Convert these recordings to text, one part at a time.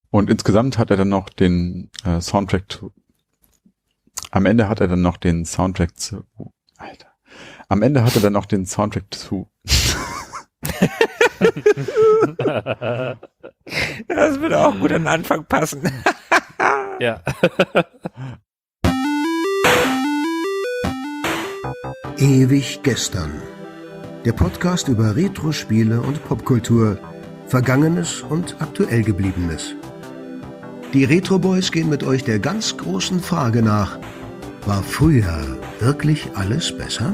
Und insgesamt hat er dann noch den Soundtrack zu... Am Ende hat er dann noch den Soundtrack zu... Alter. Am Ende hat er dann noch den Soundtrack zu... Das würde auch gut an den Anfang passen. Ja. Ewig gestern. Der Podcast über Retro-Spiele und Popkultur, Vergangenes und aktuell Gebliebenes. Die Retro Boys gehen mit euch der ganz großen Frage nach: War früher wirklich alles besser?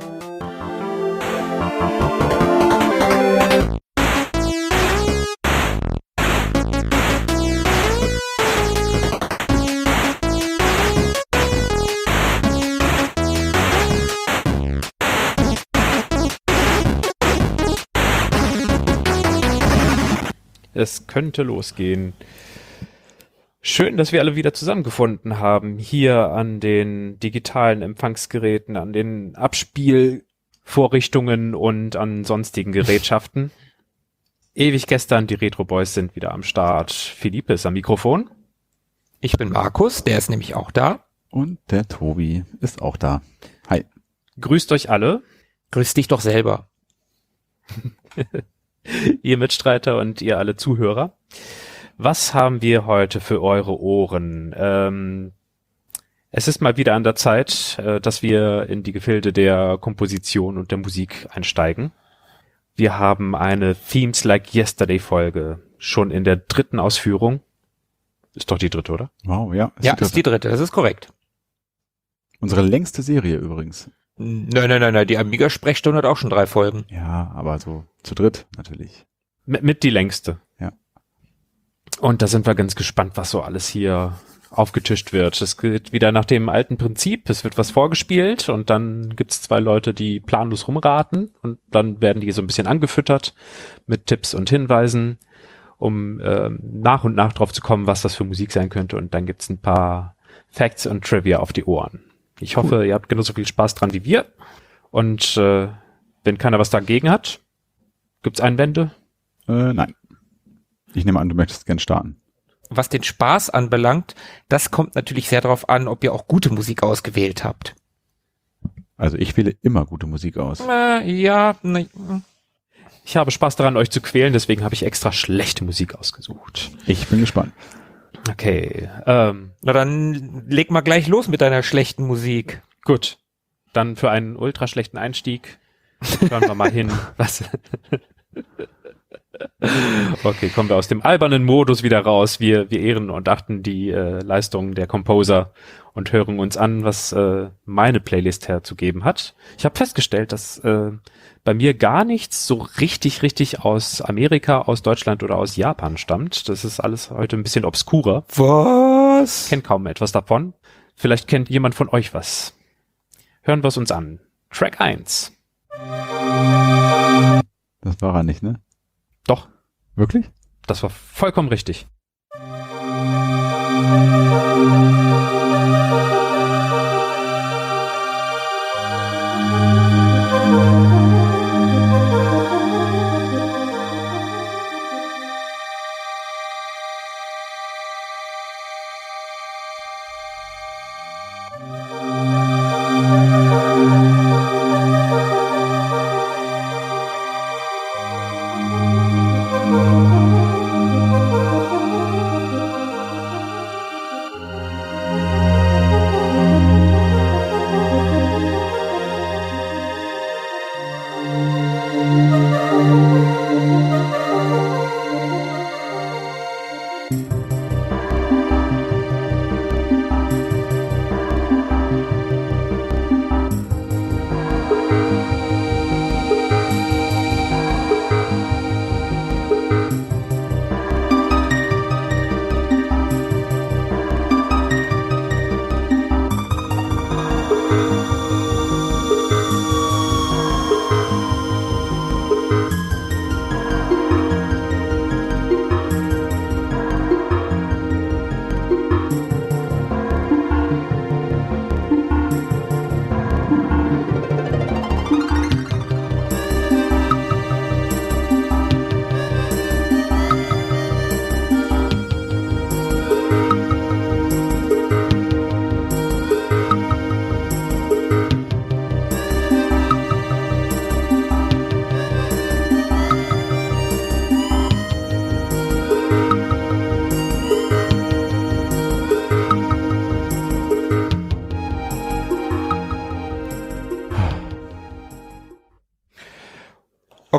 Es könnte losgehen. Schön, dass wir alle wieder zusammengefunden haben, hier an den digitalen Empfangsgeräten, an den Abspielvorrichtungen und an sonstigen Gerätschaften. Ewig gestern, die Retro Boys sind wieder am Start. Philippe ist am Mikrofon. Ich bin Markus, der ist nämlich auch da. Und der Tobi ist auch da. Hi. Grüßt euch alle. Grüß dich doch selber. Ihr Mitstreiter und ihr alle Zuhörer. Was haben wir heute für eure Ohren? Es ist mal wieder an der Zeit, dass wir in die Gefilde der Komposition und der Musik einsteigen. Wir haben eine Themes Like Yesterday Folge, schon in der 3. Ausführung. Ist doch die 3., oder? Wow, ja. Ja, ist die 3., das ist korrekt. Unsere längste Serie übrigens. Nein, die Amiga-Sprechstunde hat auch schon 3 Folgen. Ja, aber so zu dritt natürlich. Mit die längste. Ja. Und da sind wir ganz gespannt, was so alles hier aufgetischt wird. Es geht wieder nach dem alten Prinzip. Es wird was vorgespielt und dann gibt's 2 Leute, die planlos rumraten und dann werden die so ein bisschen angefüttert mit Tipps und Hinweisen, um nach und nach drauf zu kommen, was das für Musik sein könnte. Und dann gibt's ein paar Facts und Trivia auf die Ohren. Ich hoffe, ihr habt genauso viel Spaß dran wie wir. Und wenn keiner was dagegen hat, gibt's Einwände? Nein. Ich nehme an, du möchtest gern starten. Was den Spaß anbelangt, das kommt natürlich sehr darauf an, ob ihr auch gute Musik ausgewählt habt. Also ich wähle immer gute Musik aus. Ja, Ich habe Spaß daran, euch zu quälen, deswegen habe ich extra schlechte Musik ausgesucht. Ich bin gespannt. Okay, na dann leg mal gleich los mit deiner schlechten Musik. gut. Dann für einen ultra schlechten Einstieg hören wir mal hin, was... Okay, kommen wir aus dem albernen Modus wieder raus. Wir ehren und achten die Leistungen der Composer und hören uns an, was meine Playlist herzugeben hat. Ich habe festgestellt, dass bei mir gar nichts so richtig aus Amerika, aus Deutschland oder aus Japan stammt. Das ist alles heute ein bisschen obskurer. Was? Ich kenne kaum etwas davon. Vielleicht kennt jemand von euch was. Hören wir es uns an. Track 1. Das war er nicht, ne? Doch, Wirklich? das war vollkommen richtig.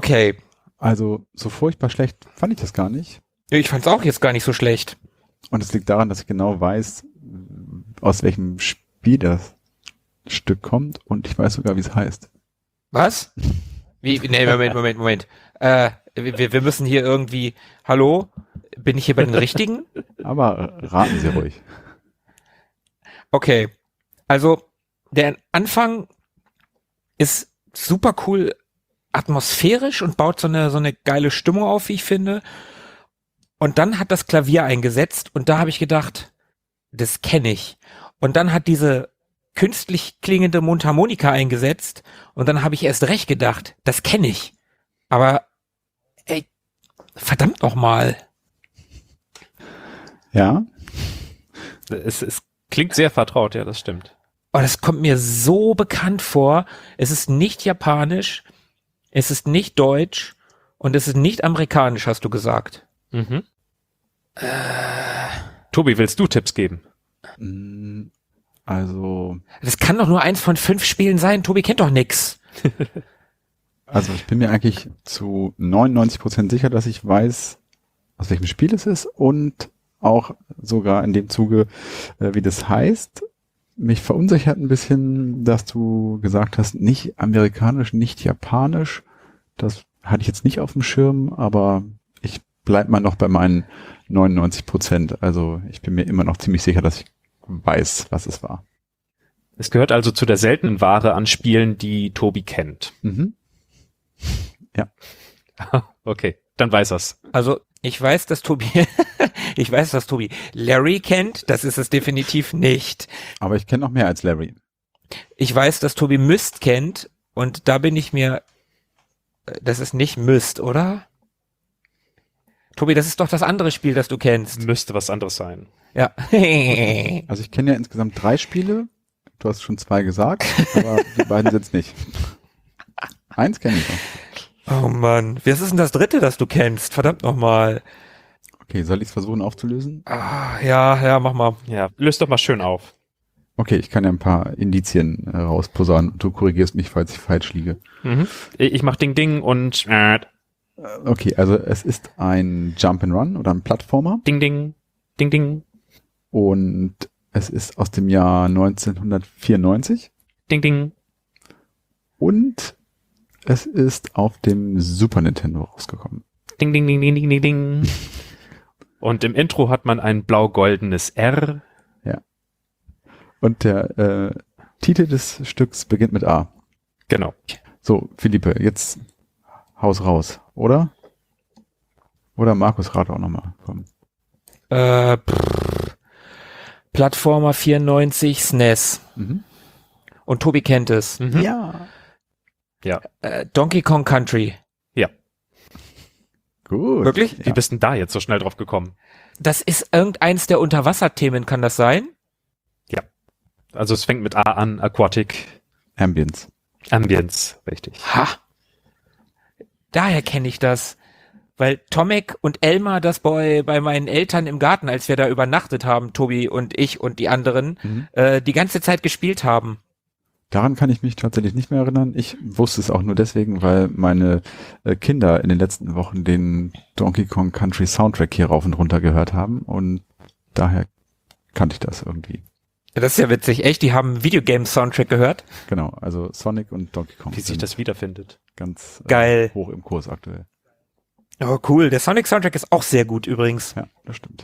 Okay. Also so furchtbar schlecht fand ich das gar nicht. Ich fand's auch jetzt gar nicht so schlecht. Und es liegt daran, dass ich genau weiß, aus welchem Spiel das Stück kommt und ich weiß sogar, wie es heißt. Was? Wie? Nee, Moment. Wir müssen hier irgendwie, hallo? Bin ich hier bei den Richtigen? Aber raten Sie ruhig. Okay. Also, der Anfang ist super cool atmosphärisch und baut so eine geile Stimmung auf, wie ich finde. Und dann hat das Klavier eingesetzt und da habe ich gedacht, das kenne ich. Und dann hat diese künstlich klingende Mundharmonika eingesetzt und dann habe ich erst recht gedacht, das kenne ich. Aber, ey, verdammt nochmal. Ja? Es klingt sehr vertraut, ja, das stimmt. Oh, das kommt mir so bekannt vor. Es ist nicht japanisch, es ist nicht deutsch und es ist nicht amerikanisch, hast du gesagt. Mhm. Tobi, willst du Tipps geben? Also Das kann doch nur eins von 5 Spielen sein. Tobi kennt doch nix. ich bin mir eigentlich zu 99% sicher, dass ich weiß, aus welchem Spiel es ist und auch sogar in dem Zuge, wie das heißt. Mich verunsichert ein bisschen, dass du gesagt hast, nicht amerikanisch, nicht japanisch. Das hatte ich jetzt nicht auf dem Schirm, aber ich bleib mal noch bei meinen 99%. Also ich bin mir immer noch ziemlich sicher, dass ich weiß, was es war. Es gehört also zu der seltenen Ware an Spielen, die Tobi kennt. Mhm. Ja. Okay, dann weiß er's. Also, ich weiß, dass Tobi Larry kennt. Das ist es definitiv nicht. Aber ich kenne noch mehr als Larry. Ich weiß, dass Tobi Myst kennt. Und da bin ich mir, das ist nicht Myst, oder? Tobi, das ist doch das andere Spiel, das du kennst. Müsste was anderes sein. Ja. Also ich kenne ja insgesamt 3 Spiele. Du hast schon 2 gesagt, aber die beiden sind's nicht. 1 kenne ich noch. Oh Mann. Was ist denn das dritte, das du kennst? Verdammt nochmal. Okay, soll ich es versuchen aufzulösen? Ah, ja, mach mal. Ja, löst doch mal schön auf. Okay, ich kann ja ein paar Indizien rausposaunen und du korrigierst mich, falls ich falsch liege. Mhm. Ich mach Ding Ding und Okay, also es ist ein Jump'n'Run oder ein Plattformer Ding Ding, Ding Ding, und es ist aus dem Jahr 1994 Ding Ding. und es ist auf dem Super Nintendo rausgekommen. Ding Ding Ding Ding Ding Ding Ding. Und im Intro hat man ein blau-goldenes R. Ja. Und der Titel des Stücks beginnt mit A. Genau. So, Philippe, jetzt haus raus, oder? Oder Markus rat auch nochmal. Komm. Plattformer 94 SNES. Mhm. Und Tobi kennt es. Mhm. Ja. Ja. Donkey Kong Country. Ja. Gut. Wirklich? Wie bist denn da jetzt so schnell drauf gekommen? Das ist irgendeins der Unterwasserthemen, kann das sein? Ja. Also es fängt mit A an, Aquatic. Ambience. Ambience, richtig. Ha! Daher kenne ich das. Weil Tomek und Elmar das bei meinen Eltern im Garten, als wir da übernachtet haben, Tobi und ich und die anderen, die ganze Zeit gespielt haben. Daran kann ich mich tatsächlich nicht mehr erinnern. Ich wusste es auch nur deswegen, weil meine Kinder in den letzten Wochen den Donkey Kong Country Soundtrack hier rauf und runter gehört haben und daher kannte ich das irgendwie. Das ist ja witzig. Echt, die haben Videogame-Soundtrack gehört? Genau, also Sonic und Donkey Kong Wie sich sind das wiederfindet. ganz Geil. hoch im Kurs aktuell. Oh, cool. Der Sonic-Soundtrack ist auch sehr gut übrigens. Ja, das stimmt.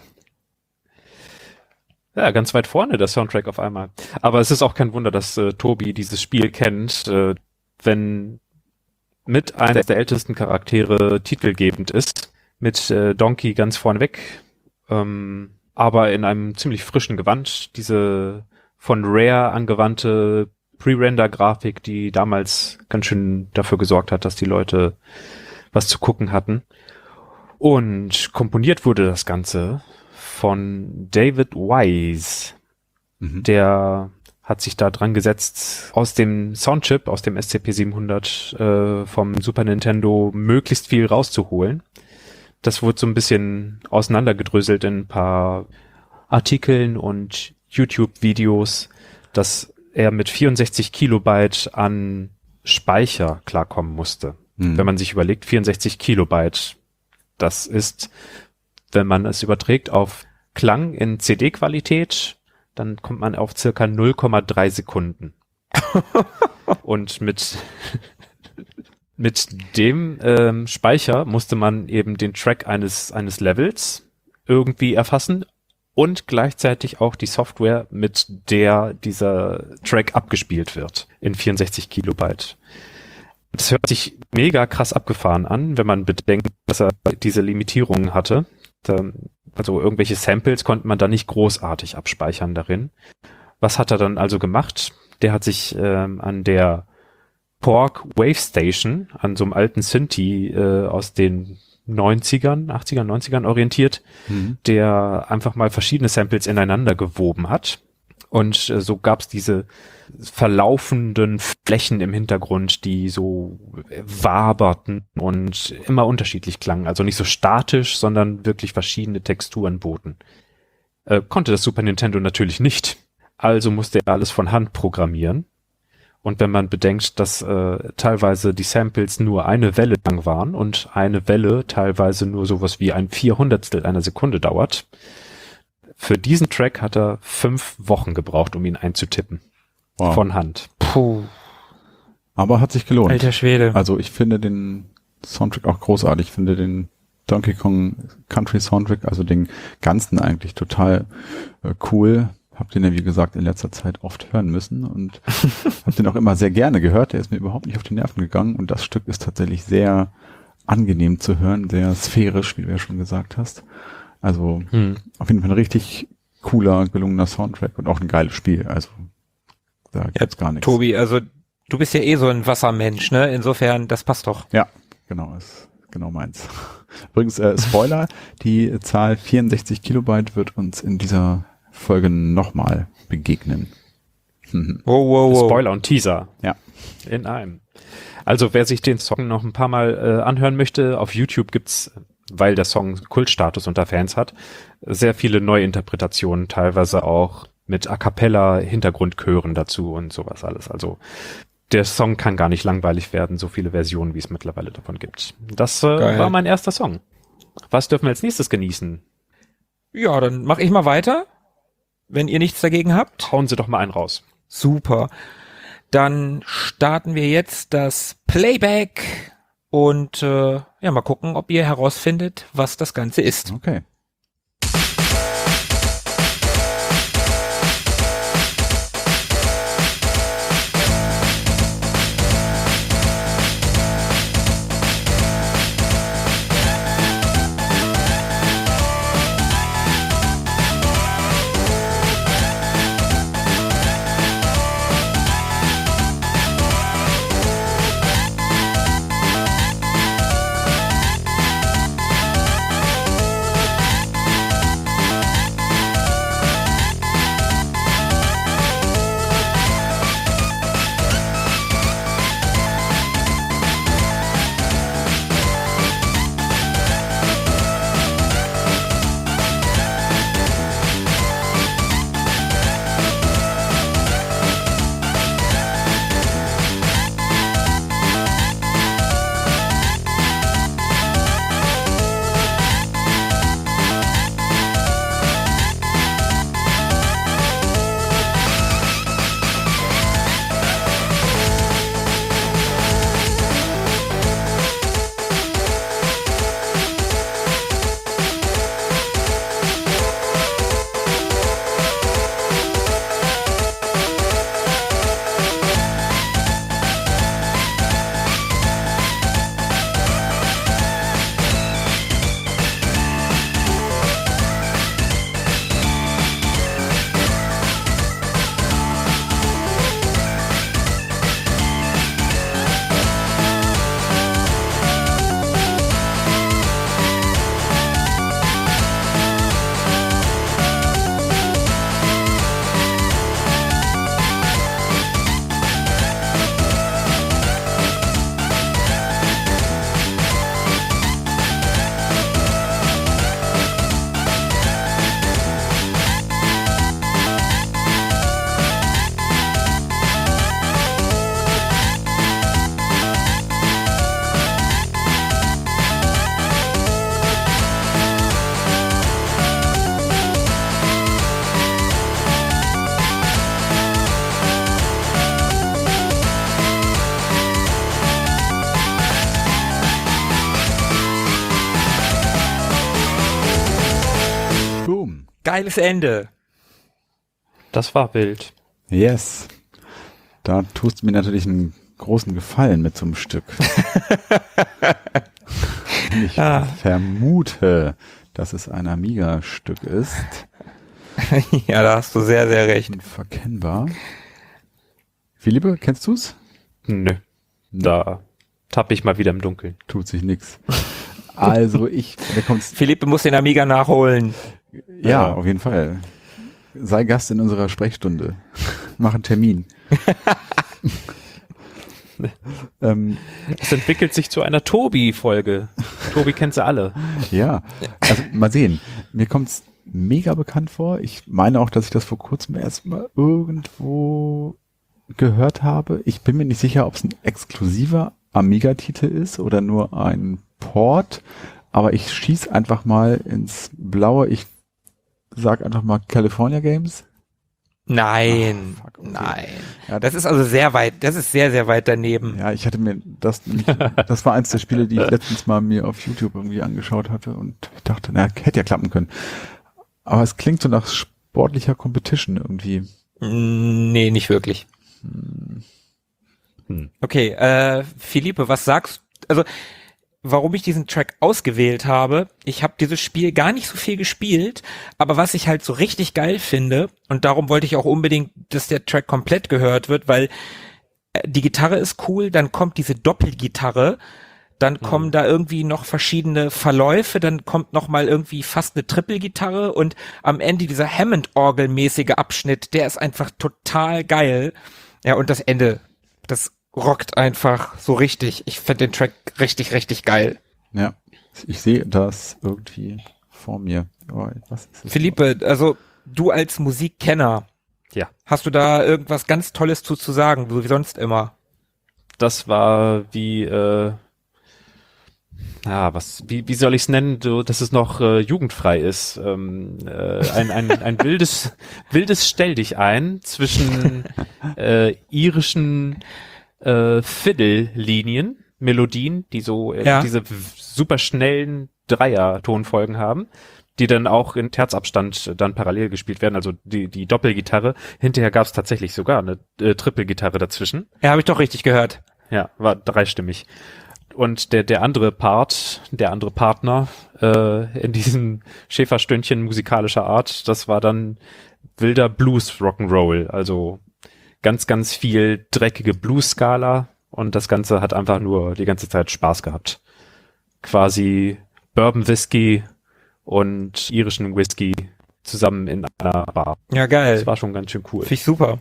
Ja, ganz weit vorne der Soundtrack auf einmal. Aber es ist auch kein Wunder, dass Tobi dieses Spiel kennt, wenn mit einer der ältesten Charaktere titelgebend ist, mit Donkey ganz vorneweg, aber in einem ziemlich frischen Gewand. Diese von Rare angewandte Pre-Render-Grafik, die damals ganz schön dafür gesorgt hat, dass die Leute was zu gucken hatten. Und komponiert wurde das Ganze von David Wise. Der hat sich da dran gesetzt, aus dem Soundchip, aus dem SCP-700 vom Super Nintendo möglichst viel rauszuholen. Das wurde so ein bisschen auseinandergedröselt in ein paar Artikeln und YouTube-Videos, dass er mit 64 Kilobyte an Speicher klarkommen musste. Wenn man sich überlegt, 64 Kilobyte, das ist, wenn man es überträgt auf Klang in CD-Qualität, dann kommt man auf circa 0,3 Sekunden. Und mit dem Speicher musste man eben den Track eines Levels irgendwie erfassen und gleichzeitig auch die Software, mit der dieser Track abgespielt wird, in 64 Kilobyte. Das hört sich mega krass abgefahren an, wenn man bedenkt, dass er diese Limitierungen hatte. Also irgendwelche Samples konnte man da nicht großartig abspeichern darin. Was hat er dann also gemacht? Der hat sich an der Korg Wave Station, an so einem alten Synthi aus den 80ern orientiert, der einfach mal verschiedene Samples ineinander gewoben hat. Und so gab es diese verlaufenden Flächen im Hintergrund, die so waberten und immer unterschiedlich klangen. Also nicht so statisch, sondern wirklich verschiedene Texturen boten. Konnte das Super Nintendo natürlich nicht. Also musste er alles von Hand programmieren. Und wenn man bedenkt, dass teilweise die Samples nur eine Welle lang waren und eine Welle teilweise nur sowas wie ein 400stel einer Sekunde dauert, für diesen Track hat er 5 Wochen gebraucht, um ihn einzutippen. Wow. Von Hand. Puh. Aber hat sich gelohnt. Alter Schwede. Also ich finde den Soundtrack auch großartig. Ich finde den Donkey Kong Country Soundtrack, also den ganzen eigentlich total cool. Hab den ja, wie gesagt, in letzter Zeit oft hören müssen und habe den auch immer sehr gerne gehört. Der ist mir überhaupt nicht auf die Nerven gegangen und das Stück ist tatsächlich sehr angenehm zu hören, sehr sphärisch, wie du ja schon gesagt hast. Also auf jeden Fall ein richtig cooler, gelungener Soundtrack und auch ein geiles Spiel. Also da gibt's gar nichts. Tobi, also du bist ja eh so ein Wassermensch, ne? Insofern, das passt doch. Ja, genau, ist genau meins. Übrigens, Spoiler, die Zahl 64 Kilobyte wird uns in dieser Folge nochmal begegnen. Wow. Spoiler und Teaser. Ja. In einem. Also wer sich den Song noch ein paar Mal anhören möchte, auf YouTube gibt's, weil der Song Kultstatus unter Fans hat, sehr viele Neuinterpretationen, teilweise auch mit A Cappella Hintergrundchören dazu und sowas alles. Also der Song kann gar nicht langweilig werden, so viele Versionen, wie es mittlerweile davon gibt. Das war mein erster Song. Was dürfen wir als nächstes genießen? Ja, dann mache ich mal weiter, wenn ihr nichts dagegen habt. Hauen Sie doch mal einen raus. Super. Dann starten wir jetzt das Playback und ja, mal gucken, ob ihr herausfindet, was das Ganze ist. Okay. Geiles Ende. Das war wild. Yes. Da tust du mir natürlich einen großen Gefallen mit so einem Stück. Ich vermute, dass es ein Amiga-Stück ist. Ja, da hast du sehr, sehr recht. Unverkennbar. Philippe, kennst du's? Nö. Da tappe ich mal wieder im Dunkeln. Tut sich nix. Also wer kommt's? Philippe muss den Amiga nachholen. Ja, auf jeden Fall. Sei Gast in unserer Sprechstunde. Mach einen Termin. Es entwickelt sich zu einer Tobi-Folge. Tobi kennt sie alle. Ja, also mal sehen. Mir kommt's mega bekannt vor. Ich meine auch, dass ich das vor kurzem erst mal irgendwo gehört habe. Ich bin mir nicht sicher, ob es ein exklusiver Amiga-Titel ist oder nur ein Port, aber ich schieß einfach mal ins Blaue. Ich sag einfach mal California Games. Nein, Fuck, okay. nein. Ja, Das ist also sehr weit, das ist sehr, sehr weit daneben. Ja, ich hatte mir das war eins der Spiele, die ich letztens mal mir auf YouTube irgendwie angeschaut hatte und ich dachte, hätte ja klappen können. Aber es klingt so nach sportlicher Competition irgendwie. Nee, nicht wirklich. Okay, Philippe, was sagst du? Also, warum ich diesen Track ausgewählt habe, ich habe dieses Spiel gar nicht so viel gespielt, aber was ich halt so richtig geil finde, und darum wollte ich auch unbedingt, dass der Track komplett gehört wird, weil die Gitarre ist cool, dann kommt diese Doppelgitarre, dann kommen da irgendwie noch verschiedene Verläufe, dann kommt noch mal irgendwie fast eine Triple-Gitarre und am Ende dieser Hammond-Orgel-mäßige Abschnitt, der ist einfach total geil. Ja, und das Ende, das rockt einfach so richtig. Ich finde den Track richtig, richtig geil. Ja, ich sehe das irgendwie vor mir. Oh, was ist das? Philippe, also du als Musikkenner, Ja. hast du da irgendwas ganz Tolles zu sagen, so wie sonst immer? Das war wie wie soll ich es nennen, so, dass es noch jugendfrei ist. Ein wildes Stelldichein zwischen irischen Fiddle-Linien, Melodien, die so diese super schnellen Dreier-Tonfolgen haben, die dann auch in Terzabstand dann parallel gespielt werden, also die Doppelgitarre. Hinterher gab es tatsächlich sogar eine Triple-Gitarre dazwischen. Ja, habe ich doch richtig gehört. Ja, war dreistimmig. Und der andere Partner in diesem Schäferstündchen musikalischer Art, das war dann wilder Blues Rock'n'Roll, also ganz, ganz viel dreckige Blues-Skala und das Ganze hat einfach nur die ganze Zeit Spaß gehabt. Quasi Bourbon Whisky und irischen Whisky zusammen in einer Bar. Ja, geil. Das war schon ganz schön cool. Finde ich super.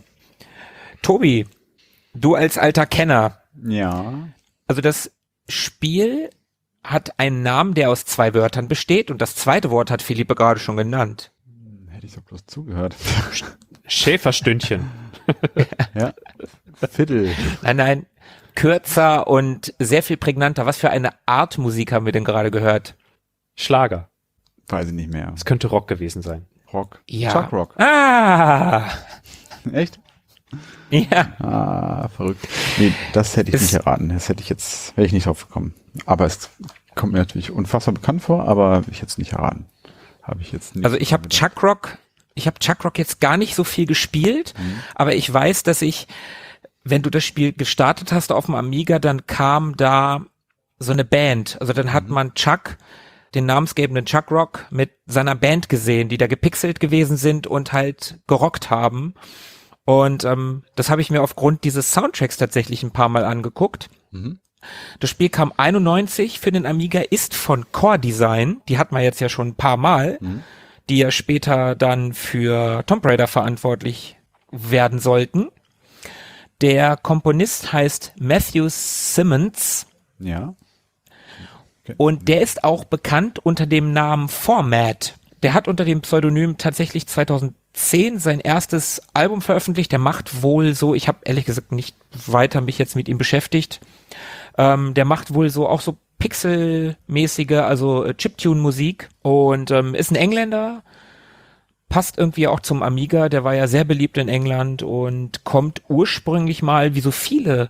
Tobi, du als alter Kenner, Ja. also das Spiel hat einen Namen, der aus 2 Wörtern besteht und das zweite Wort hat Philippe gerade schon genannt. Hätte ich doch bloß zugehört. Schäferstündchen. Ja. Fiddle. Nein, kürzer und sehr viel prägnanter. Was für eine Art Musik haben wir denn gerade gehört? Schlager. Weiß ich nicht mehr. Es könnte Rock gewesen sein. Rock. Ja. Chuck Rock. Ah! Echt? Ja. Ah, verrückt. Nee, das hätte ich nicht erraten. Wäre ich nicht drauf gekommen. Aber es kommt mir natürlich unfassbar bekannt vor, aber ich hätte es nicht erraten. Habe ich jetzt nicht. Also ich habe Chuck Rock jetzt gar nicht so viel gespielt, aber ich weiß, dass wenn du das Spiel gestartet hast auf dem Amiga, dann kam da so eine Band. Also dann hat man Chuck, den namensgebenden Chuck Rock, mit seiner Band gesehen, die da gepixelt gewesen sind und halt gerockt haben. Und das habe ich mir aufgrund dieses Soundtracks tatsächlich ein paar Mal angeguckt. Das Spiel kam 91 für den Amiga, ist von Core Design, die hat man jetzt ja schon ein paar Mal, die ja später dann für Tomb Raider verantwortlich werden sollten. Der Komponist heißt Matthew Simmons. Ja. Okay. Und der ist auch bekannt unter dem Namen Format. Der hat unter dem Pseudonym tatsächlich 2010 sein erstes Album veröffentlicht. Der macht wohl so, ich habe ehrlich gesagt nicht weiter mich jetzt mit ihm beschäftigt. Der macht wohl so auch so Pixel-mäßige, also Chiptune-Musik und ist ein Engländer, passt irgendwie auch zum Amiga. Der war ja sehr beliebt in England und kommt ursprünglich mal, wie so viele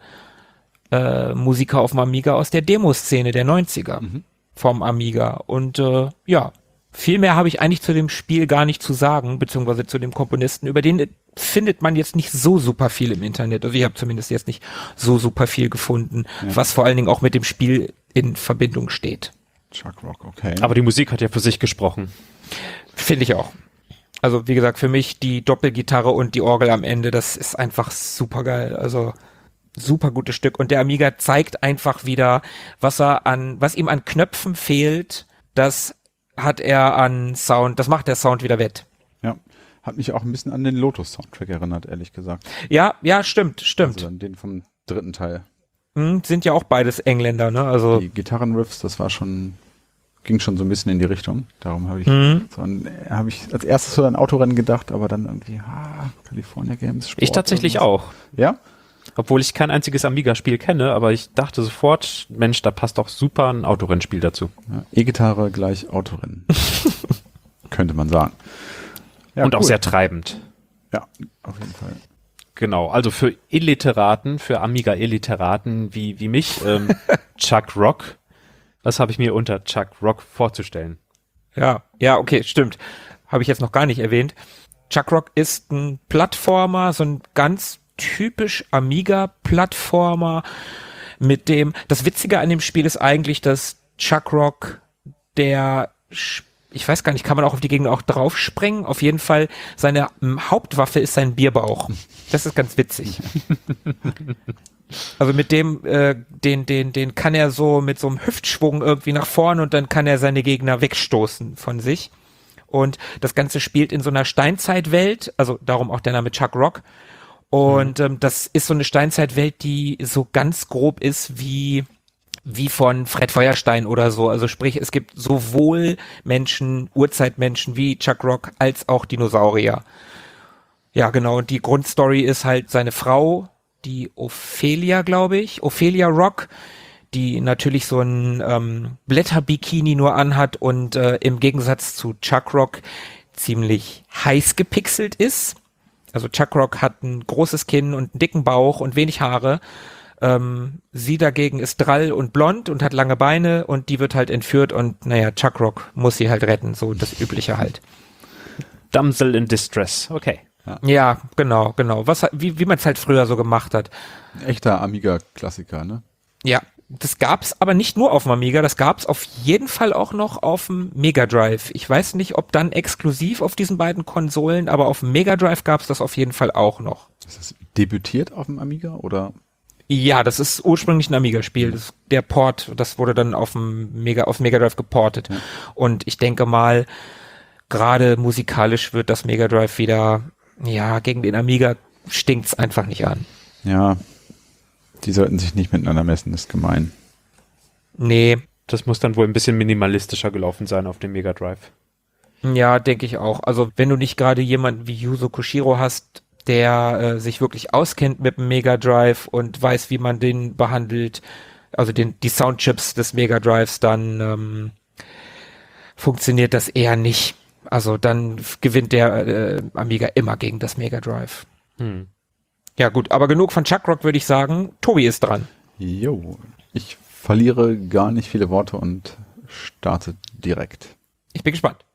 Musiker auf dem Amiga, aus der Demoszene der 90er vom Amiga. Und ja, Viel mehr habe ich eigentlich zu dem Spiel gar nicht zu sagen, beziehungsweise zu dem Komponisten. Über den findet man jetzt nicht so super viel im Internet. Also ich habe zumindest jetzt nicht so super viel gefunden, was vor allen Dingen auch mit dem Spiel in Verbindung steht. Chuck Rock, okay. Aber die Musik hat ja für sich gesprochen. Finde ich auch. Also wie gesagt, für mich die Doppelgitarre und die Orgel am Ende, das ist einfach super geil. Also super gutes Stück. Und der Amiga zeigt einfach wieder, was ihm an Knöpfen fehlt, das hat er an Sound, das macht der Sound wieder wett. Ja, hat mich auch ein bisschen an den Lotus-Soundtrack erinnert, ehrlich gesagt. Ja, stimmt. Also an den vom dritten Teil. Sind ja auch beides Engländer, ne? Also die Gitarrenriffs, das war ging schon so ein bisschen in die Richtung. Darum habe ich als erstes so an Autorennen gedacht, aber dann irgendwie, California Games. Sport Ich tatsächlich auch. Ja? Obwohl ich kein einziges Amiga-Spiel kenne, aber ich dachte sofort, Mensch, da passt doch super ein Autorennspiel dazu. Ja, E-Gitarre gleich Autorennen. Könnte man sagen. Ja, und auch sehr treibend. Ja, auf jeden Fall. Genau, also für Illiteraten, für Amiga-Illiteraten wie mich, Chuck Rock. Was habe ich mir unter Chuck Rock vorzustellen? Ja, okay, stimmt. Habe ich jetzt noch gar nicht erwähnt. Chuck Rock ist ein Plattformer, so ein ganz typisch Amiga-Plattformer mit das Witzige an dem Spiel ist eigentlich, dass Chuck Rock ich weiß gar nicht, kann man auch auf die Gegner auch draufspringen? Auf jeden Fall, seine Hauptwaffe ist sein Bierbauch. Das ist ganz witzig. Also mit dem, den kann er so mit so einem Hüftschwung irgendwie nach vorne und dann kann er seine Gegner wegstoßen von sich. Und das Ganze spielt in so einer Steinzeitwelt, also darum auch der Name Chuck Rock. Und das ist so eine Steinzeitwelt, die so ganz grob ist wie von Fred Feuerstein oder so. Also sprich, es gibt sowohl Urzeitmenschen wie Chuck Rock, als auch Dinosaurier. Ja, genau. Und die Grundstory ist halt seine Frau, die Ophelia, glaube ich. Ophelia Rock, die natürlich so ein Blätterbikini nur anhat und im Gegensatz zu Chuck Rock ziemlich heiß gepixelt ist. Also Chuck Rock hat ein großes Kinn und einen dicken Bauch und wenig Haare. Sie dagegen ist drall und blond und hat lange Beine und die wird halt entführt und Chuck Rock muss sie halt retten, so das Übliche halt. Damsel in Distress, okay. Ja, genau. Wie man es halt früher so gemacht hat. Ein echter Amiga-Klassiker, ne? Ja, das gab's aber nicht nur auf dem Amiga, das gab's auf jeden Fall auch noch auf dem Mega Drive. Ich weiß nicht, ob dann exklusiv auf diesen beiden Konsolen, aber auf dem Mega Drive gab's das auf jeden Fall auch noch. Ist das debütiert auf dem Amiga oder? Ja, das ist ursprünglich ein Amiga-Spiel. Der Port, das wurde dann auf Mega Drive geportet. Ja. Und ich denke mal, gerade musikalisch wird das Mega Drive wieder, gegen den Amiga stinkt's einfach nicht an. Ja, die sollten sich nicht miteinander messen, ist gemein. Nee. Das muss dann wohl ein bisschen minimalistischer gelaufen sein auf dem Mega Drive. Ja, denke ich auch. Also wenn du nicht gerade jemanden wie Yuzo Koshiro hast, der sich wirklich auskennt mit dem Mega Drive und weiß, wie man den behandelt, also die Soundchips des Mega Drives, dann funktioniert das eher nicht. Also dann gewinnt der Amiga immer gegen das Mega Drive. Ja gut, aber genug von Chuck Rock, würde ich sagen. Tobi ist dran. Jo, ich verliere gar nicht viele Worte und starte direkt. Ich bin gespannt.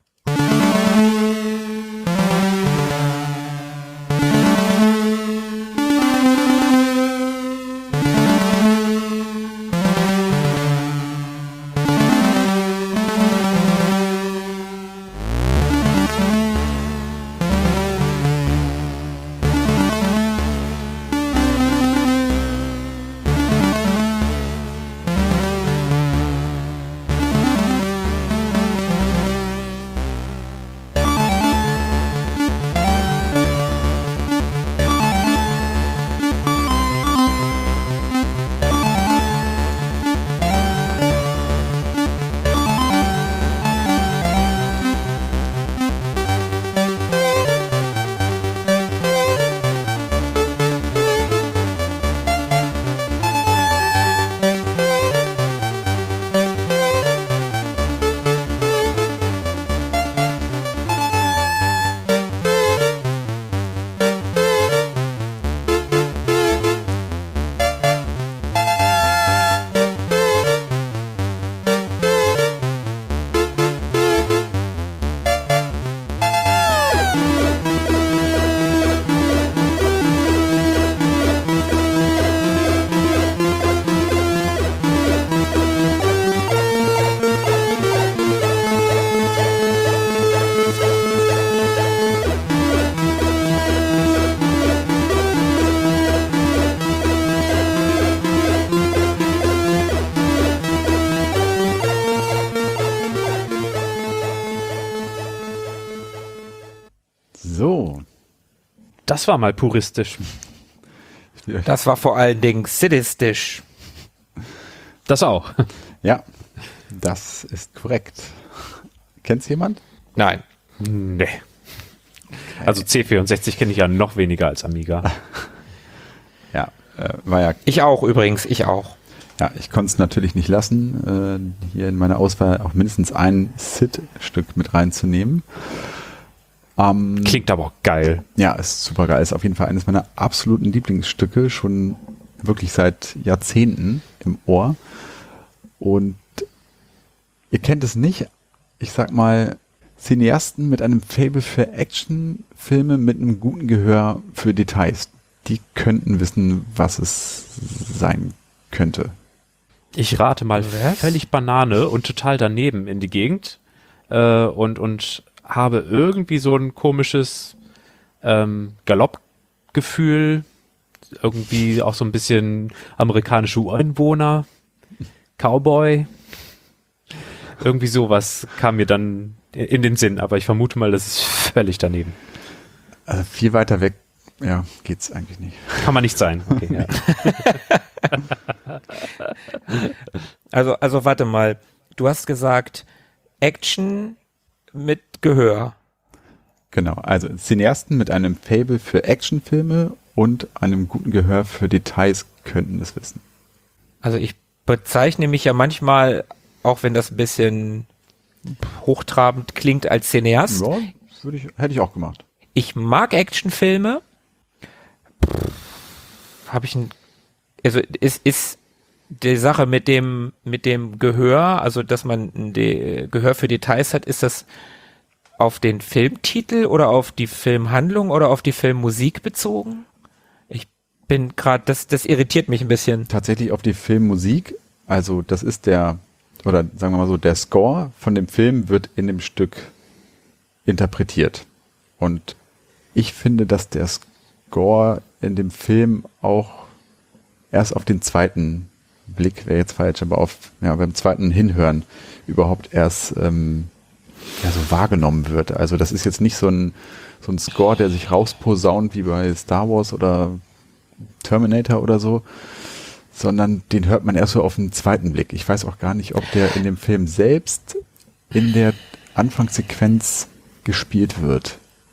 So. Das war mal puristisch. Das war vor allen Dingen sadistisch. Das auch. Ja, das ist korrekt. Kennt's jemand? Nein. Nee. Also C64 kenne ich ja noch weniger als Amiga. Ja, war ja. Ich auch übrigens, ich auch. Ja, ich konnte es natürlich nicht lassen, hier in meiner Auswahl auch mindestens ein SID-Stück mit reinzunehmen. Klingt aber auch geil. Ja, ist super geil. Ist auf jeden Fall eines meiner absoluten Lieblingsstücke, schon wirklich seit Jahrzehnten im Ohr. Und ihr kennt es nicht, ich sag mal, Cineasten mit einem Faible für Actionfilme mit einem guten Gehör für Details. Die könnten wissen, was es sein könnte. Ich rate mal Was? völlig Banane und total daneben in die Gegend und habe irgendwie so ein komisches Galoppgefühl, irgendwie auch so ein bisschen amerikanische Ureinwohner, Cowboy. Irgendwie sowas kam mir dann in den Sinn, aber ich vermute mal, das ist völlig daneben. Also viel weiter weg, ja, geht's eigentlich nicht. Kann man nicht sein. Okay, ja. Also warte mal. Du hast gesagt, Action mit Gehör. Genau, also Cineasten mit einem Faible für Actionfilme und einem guten Gehör für Details könnten es wissen. Also ich bezeichne mich ja manchmal, auch wenn das ein bisschen hochtrabend klingt, als Cineast. Ja, hätte ich auch gemacht. Ich mag Actionfilme. Ist die Sache mit dem Gehör, also dass man Gehör für Details hat, ist das auf den Filmtitel oder auf die Filmhandlung oder auf die Filmmusik bezogen? Ich bin gerade, das irritiert mich ein bisschen. Tatsächlich auf die Filmmusik, also das ist sagen wir mal so, der Score von dem Film wird in dem Stück interpretiert. Und ich finde, dass der Score in dem Film auch erst auf den zweiten Blick, wäre jetzt falsch, aber beim zweiten Hinhören überhaupt erst so wahrgenommen wird. Also das ist jetzt nicht so ein Score, der sich rausposaunt wie bei Star Wars oder Terminator oder so, sondern den hört man erst so auf den zweiten Blick. Ich weiß auch gar nicht, ob der in dem Film selbst in der Anfangssequenz gespielt wird.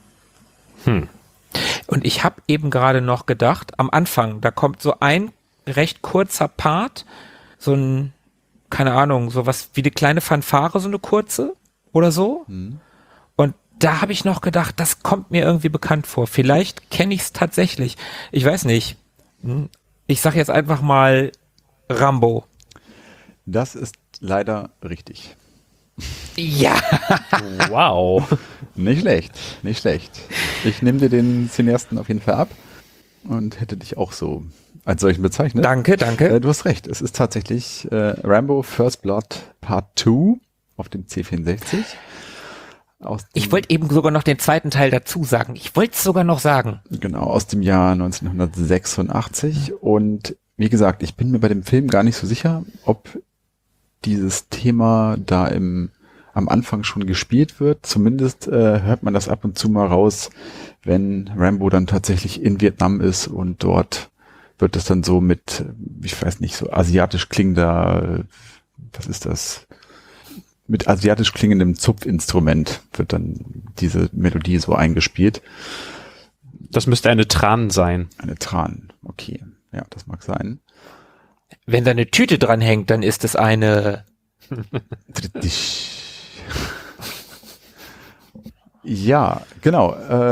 Und ich habe eben gerade noch gedacht, am Anfang, da kommt so ein recht kurzer Part, so ein, keine Ahnung, sowas wie eine kleine Fanfare, so eine kurze oder so. Und da habe ich noch gedacht, das kommt mir irgendwie bekannt vor. Vielleicht kenne ich es tatsächlich. Ich weiß nicht. Ich sag jetzt einfach mal Rambo. Das ist leider richtig. Ja. Wow. Nicht schlecht, nicht schlecht. Ich nehme dir den Cineasten auf jeden Fall ab und hätte dich auch so als solchen bezeichnet. Danke. Du hast recht, es ist tatsächlich Rambo First Blood Part 2 auf dem C64. Ich wollte eben sogar noch den zweiten Teil dazu sagen. Ich wollte es sogar noch sagen. Genau, aus dem Jahr 1986. Und wie gesagt, ich bin mir bei dem Film gar nicht so sicher, ob dieses Thema da am Anfang schon gespielt wird. Zumindest hört man das ab und zu mal raus, wenn Rambo dann tatsächlich in Vietnam ist und dort wird das dann so mit, ich weiß nicht, so asiatisch klingender, was ist das? Mit asiatisch klingendem Zupfinstrument wird dann diese Melodie so eingespielt. Das müsste eine Tran sein. Eine Tran, okay. Ja, das mag sein. Wenn da eine Tüte dran hängt, dann ist es eine... Ja, genau.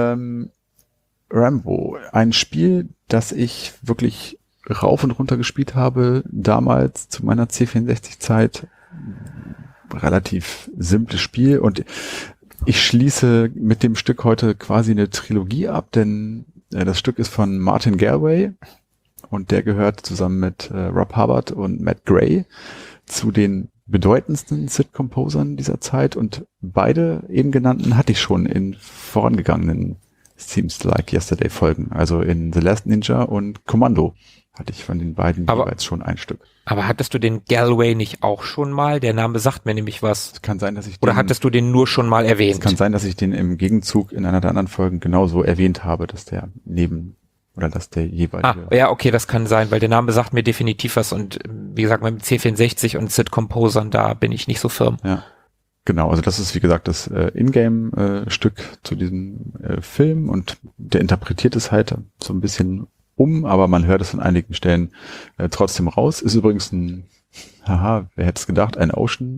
Rambo, ein Spiel, das ich wirklich rauf und runter gespielt habe, damals zu meiner C64-Zeit. Relativ simples Spiel und ich schließe mit dem Stück heute quasi eine Trilogie ab, denn das Stück ist von Martin Galway und der gehört zusammen mit Rob Hubbard und Matt Gray zu den bedeutendsten SID-Composern dieser Zeit und beide eben genannten hatte ich schon in vorangegangenen Seems Like Yesterday Folgen, also in The Last Ninja und Commando. hatte ich von den beiden jeweils schon ein Stück. Aber hattest du den Galway nicht auch schon mal? Der Name sagt mir nämlich was. Es kann sein, dass ich Oder hattest du den nur schon mal erwähnt? Es kann sein, dass ich den im Gegenzug in einer der anderen Folgen genauso erwähnt habe, dass der dass der jeweilige... Ja, okay, das kann sein, weil der Name sagt mir definitiv was und wie gesagt, mit dem C64 und Sid Composern, da bin ich nicht so firm. Ja, genau, also das ist wie gesagt das Ingame-Stück zu diesem Film und der interpretiert es halt so ein bisschen aber man hört es an einigen Stellen trotzdem raus. Ist übrigens wer hätte es gedacht, ein Ocean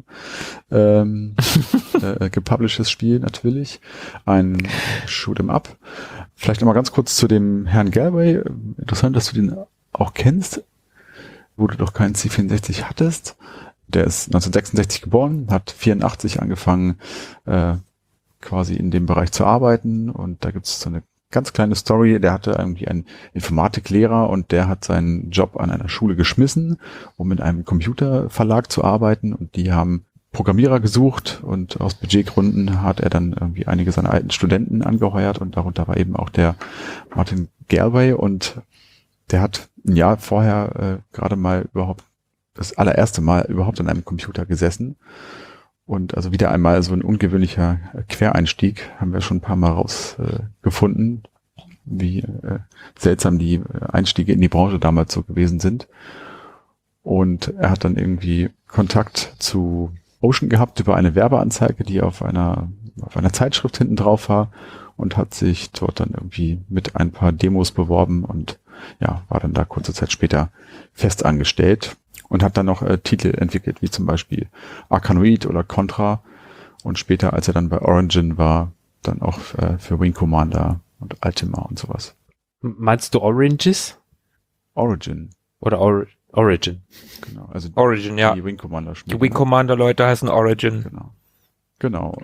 gepublishedes Spiel natürlich. Ein Shoot'em Up. Vielleicht nochmal ganz kurz zu dem Herrn Galway. Interessant, dass du den auch kennst, wo du doch keinen C64 hattest. Der ist 1966 geboren, hat 84 angefangen, quasi in dem Bereich zu arbeiten und da gibt es so eine ganz kleine Story, der hatte irgendwie einen Informatiklehrer und der hat seinen Job an einer Schule geschmissen, um in einem Computerverlag zu arbeiten und die haben Programmierer gesucht und aus Budgetgründen hat er dann irgendwie einige seiner alten Studenten angeheuert und darunter war eben auch der Martin Galway und der hat ein Jahr vorher gerade mal das allererste Mal überhaupt an einem Computer gesessen. Und also wieder einmal so ein ungewöhnlicher Quereinstieg, haben wir schon ein paar Mal rausgefunden, wie seltsam die Einstiege in die Branche damals so gewesen sind. Und er hat dann irgendwie Kontakt zu Ocean gehabt über eine Werbeanzeige, die auf einer Zeitschrift hinten drauf war und hat sich dort dann irgendwie mit ein paar Demos beworben und ja, war dann da kurze Zeit später fest angestellt. Und hat dann noch Titel entwickelt, wie zum Beispiel Arkanoid oder Contra. Und später, als er dann bei Origin war, dann auch für Wing Commander und Ultima und sowas. Meinst du Oranges? Origin. Oder Origin? Genau, also Origin, ja. Die Wing Commander Spiele. Die Wing Commander Leute heißen Origin. Genau.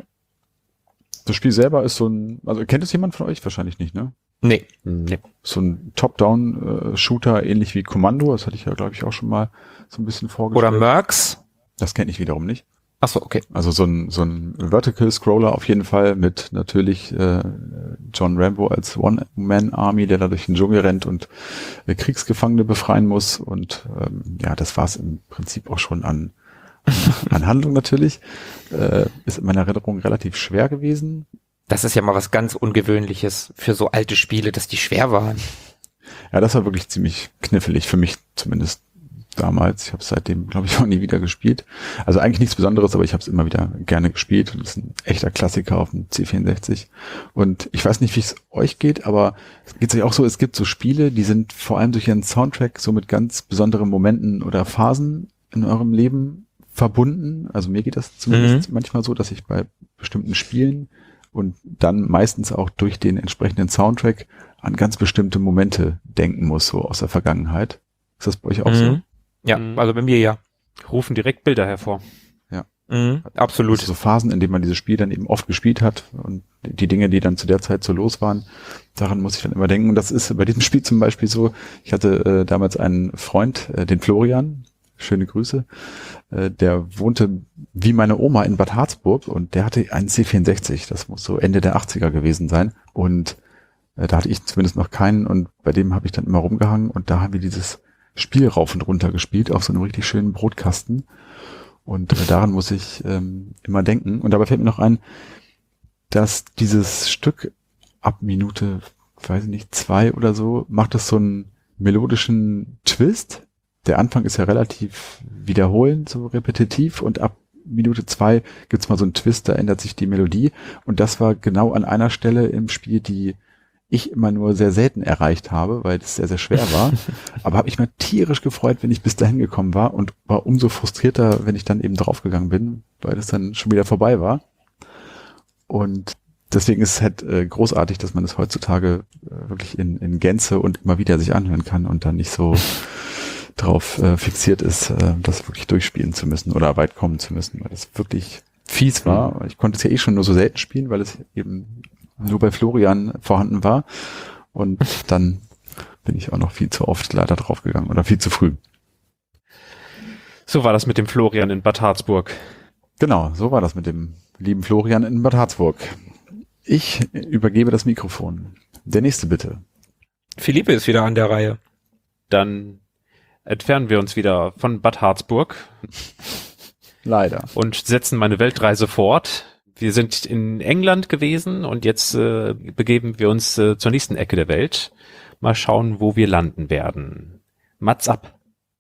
Das Spiel selber ist also kennt es jemand von euch? Wahrscheinlich nicht, ne? Nee. So ein Top-Down-Shooter, ähnlich wie Kommando, das hatte ich ja, glaube ich, auch schon mal so ein bisschen vorgestellt. Oder Mercs? Das kenne ich wiederum nicht. Ach so, okay. Also so ein Vertical-Scroller auf jeden Fall mit natürlich John Rambo als One-Man-Army, der da durch den Dschungel rennt und Kriegsgefangene befreien muss. Und das war es im Prinzip auch schon an Handlung natürlich. Ist in meiner Erinnerung relativ schwer gewesen. Das ist ja mal was ganz Ungewöhnliches für so alte Spiele, dass die schwer waren. Ja, das war wirklich ziemlich knifflig, für mich zumindest damals. Ich habe es seitdem, glaube ich, auch nie wieder gespielt. Also eigentlich nichts Besonderes, aber ich habe es immer wieder gerne gespielt. Und es ist ein echter Klassiker auf dem C64. Und ich weiß nicht, wie es euch geht, aber es geht euch auch so, es gibt so Spiele, die sind vor allem durch ihren Soundtrack so mit ganz besonderen Momenten oder Phasen in eurem Leben verbunden. Also mir geht das zumindest manchmal so, dass ich bei bestimmten Spielen und dann meistens auch durch den entsprechenden Soundtrack an ganz bestimmte Momente denken muss, so aus der Vergangenheit. Ist das bei euch auch so? Ja, also bei mir ja. Rufen direkt Bilder hervor. Ja. Absolut. Also so Phasen, in denen man dieses Spiel dann eben oft gespielt hat und die Dinge, die dann zu der Zeit so los waren, daran muss ich dann immer denken. Und das ist bei diesem Spiel zum Beispiel so, ich hatte damals einen Freund, den Florian, schöne Grüße, der wohnte wie meine Oma in Bad Harzburg und der hatte einen C64, das muss so Ende der 80er gewesen sein und da hatte ich zumindest noch keinen und bei dem habe ich dann immer rumgehangen und da haben wir dieses Spiel rauf und runter gespielt auf so einem richtig schönen Brotkasten und daran muss ich immer denken und dabei fällt mir noch ein, dass dieses Stück ab Minute, weiß ich nicht, 2 oder so, macht es so einen melodischen Twist. Der Anfang ist ja relativ wiederholend, so repetitiv und ab Minute 2 gibt's mal so einen Twist, da ändert sich die Melodie und das war genau an einer Stelle im Spiel, die ich immer nur sehr selten erreicht habe, weil es sehr, sehr schwer war. Aber habe ich mir tierisch gefreut, wenn ich bis dahin gekommen war und war umso frustrierter, wenn ich dann eben draufgegangen bin, weil es dann schon wieder vorbei war. Und deswegen ist es halt großartig, dass man es heutzutage wirklich in Gänze und immer wieder sich anhören kann und dann nicht so drauf fixiert ist, das wirklich durchspielen zu müssen oder weit kommen zu müssen, weil das wirklich fies war. Ich konnte es ja eh schon nur so selten spielen, weil es eben nur bei Florian vorhanden war. Und dann bin ich auch noch viel zu oft leider draufgegangen oder viel zu früh. So war das mit dem Florian in Bad Harzburg. Genau, so war das mit dem lieben Florian in Bad Harzburg. Ich übergebe das Mikrofon. Der nächste bitte. Philippe ist wieder an der Reihe. Dann entfernen wir uns wieder von Bad Harzburg Leider. und setzen meine Weltreise fort. Wir sind in England gewesen und jetzt begeben wir uns zur nächsten Ecke der Welt. Mal schauen, wo wir landen werden. Mats ab.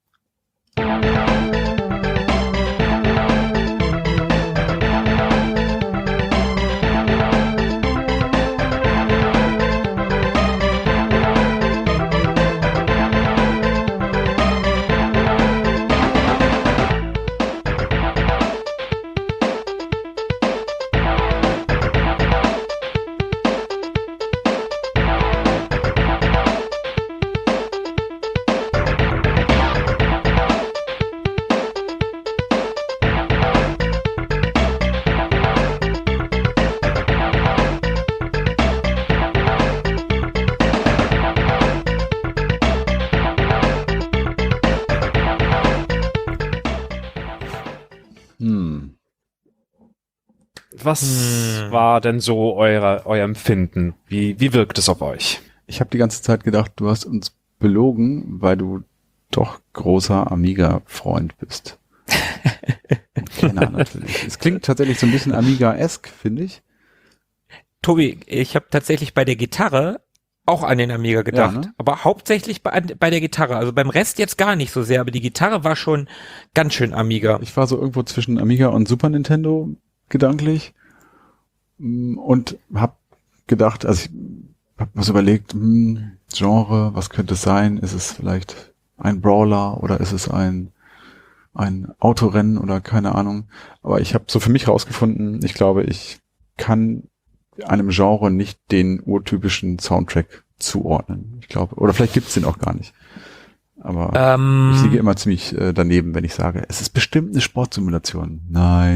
Was war denn so euer Empfinden? Wie wirkt es auf euch? Ich habe die ganze Zeit gedacht, du hast uns belogen, weil du doch großer Amiga-Freund bist. Kenner natürlich. Es klingt tatsächlich so ein bisschen Amiga-esque, finde ich. Tobi, ich habe tatsächlich bei der Gitarre auch an den Amiga gedacht, Ja, ne? aber hauptsächlich bei der Gitarre. Also beim Rest jetzt gar nicht so sehr, aber die Gitarre war schon ganz schön Amiga. Ich war so irgendwo zwischen Amiga und Super Nintendo gedanklich und habe gedacht, also ich habe mir so überlegt, Genre, was könnte es sein? Ist es vielleicht ein Brawler oder ist es ein Autorennen oder keine Ahnung? Aber ich habe so für mich rausgefunden, ich glaube, ich kann einem Genre nicht den urtypischen Soundtrack zuordnen. Ich glaube, oder vielleicht gibt's den auch gar nicht. Aber ich liege immer ziemlich daneben, wenn ich sage, es ist bestimmt eine Sportsimulation. Nein.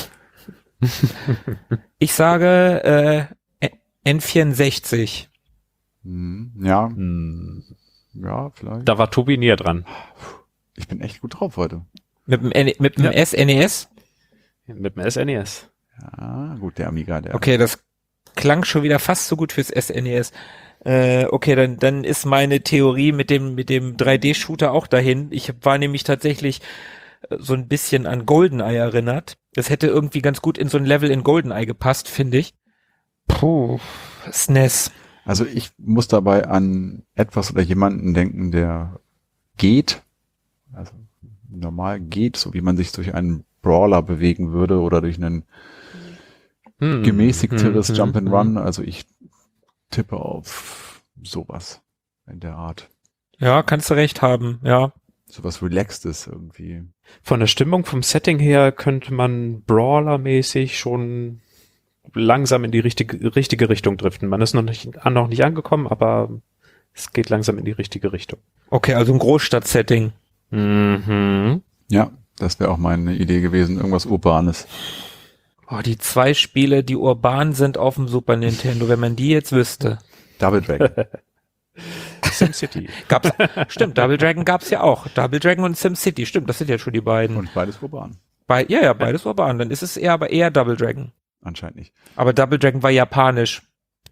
Ich sage N64. Ja. Ja, vielleicht. Da war Tobi näher dran. Ich bin echt gut drauf heute. Mit dem SNES? Mit dem SNES. Ja, gut, der Amiga, der. Okay, das klang schon wieder fast so gut fürs SNES. Okay, dann ist meine Theorie mit dem 3D-Shooter auch dahin. Ich war nämlich tatsächlich so ein bisschen an GoldenEye erinnert. Das hätte irgendwie ganz gut in so ein Level in GoldenEye gepasst, finde ich. Puh, SNES. Also ich muss dabei an etwas oder jemanden denken, der geht, also normal geht, so wie man sich durch einen Brawler bewegen würde oder durch einen gemäßigteres Jump-and-Run. Also ich tippe auf sowas in der Art. Ja, kannst du recht haben, ja. Sowas Relaxedes irgendwie. Von der Stimmung, vom Setting her könnte man Brawler-mäßig schon langsam in die richtige Richtung driften. Man ist noch nicht angekommen, aber es geht langsam in die richtige Richtung. Okay, also ein Großstadt-Setting. Mhm. Ja, das wäre auch meine Idee gewesen. Irgendwas Urbanes. Oh, die 2 Spiele, die urban sind auf dem Super Nintendo, wenn man die jetzt wüsste. Double Dragon. SimCity. Stimmt, Double Dragon gab's ja auch. Double Dragon und SimCity, stimmt, das sind ja schon die beiden. Und beides urban. Beides urban, dann ist es eher Double Dragon. Anscheinend nicht. Aber Double Dragon war japanisch.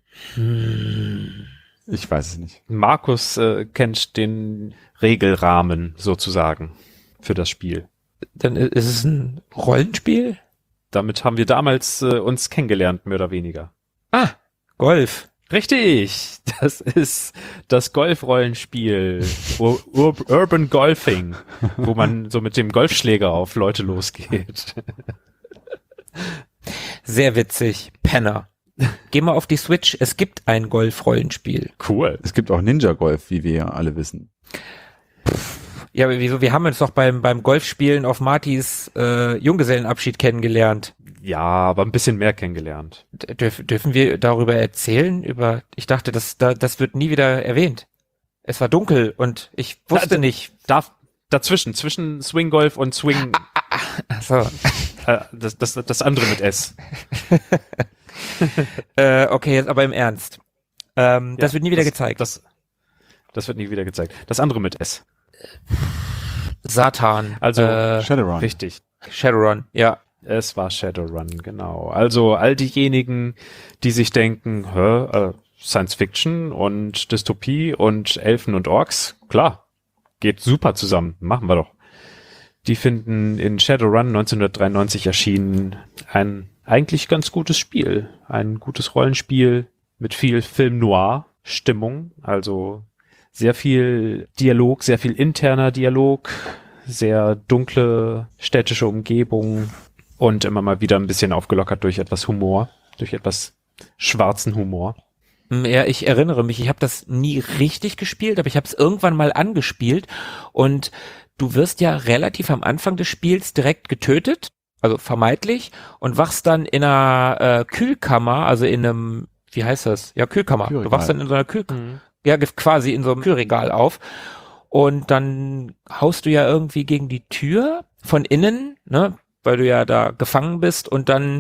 Ich weiß es nicht. Markus kennt den Regelrahmen sozusagen für das Spiel. Dann ist es ein Rollenspiel? Damit haben wir damals uns kennengelernt, mehr oder weniger. Ah, Golf. Richtig, das ist das Golf-Rollenspiel, Urban Golfing, wo man so mit dem Golfschläger auf Leute losgeht. Sehr witzig. Penner. Geh mal auf die Switch, es gibt ein Golf-Rollenspiel. Cool. Es gibt auch Ninja Golf, wie wir ja alle wissen. Ja, aber wieso? Wir haben uns doch beim Golfspielen auf Martys Junggesellenabschied kennengelernt. Ja, aber ein bisschen mehr kennengelernt. Dürfen wir darüber erzählen? Ich dachte, das wird nie wieder erwähnt. Es war dunkel und ich wusste nicht. Dazwischen, zwischen Swing Golf und Swing. Ach so. Das andere mit S. Okay, jetzt aber im Ernst. Das wird nie wieder gezeigt. Das wird nie wieder gezeigt. Das andere mit S. Satan. Also Shadowrun. richtig. Shadowrun, ja. Es war Shadowrun, genau. Also all diejenigen, die sich denken, Science Fiction und Dystopie und Elfen und Orks, klar, geht super zusammen. Machen wir doch. Die finden in Shadowrun 1993 erschienen ein eigentlich ganz gutes Spiel. Ein gutes Rollenspiel mit viel Film Noir-Stimmung. Also sehr viel Dialog, sehr viel interner Dialog, sehr dunkle städtische Umgebung und immer mal wieder ein bisschen aufgelockert durch etwas Humor, durch etwas schwarzen Humor. Ja, ich erinnere mich, ich habe das nie richtig gespielt, aber ich habe es irgendwann mal angespielt und du wirst ja relativ am Anfang des Spiels direkt getötet, also vermeintlich, und wachst dann in einer Kühlkammer, also in einem, wie heißt das? Ja, Kühlkammer. Kühlregal. Du wachst dann in so einer ja, quasi in so einem Kühlregal auf und dann haust du ja irgendwie gegen die Tür von innen, ne, weil du ja da gefangen bist und dann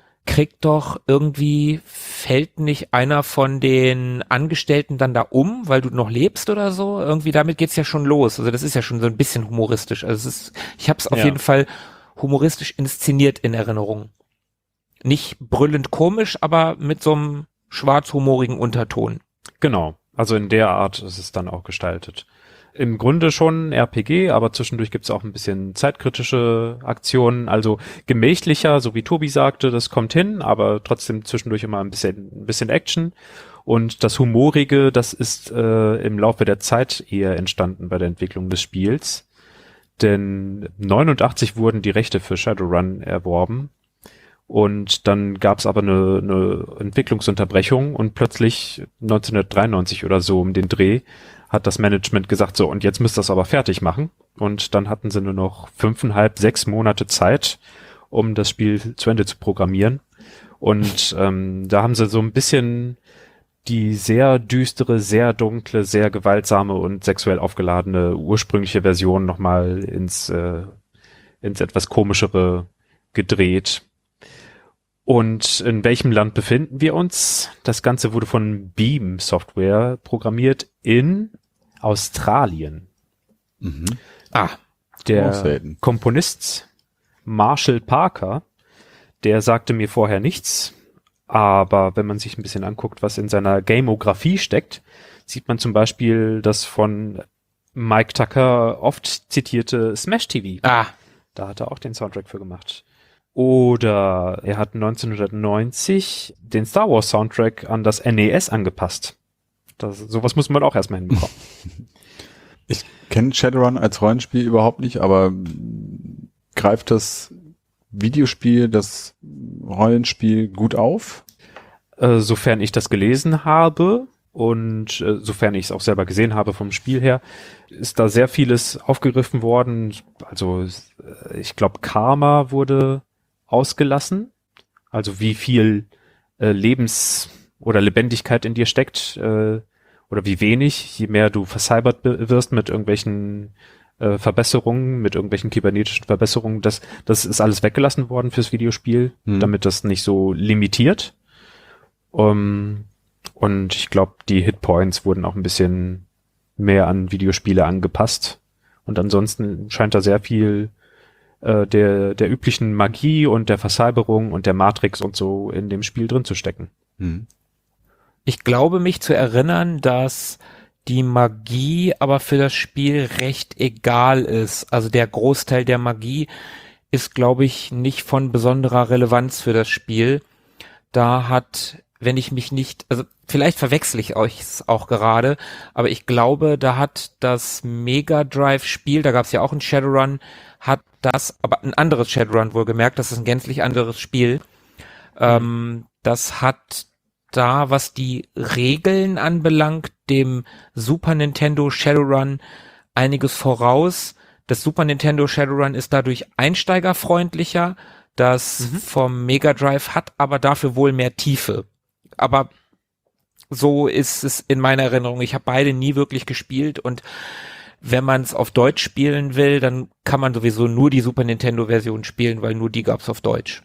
fällt nicht einer von den Angestellten dann da um, weil du noch lebst oder so? Irgendwie damit geht's ja schon los. Also das ist ja schon so ein bisschen humoristisch. Also ich habe es auf jeden Fall humoristisch inszeniert in Erinnerung. Nicht brüllend komisch, aber mit so einem schwarzhumorigen Unterton. Genau, also in der Art ist es dann auch gestaltet. Im Grunde schon RPG, aber zwischendurch gibt's auch ein bisschen zeitkritische Aktionen, also gemächlicher, so wie Tobi sagte, das kommt hin, aber trotzdem zwischendurch immer ein bisschen Action. Und das Humorige, das ist im Laufe der Zeit eher entstanden bei der Entwicklung des Spiels. Denn 89 wurden die Rechte für Shadowrun erworben. Und dann gab's aber eine Entwicklungsunterbrechung und plötzlich 1993 oder so um den Dreh hat das Management gesagt, so, und jetzt müsst ihr das aber fertig machen. Und dann hatten sie nur noch 5,5, 6 Monate Zeit, um das Spiel zu Ende zu programmieren. Und da haben sie so ein bisschen die sehr düstere, sehr dunkle, sehr gewaltsame und sexuell aufgeladene ursprüngliche Version nochmal ins etwas komischere gedreht. Und in welchem Land befinden wir uns? Das Ganze wurde von Beam Software programmiert in Australien. Mhm. Der Komponist Marshall Parker, der sagte mir vorher nichts, aber wenn man sich ein bisschen anguckt, was in seiner Gameografie steckt, sieht man zum Beispiel das von Mike Tucker oft zitierte Smash TV. Da hat er auch den Soundtrack für gemacht. Oder er hat 1990 den Star Wars Soundtrack an das NES angepasst. Sowas muss man auch erstmal hinbekommen. Ich kenne Shadowrun als Rollenspiel überhaupt nicht, aber greift das Videospiel, das Rollenspiel gut auf? Sofern ich das gelesen habe und sofern ich es auch selber gesehen habe vom Spiel her, ist da sehr vieles aufgegriffen worden. Also ich glaube, Karma wurde ausgelassen, also wie viel Lebens- oder Lebendigkeit in dir steckt oder wie wenig, je mehr du vercybert wirst mit irgendwelchen Verbesserungen, mit irgendwelchen kybernetischen Verbesserungen, das ist alles weggelassen worden fürs Videospiel, damit das nicht so limitiert. Und ich glaube, die Hitpoints wurden auch ein bisschen mehr an Videospiele angepasst. Und ansonsten scheint da sehr viel der üblichen Magie und der Vercyberung und der Matrix und so in dem Spiel drin zu stecken. Ich glaube, mich zu erinnern, dass die Magie aber für das Spiel recht egal ist. Also der Großteil der Magie ist, glaube ich, nicht von besonderer Relevanz für das Spiel. Da hat, wenn ich mich nicht, also vielleicht verwechsel ich euch auch gerade, aber ich glaube, da hat das Mega Drive Spiel, da gab es ja auch ein Shadowrun, hat das, aber ein anderes Shadowrun wohlgemerkt, das ist ein gänzlich anderes Spiel. Das hat da, was die Regeln anbelangt, dem Super Nintendo Shadowrun einiges voraus. Das Super Nintendo Shadowrun ist dadurch einsteigerfreundlicher. Das vom Mega Drive hat aber dafür wohl mehr Tiefe. Aber so ist es in meiner Erinnerung. Ich habe beide nie wirklich gespielt und wenn man es auf Deutsch spielen will, dann kann man sowieso nur die Super Nintendo Version spielen, weil nur die gab's auf Deutsch.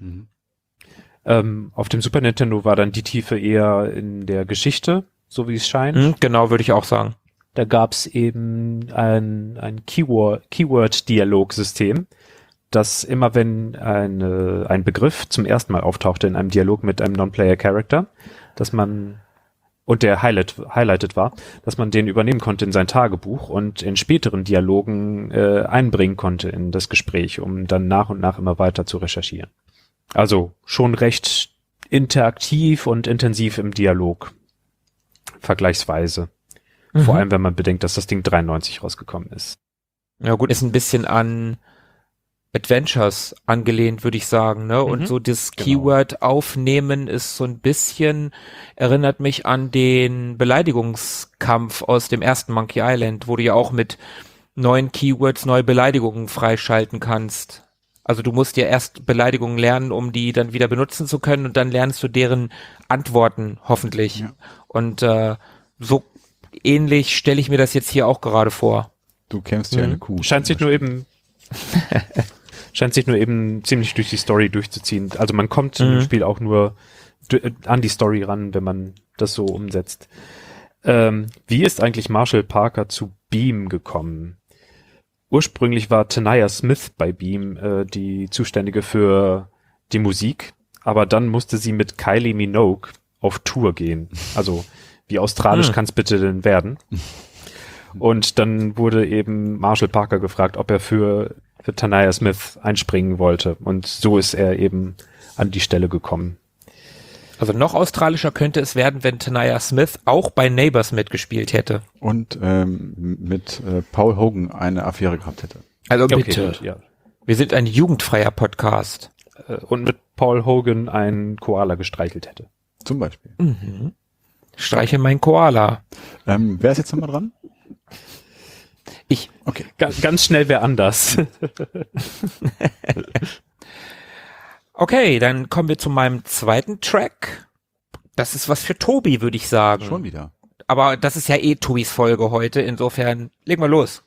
Auf dem Super Nintendo war dann die Tiefe eher in der Geschichte, so wie es scheint. Genau, würde ich auch sagen. Da gab's eben ein Keyword-Dialog-System, dass immer wenn ein Begriff zum ersten Mal auftauchte in einem Dialog mit einem Non-Player-Character, dass man und der highlighted war, dass man den übernehmen konnte in sein Tagebuch und in späteren Dialogen einbringen konnte in das Gespräch, um dann nach und nach immer weiter zu recherchieren. Also schon recht interaktiv und intensiv im Dialog, vergleichsweise. Vor allem, wenn man bedenkt, dass das Ding 93 rausgekommen ist. Ja gut, ist ein bisschen an Adventures angelehnt, würde ich sagen, ne? Und so das Keyword aufnehmen ist so ein bisschen, erinnert mich an den Beleidigungskampf aus dem ersten Monkey Island, wo du ja auch mit neuen Keywords neue Beleidigungen freischalten kannst. Also du musst ja erst Beleidigungen lernen, um die dann wieder benutzen zu können und dann lernst du deren Antworten, hoffentlich. Ja. Und so ähnlich stelle ich mir das jetzt hier auch gerade vor. Du kämpfst ja eine Kuh. Scheint sich nur eben ziemlich durch die Story durchzuziehen. Also man kommt im Spiel auch nur an die Story ran, wenn man das so umsetzt. Wie ist eigentlich Marshall Parker zu Beam gekommen? Ursprünglich war Tanaya Smith bei Beam die Zuständige für die Musik, aber dann musste sie mit Kylie Minogue auf Tour gehen. Also wie australisch kann es bitte denn werden? Und dann wurde eben Marshall Parker gefragt, ob er für Tanaya Smith einspringen wollte. Und so ist er eben an die Stelle gekommen. Also noch australischer könnte es werden, wenn Tanaya Smith auch bei Neighbours mitgespielt hätte. Und mit Paul Hogan eine Affäre gehabt hätte. Also Okay, bitte. gut, ja. Wir sind ein jugendfreier Podcast. Und mit Paul Hogan einen Koala gestreichelt hätte. Zum Beispiel. Streiche mein Koala. Wer ist jetzt nochmal dran? Ich. Okay. Ganz schnell wer anders. Okay, dann kommen wir zu meinem zweiten Track. Das ist was für Tobi, würde ich sagen. Schon wieder. Aber das ist ja eh Tobis Folge heute, insofern legen wir los.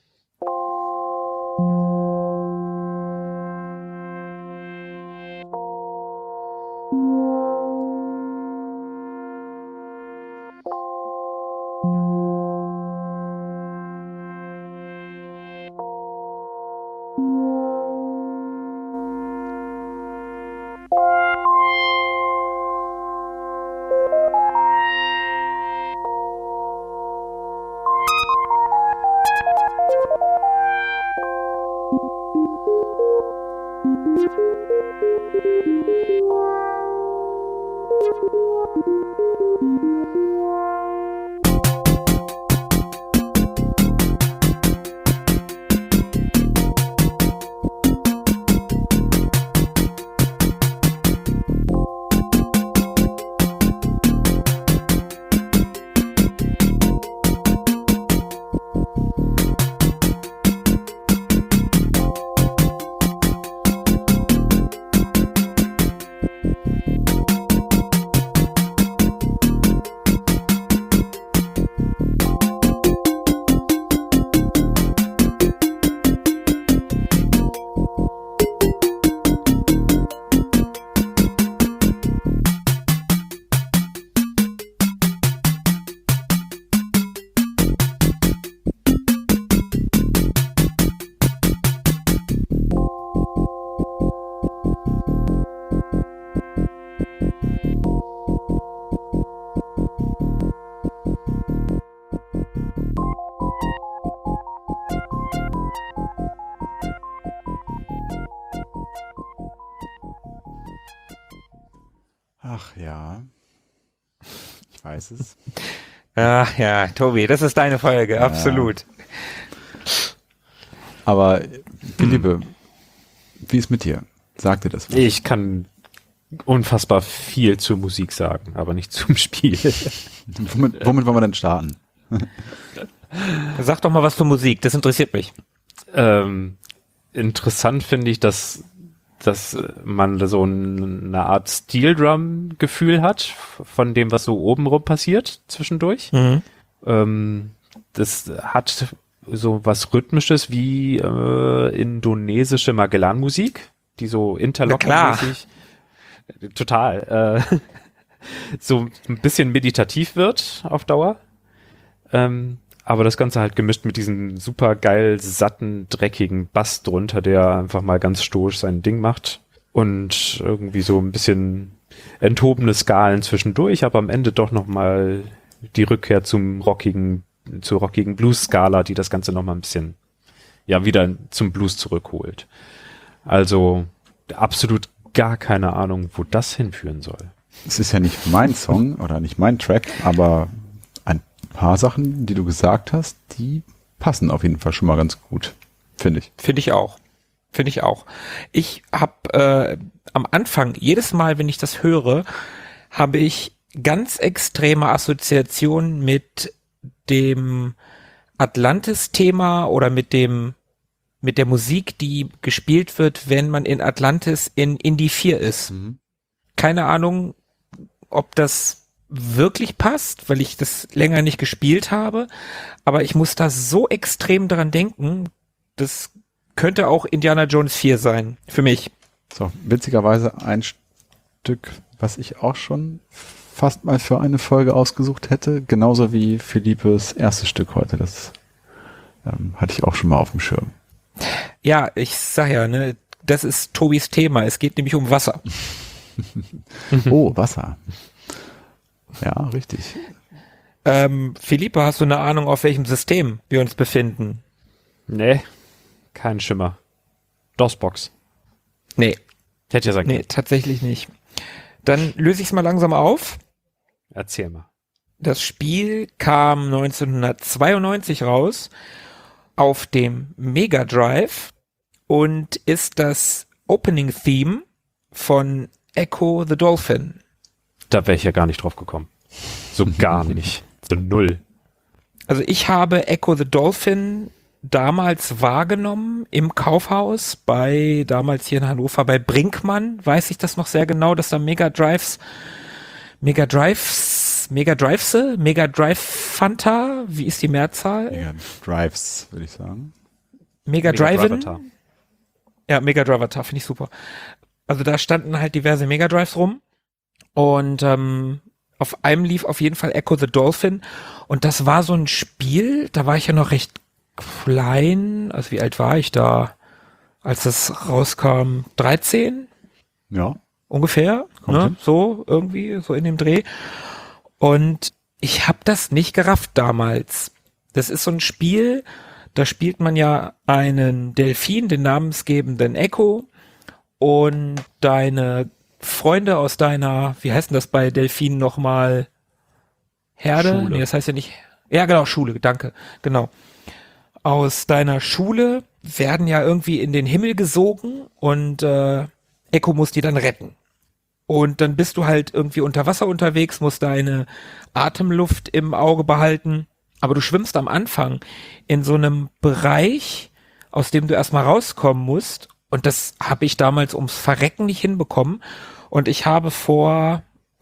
Ach ja. Ich weiß es. Ach ja, Tobi, das ist deine Folge, absolut. Aber, Liebe, wie ist mit dir? Sag dir das was? Ich kann unfassbar viel zur Musik sagen, aber nicht zum Spiel. Womit wollen wir denn starten? Sag doch mal was für Musik, das interessiert mich. Interessant finde ich, dass man so eine Art Steel-Drum-Gefühl hat von dem, was so obenrum passiert zwischendurch. Das hat so was Rhythmisches wie indonesische Magellan-Musik, die so interlock-mäßig total so ein bisschen meditativ wird auf Dauer. Aber das Ganze halt gemischt mit diesem super geil satten, dreckigen Bass drunter, der einfach mal ganz stoisch sein Ding macht und irgendwie so ein bisschen enthobene Skalen zwischendurch, aber am Ende doch nochmal die Rückkehr zur rockigen Blues-Skala, die das Ganze nochmal ein bisschen, ja, wieder zum Blues zurückholt. Also absolut gar keine Ahnung, wo das hinführen soll. Es ist ja nicht mein Song oder nicht mein Track, aber ein paar Sachen, die du gesagt hast, die passen auf jeden Fall schon mal ganz gut, finde ich. Finde ich auch. Ich habe am Anfang, jedes Mal, wenn ich das höre, habe ich ganz extreme Assoziationen mit dem Atlantis-Thema oder mit der Musik, die gespielt wird, wenn man in Atlantis in Indie 4 ist. Mhm. Keine Ahnung, ob das wirklich passt, weil ich das länger nicht gespielt habe, aber ich muss da so extrem dran denken, das könnte auch Indiana Jones 4 sein, für mich. So, witzigerweise ein Stück, was ich auch schon fast mal für eine Folge ausgesucht hätte, genauso wie Philippes erstes Stück heute, das hatte ich auch schon mal auf dem Schirm. Ja, ich sag ja, ne, das ist Tobis Thema, es geht nämlich um Wasser. Oh, Wasser. Ja, richtig. Philippe, hast du eine Ahnung, auf welchem System wir uns befinden? Nee, kein Schimmer. DOS-Box. Nee. Hätte ja sagen können. Nee, tatsächlich nicht. Dann löse ich es mal langsam auf. Erzähl mal. Das Spiel kam 1992 raus auf dem Mega Drive und ist das Opening Theme von Echo the Dolphin. Da wäre ich ja gar nicht drauf gekommen. So gar nicht. So null. Also ich habe Echo the Dolphin damals wahrgenommen im Kaufhaus damals hier in Hannover bei Brinkmann, weiß ich das noch sehr genau, dass da Mega Drive Fanta, wie ist die Mehrzahl? Mega Drives, würde ich sagen. Mega Drive-In? Drive-Avatar. Ja, Mega Drive-Avatar, finde ich super. Also da standen halt diverse Mega Drives rum und auf einem lief auf jeden Fall Echo the Dolphin und das war so ein Spiel, da war ich ja noch recht klein, also wie alt war ich da, als das rauskam? 13? Ja. Ungefähr, Kommt ne? hin. So irgendwie, so in dem Dreh. Und ich habe das nicht gerafft damals. Das ist so ein Spiel, da spielt man ja einen Delfin, den namensgebenden Echo, und deine Freunde aus deiner, wie heißt denn das bei Delfinen nochmal? Herde? Schule. Nee, das heißt ja nicht. Ja, genau, Schule, danke. Genau. Aus deiner Schule werden ja irgendwie in den Himmel gesogen und Echo muss die dann retten. Und dann bist du halt irgendwie unter Wasser unterwegs, musst deine Atemluft im Auge behalten. Aber du schwimmst am Anfang in so einem Bereich, aus dem du erstmal rauskommen musst. Und das habe ich damals ums Verrecken nicht hinbekommen. Und ich habe vor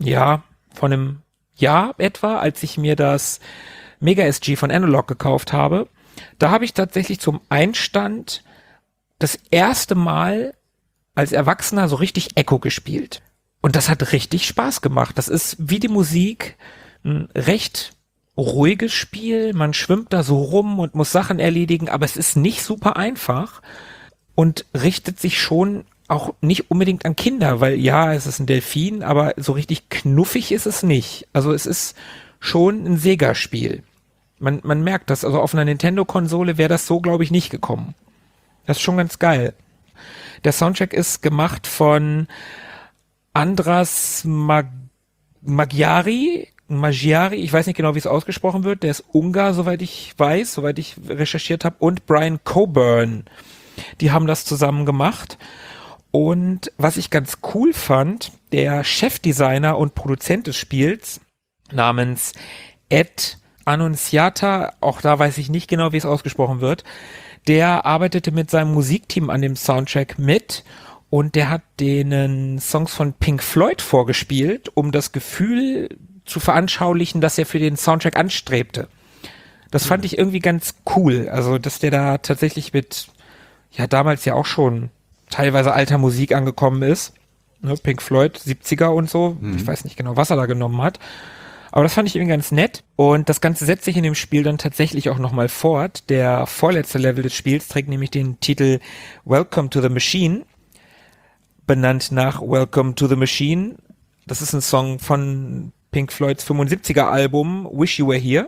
einem Jahr etwa, als ich mir das Mega SG von Analog gekauft habe, da habe ich tatsächlich zum Einstand das erste Mal als Erwachsener so richtig Echo gespielt. Und das hat richtig Spaß gemacht. Das ist wie die Musik ein recht ruhiges Spiel. Man schwimmt da so rum und muss Sachen erledigen, aber es ist nicht super einfach und richtet sich schon auch nicht unbedingt an Kinder, weil ja, es ist ein Delfin, aber so richtig knuffig ist es nicht. Also es ist schon ein Sega-Spiel. Man merkt das, also auf einer Nintendo-Konsole wäre das so, glaube ich, nicht gekommen. Das ist schon ganz geil. Der Soundtrack ist gemacht von Andras Magyari, ich weiß nicht genau, wie es ausgesprochen wird, der ist Ungar, soweit ich weiß, soweit ich recherchiert habe, und Brian Coburn. Die haben das zusammen gemacht. Und was ich ganz cool fand, der Chefdesigner und Produzent des Spiels namens Ed Annunziata, auch da weiß ich nicht genau, wie es ausgesprochen wird, der arbeitete mit seinem Musikteam an dem Soundtrack mit und der hat denen Songs von Pink Floyd vorgespielt, um das Gefühl zu veranschaulichen, das er für den Soundtrack anstrebte. Das fand ich irgendwie ganz cool, also dass der da tatsächlich mit, ja damals ja auch schon teilweise alter Musik angekommen ist, ne, Pink Floyd, 70er und so, ich weiß nicht genau, was er da genommen hat, aber das fand ich irgendwie ganz nett und das Ganze setzt sich in dem Spiel dann tatsächlich auch nochmal fort. Der vorletzte Level des Spiels trägt nämlich den Titel Welcome to the Machine, benannt nach Welcome to the Machine, Das ist ein Song von Pink Floyds 75er Album Wish You Were Here.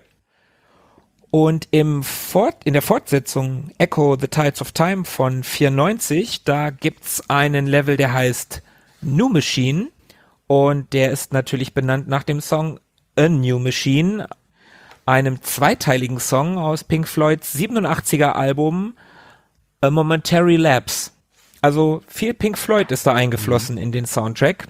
Und in der Fortsetzung Echo the Tides of Time von 94, da gibt's einen Level, der heißt New Machine. Und der ist natürlich benannt nach dem Song A New Machine, einem zweiteiligen Song aus Pink Floyds 87er Album A Momentary Lapse. Also viel Pink Floyd ist da eingeflossen in den Soundtrack.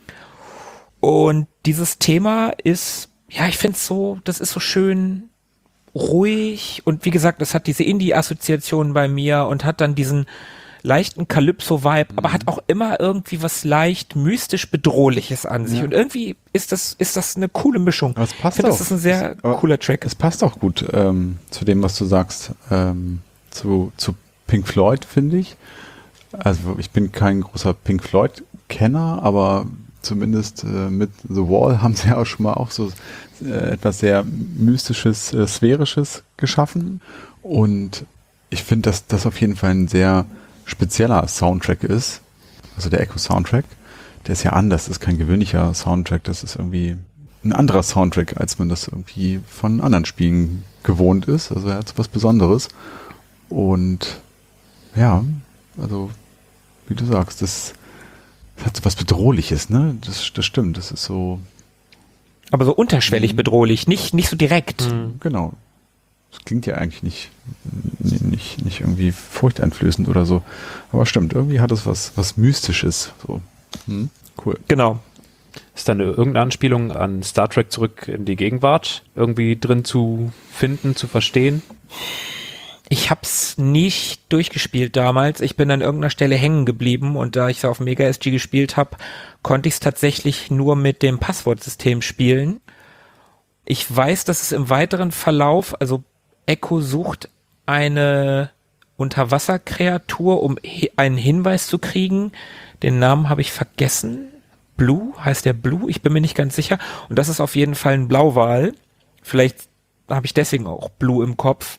Und dieses Thema ist, ja, ich finde es so, das ist so schön ruhig und wie gesagt, das hat diese Indie-Assoziation bei mir und hat dann diesen leichten Calypso-Vibe, aber hat auch immer irgendwie was leicht mystisch Bedrohliches an sich. Ja. Und irgendwie ist das eine coole Mischung. Aber es passt ich finde, auch. das ist ein sehr cooler Track. Es passt auch gut zu dem, was du sagst, zu Pink Floyd, finde ich. Also ich bin kein großer Pink Floyd-Kenner, aber zumindest mit The Wall haben sie ja auch schon mal auch so etwas sehr Mystisches, Sphärisches geschaffen. Und ich finde, dass das auf jeden Fall ein sehr spezieller Soundtrack ist. Also der Echo-Soundtrack. Der ist ja anders, das ist kein gewöhnlicher Soundtrack, das ist irgendwie ein anderer Soundtrack, als man das irgendwie von anderen Spielen gewohnt ist. Also er hat so was Besonderes. Und ja, also wie du sagst, das hat so was Bedrohliches, ne? Das stimmt, das ist so... Aber so unterschwellig bedrohlich, nicht so direkt. Genau. Das klingt ja eigentlich nicht irgendwie furchteinflößend oder so. Aber stimmt, irgendwie hat es was Mystisches. So. Cool. Genau. Ist da irgendeine Anspielung an Star Trek zurück in die Gegenwart irgendwie drin zu finden, zu verstehen? Ich hab's nicht durchgespielt damals. Ich bin an irgendeiner Stelle hängen geblieben und da ich es auf Mega SG gespielt habe, konnte ich es tatsächlich nur mit dem Passwortsystem spielen. Ich weiß, dass es im weiteren Verlauf, also Echo sucht eine Unterwasserkreatur, um einen Hinweis zu kriegen. Den Namen habe ich vergessen. Blue, heißt der Blue? Ich bin mir nicht ganz sicher. Und das ist auf jeden Fall ein Blauwal. Vielleicht habe ich deswegen auch Blue im Kopf.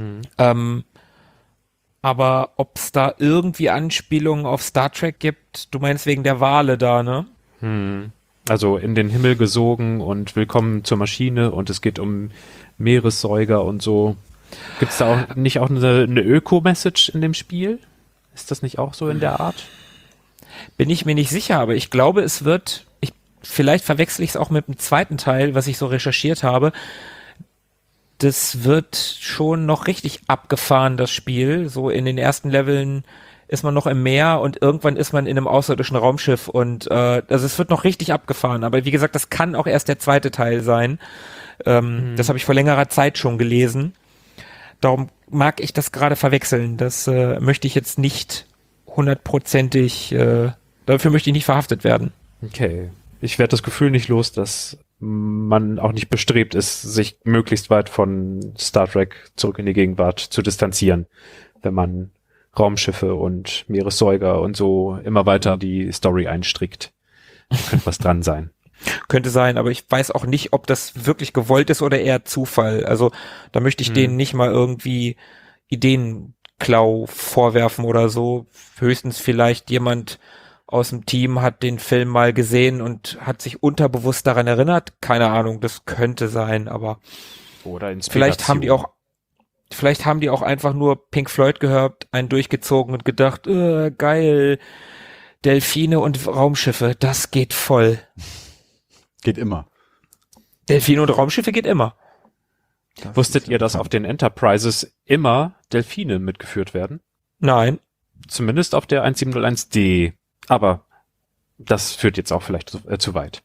Aber ob es da irgendwie Anspielungen auf Star Trek gibt, du meinst wegen der Wale da, ne? Also in den Himmel gesogen und willkommen zur Maschine und es geht um Meeressäuger und so. Gibt es da auch nicht auch eine Öko-Message in dem Spiel? Ist das nicht auch so in der Art? Bin ich mir nicht sicher, aber ich glaube, es wird, vielleicht verwechsel ich es auch mit dem zweiten Teil, was ich so recherchiert habe. Das wird schon noch richtig abgefahren, das Spiel. So in den ersten Leveln ist man noch im Meer und irgendwann ist man in einem außerirdischen Raumschiff und also es wird noch richtig abgefahren. Aber wie gesagt, das kann auch erst der zweite Teil sein. Das habe ich vor längerer Zeit schon gelesen. Darum mag ich das gerade verwechseln. Das möchte ich jetzt nicht hundertprozentig, dafür möchte ich nicht verhaftet werden. Okay. Ich werde das Gefühl nicht los, dass man auch nicht bestrebt ist, sich möglichst weit von Star Trek zurück in die Gegenwart zu distanzieren, wenn man Raumschiffe und Meeressäuger und so immer weiter die Story einstrickt. Da könnte was dran sein. Könnte sein, aber ich weiß auch nicht, ob das wirklich gewollt ist oder eher Zufall. Also da möchte ich denen nicht mal irgendwie Ideenklau vorwerfen oder so. Höchstens vielleicht jemand aus dem Team hat den Film mal gesehen und hat sich unterbewusst daran erinnert. Keine Ahnung, das könnte sein, aber oder Inspiration. Vielleicht haben die auch einfach nur Pink Floyd gehört, einen durchgezogen und gedacht, geil, Delfine und Raumschiffe, das geht voll. Geht immer. Delfine und Raumschiffe geht immer. Wusstet ihr, dass auf den Enterprises immer Delfine mitgeführt werden? Nein. Zumindest auf der 1701D. Aber das führt jetzt auch vielleicht zu weit.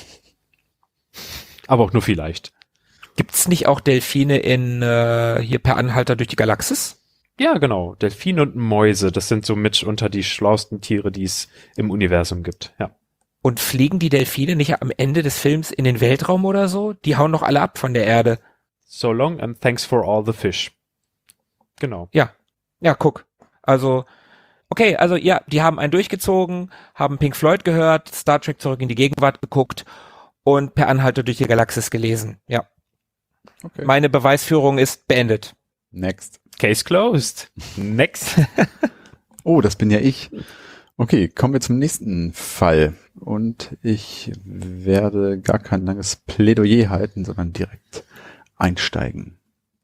Aber auch nur vielleicht. Gibt's nicht auch Delfine in hier per Anhalter durch die Galaxis? Ja, genau. Delfine und Mäuse, das sind so mit unter die schlauesten Tiere, die es im Universum gibt. Ja. Und fliegen die Delfine nicht am Ende des Films in den Weltraum oder so? Die hauen doch alle ab von der Erde. So long and thanks for all the fish. Genau. Ja, guck. Also, okay, also ja, die haben einen durchgezogen, haben Pink Floyd gehört, Star Trek zurück in die Gegenwart geguckt und per Anhalter durch die Galaxis gelesen. Ja. Okay. Meine Beweisführung ist beendet. Next. Case closed. Next. Oh, das bin ja ich. Okay, kommen wir zum nächsten Fall. Und ich werde gar kein langes Plädoyer halten, sondern direkt einsteigen.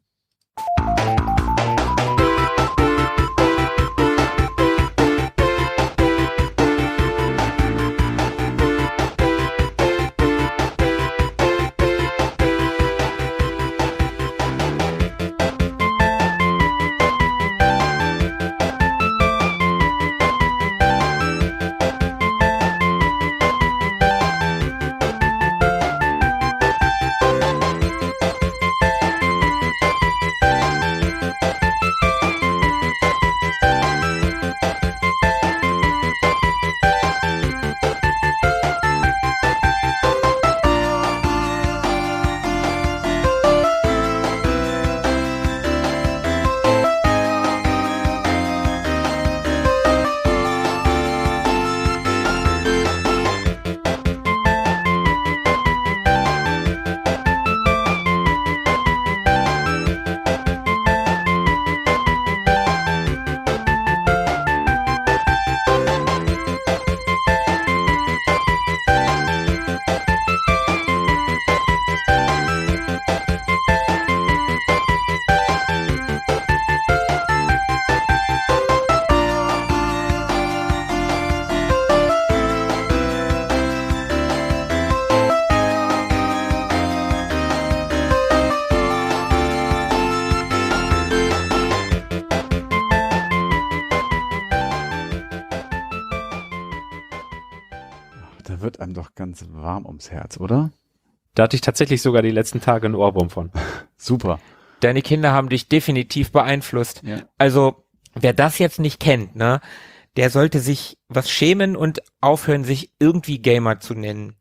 Da wird einem doch ganz warm ums Herz, oder? Da hatte ich tatsächlich sogar die letzten Tage einen Ohrwurm von. Super. Deine Kinder haben dich definitiv beeinflusst. Ja. Also, wer das jetzt nicht kennt, ne, der sollte sich was schämen und aufhören, sich irgendwie Gamer zu nennen.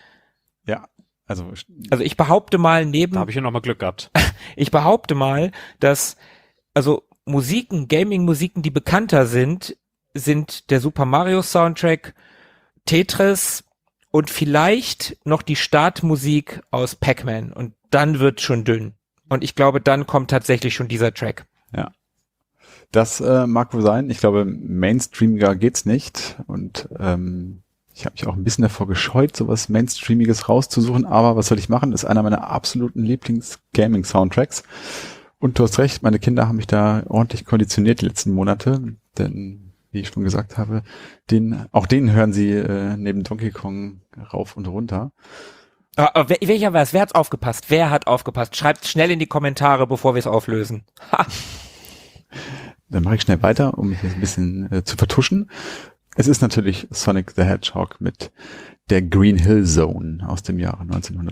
Ja, also ich behaupte mal Da habe ich ja nochmal Glück gehabt. ich behaupte mal, dass, also Gaming-Musiken, die bekannter sind der Super Mario Soundtrack, Tetris und vielleicht noch die Startmusik aus Pac-Man. Und dann wird schon dünn. Und ich glaube, dann kommt tatsächlich schon dieser Track. ja. Das mag wohl sein. Ich glaube, mainstreamiger geht's nicht. Und ich habe mich auch ein bisschen davor gescheut, sowas Mainstreamiges rauszusuchen. Aber was soll ich machen? Das ist einer meiner absoluten Lieblings-Gaming-Soundtracks. Und du hast recht, meine Kinder haben mich da ordentlich konditioniert die letzten Monate. Denn, wie ich schon gesagt habe, den hören sie neben Donkey Kong rauf und runter. Welcher war es? Wer hat's aufgepasst? Wer hat aufgepasst? Schreibt schnell in die Kommentare, bevor wir es auflösen. Ha. Dann mache ich schnell weiter, um mich ein bisschen zu vertuschen. Es ist natürlich Sonic the Hedgehog mit der Green Hill Zone aus dem Jahre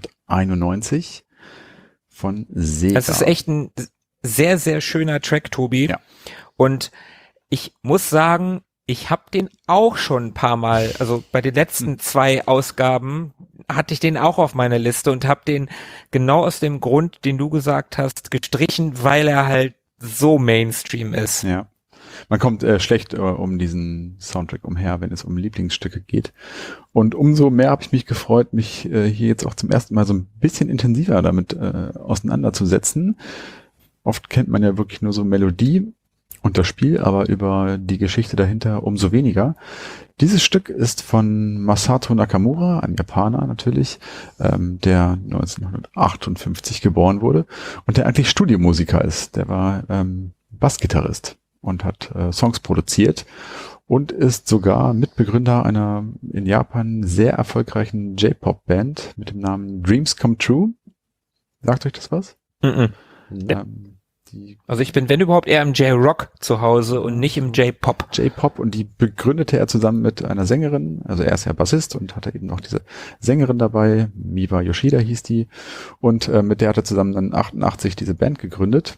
1991 von Sega. Das ist echt ein sehr, sehr schöner Track, Tobi. Ja. Und ich muss sagen, ich habe den auch schon ein paar Mal, also bei den letzten 2 Ausgaben hatte ich den auch auf meiner Liste und habe den genau aus dem Grund, den du gesagt hast, gestrichen, weil er halt so Mainstream ist. Ja. Man kommt schlecht um diesen Soundtrack umher, wenn es um Lieblingsstücke geht. Und umso mehr habe ich mich gefreut, mich hier jetzt auch zum ersten Mal so ein bisschen intensiver damit auseinanderzusetzen. Oft kennt man ja wirklich nur so Melodie und das Spiel, aber über die Geschichte dahinter umso weniger. Dieses Stück ist von Masato Nakamura, ein Japaner natürlich, der 1958 geboren wurde und der eigentlich Studiomusiker ist. Der war Bassgitarrist und hat Songs produziert und ist sogar Mitbegründer einer in Japan sehr erfolgreichen J-Pop-Band mit dem Namen Dreams Come True. Sagt euch das was? Mhm. Also ich bin, wenn überhaupt, eher im J-Rock zu Hause und nicht im J-Pop. J-Pop, und die begründete er zusammen mit einer Sängerin, also er ist ja Bassist und hatte eben noch diese Sängerin dabei, Miwa Yoshida hieß die, und mit der hat er zusammen dann 88 diese Band gegründet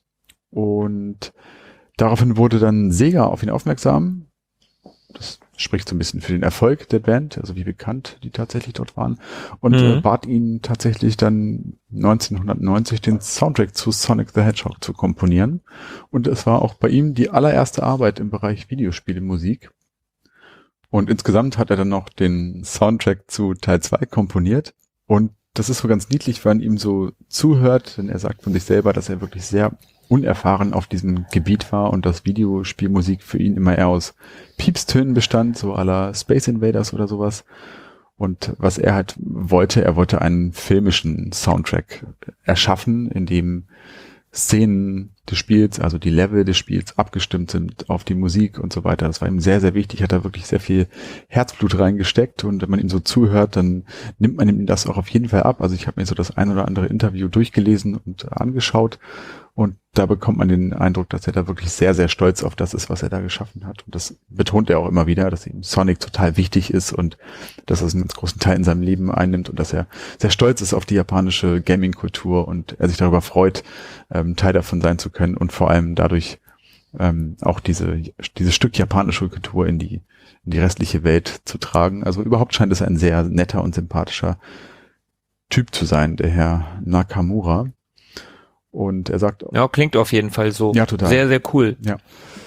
und daraufhin wurde dann Sega auf ihn aufmerksam. Das spricht so ein bisschen für den Erfolg der Band, also wie bekannt die tatsächlich dort waren, und bat ihn tatsächlich dann 1990 den Soundtrack zu Sonic the Hedgehog zu komponieren. Und es war auch bei ihm die allererste Arbeit im Bereich Videospielemusik. Und insgesamt hat er dann noch den Soundtrack zu Teil 2 komponiert. Und das ist so ganz niedlich, wenn man ihm so zuhört, denn er sagt von sich selber, dass er wirklich sehr unerfahren auf diesem Gebiet war und dass Videospielmusik für ihn immer eher aus Piepstönen bestand, so à la Space Invaders oder sowas. Und was er halt wollte, er wollte einen filmischen Soundtrack erschaffen, in dem Szenen des Spiels, also die Level des Spiels abgestimmt sind auf die Musik und so weiter. Das war ihm sehr, sehr wichtig, hat da wirklich sehr viel Herzblut reingesteckt und wenn man ihm so zuhört, dann nimmt man ihm das auch auf jeden Fall ab. Also ich habe mir so das ein oder andere Interview durchgelesen und angeschaut und da bekommt man den Eindruck, dass er da wirklich sehr, sehr stolz auf das ist, was er da geschaffen hat. Und das betont er auch immer wieder, dass ihm Sonic total wichtig ist und dass es einen ganz großen Teil in seinem Leben einnimmt und dass er sehr stolz ist auf die japanische Gaming-Kultur und er sich darüber freut, Teil davon sein zu können und vor allem dadurch auch dieses Stück japanische Kultur in die restliche Welt zu tragen. Also überhaupt scheint es ein sehr netter und sympathischer Typ zu sein, der Herr Nakamura. Und er sagt... Ja, klingt auf jeden Fall so. Ja, total. Sehr, sehr cool. Ja.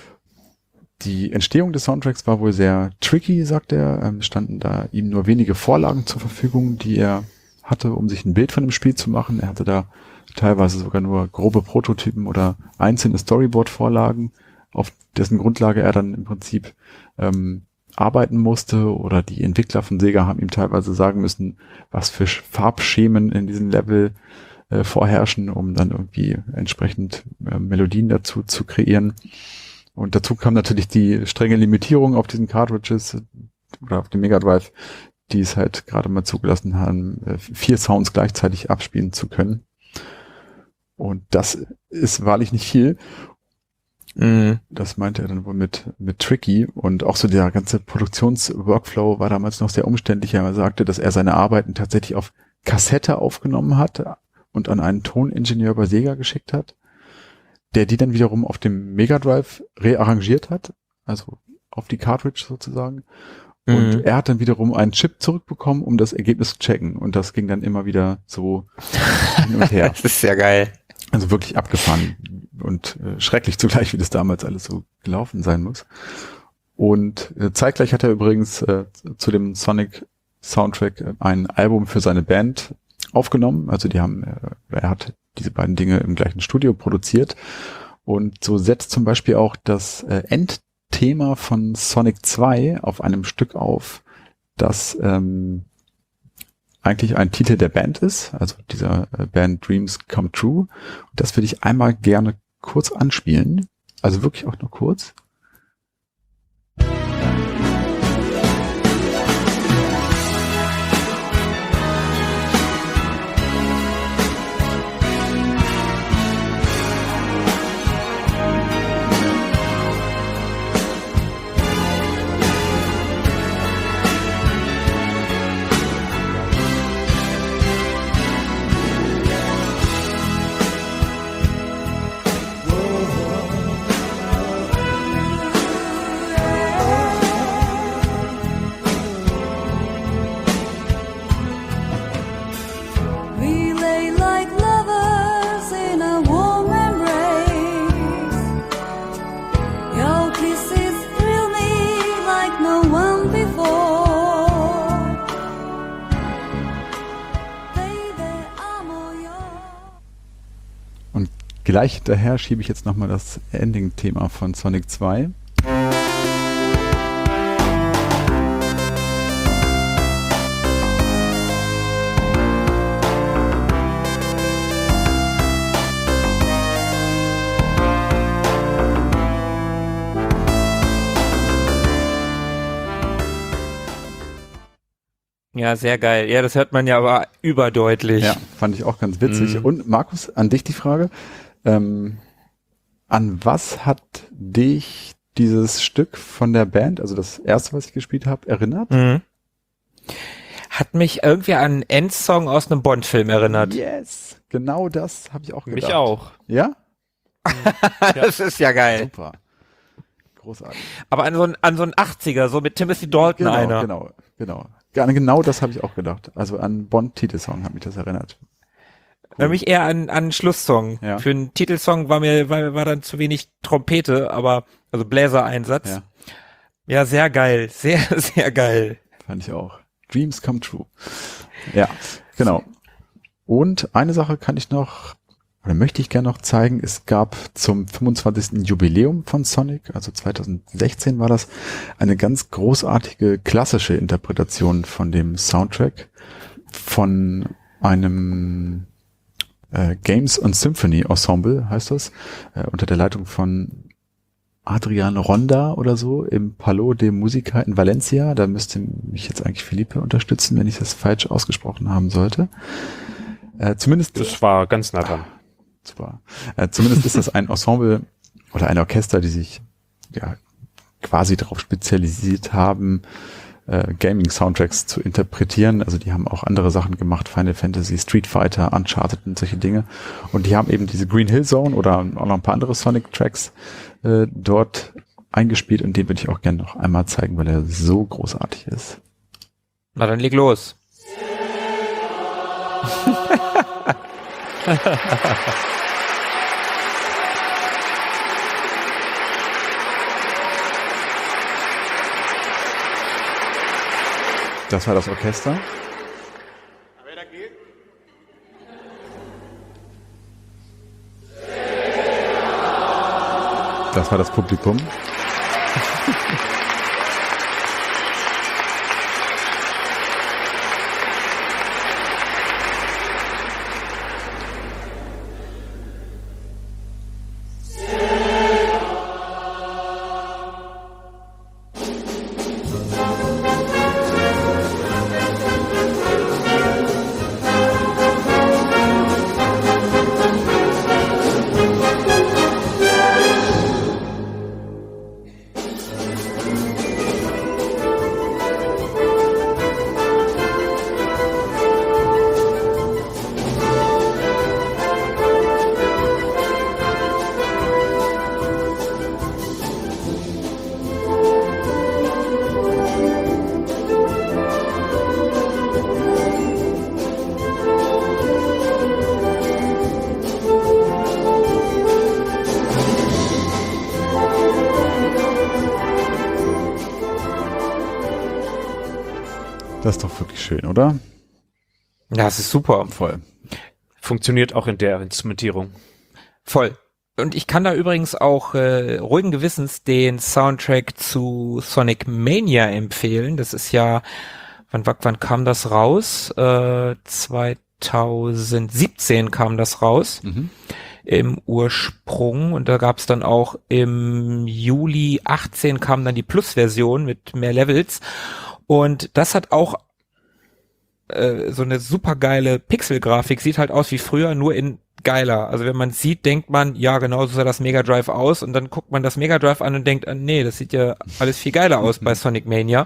Die Entstehung des Soundtracks war wohl sehr tricky, sagt er. Standen da ihm nur wenige Vorlagen zur Verfügung, die er hatte, um sich ein Bild von dem Spiel zu machen. Er hatte da teilweise sogar nur grobe Prototypen oder einzelne Storyboard-Vorlagen, auf dessen Grundlage er dann im Prinzip arbeiten musste, oder die Entwickler von Sega haben ihm teilweise sagen müssen, was für Farbschemen in diesem Level vorherrschen, um dann irgendwie entsprechend Melodien dazu zu kreieren. Und dazu kam natürlich die strenge Limitierung auf diesen Cartridges oder auf dem Mega Drive, die es halt gerade mal zugelassen haben, 4 Sounds gleichzeitig abspielen zu können. Und das ist wahrlich nicht viel. Das meinte er dann wohl mit tricky. Und auch so der ganze Produktionsworkflow war damals noch sehr umständlich. Er sagte, dass er seine Arbeiten tatsächlich auf Kassette aufgenommen hat und an einen Toningenieur bei Sega geschickt hat, der die dann wiederum auf dem Mega Drive rearrangiert hat, also auf die Cartridge sozusagen. Und er hat dann wiederum einen Chip zurückbekommen, um das Ergebnis zu checken. Und das ging dann immer wieder so hin und her. Das ist sehr geil. Also wirklich abgefahren und schrecklich zugleich, wie das damals alles so gelaufen sein muss. Und zeitgleich hat er übrigens zu dem Sonic Soundtrack ein Album für seine Band aufgenommen. Also er hat diese beiden Dinge im gleichen Studio produziert. Und so setzt zum Beispiel auch das Endthema von Sonic 2 auf einem Stück auf, das eigentlich ein Titel der Band ist, also dieser Band Dreams Come True. Und das würde ich einmal gerne kurz anspielen. Also wirklich auch nur kurz. Gleich hinterher schiebe ich jetzt nochmal das Ending-Thema von Sonic 2. Ja, sehr geil. Ja, das hört man ja aber überdeutlich. Ja, fand ich auch ganz witzig. Und Markus, an dich die Frage. An was hat dich dieses Stück von der Band, also das erste, was ich gespielt habe, erinnert? Hat mich irgendwie an einen Endsong aus einem Bond-Film erinnert. Yes, genau das habe ich auch gedacht. Mich auch. Ja? Das ist ja geil. Super. Großartig. Aber an so einen 80er, so mit Timothy Dalton einer. Genau das habe ich auch gedacht. Also an Bond-Titelsong hat mich das erinnert. Nämlich eher an einen Schlusssong. Ja. Für einen Titelsong war dann zu wenig Trompete, also Bläsereinsatz. Ja, sehr geil. Sehr, sehr geil. Fand ich auch. Dreams come true. Ja, genau. Und eine Sache kann ich noch oder möchte ich gerne noch zeigen, es gab zum 25. Jubiläum von Sonic, also 2016 war das, eine ganz großartige klassische Interpretation von dem Soundtrack von einem Games and Symphony Ensemble, heißt das, unter der Leitung von Adrian Ronda oder so im Palo de Musica in Valencia. Da müsste mich jetzt eigentlich Felipe unterstützen, wenn ich das falsch ausgesprochen haben sollte. Zumindest Das war ganz nah dran. Super. Zumindest ist das ein Ensemble oder ein Orchester, die sich ja quasi darauf spezialisiert haben, Gaming-Soundtracks zu interpretieren. Also die haben auch andere Sachen gemacht, Final Fantasy, Street Fighter, Uncharted und solche Dinge. Und die haben eben diese Green Hill Zone oder auch noch ein paar andere Sonic-Tracks dort eingespielt und den würde ich auch gerne noch einmal zeigen, weil er so großartig ist. Na, dann leg los. Das war das Orchester. Das war das Publikum. Das ist doch wirklich schön, oder? Ja, es ist super. Voll. Funktioniert auch in der Instrumentierung. Voll. Und ich kann da übrigens auch ruhigen Gewissens den Soundtrack zu Sonic Mania empfehlen. Das ist ja, wann kam das raus? 2017 kam das raus. Im Ursprung. Und da gab es dann auch im Juli 18 kam dann die Plus-Version mit mehr Levels. Und das hat auch so eine super geile Pixel-Grafik, sieht halt aus wie früher, nur in geiler. Also wenn man sieht, denkt man, ja genau so sah das Mega Drive aus und dann guckt man das Mega Drive an und denkt, nee, das sieht ja alles viel geiler aus bei Sonic Mania.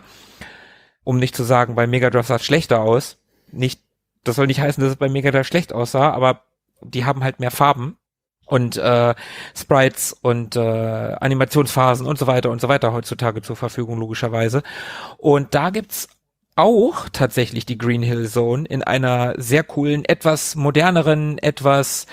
Um nicht zu sagen, bei Mega Drive sah es schlechter aus. Das soll nicht heißen, dass es bei Mega Drive schlecht aussah, aber die haben halt mehr Farben und Sprites und Animationsphasen und so weiter heutzutage zur Verfügung, logischerweise. Und da gibt's auch tatsächlich die Green Hill Zone in einer sehr coolen, etwas moderneren, etwas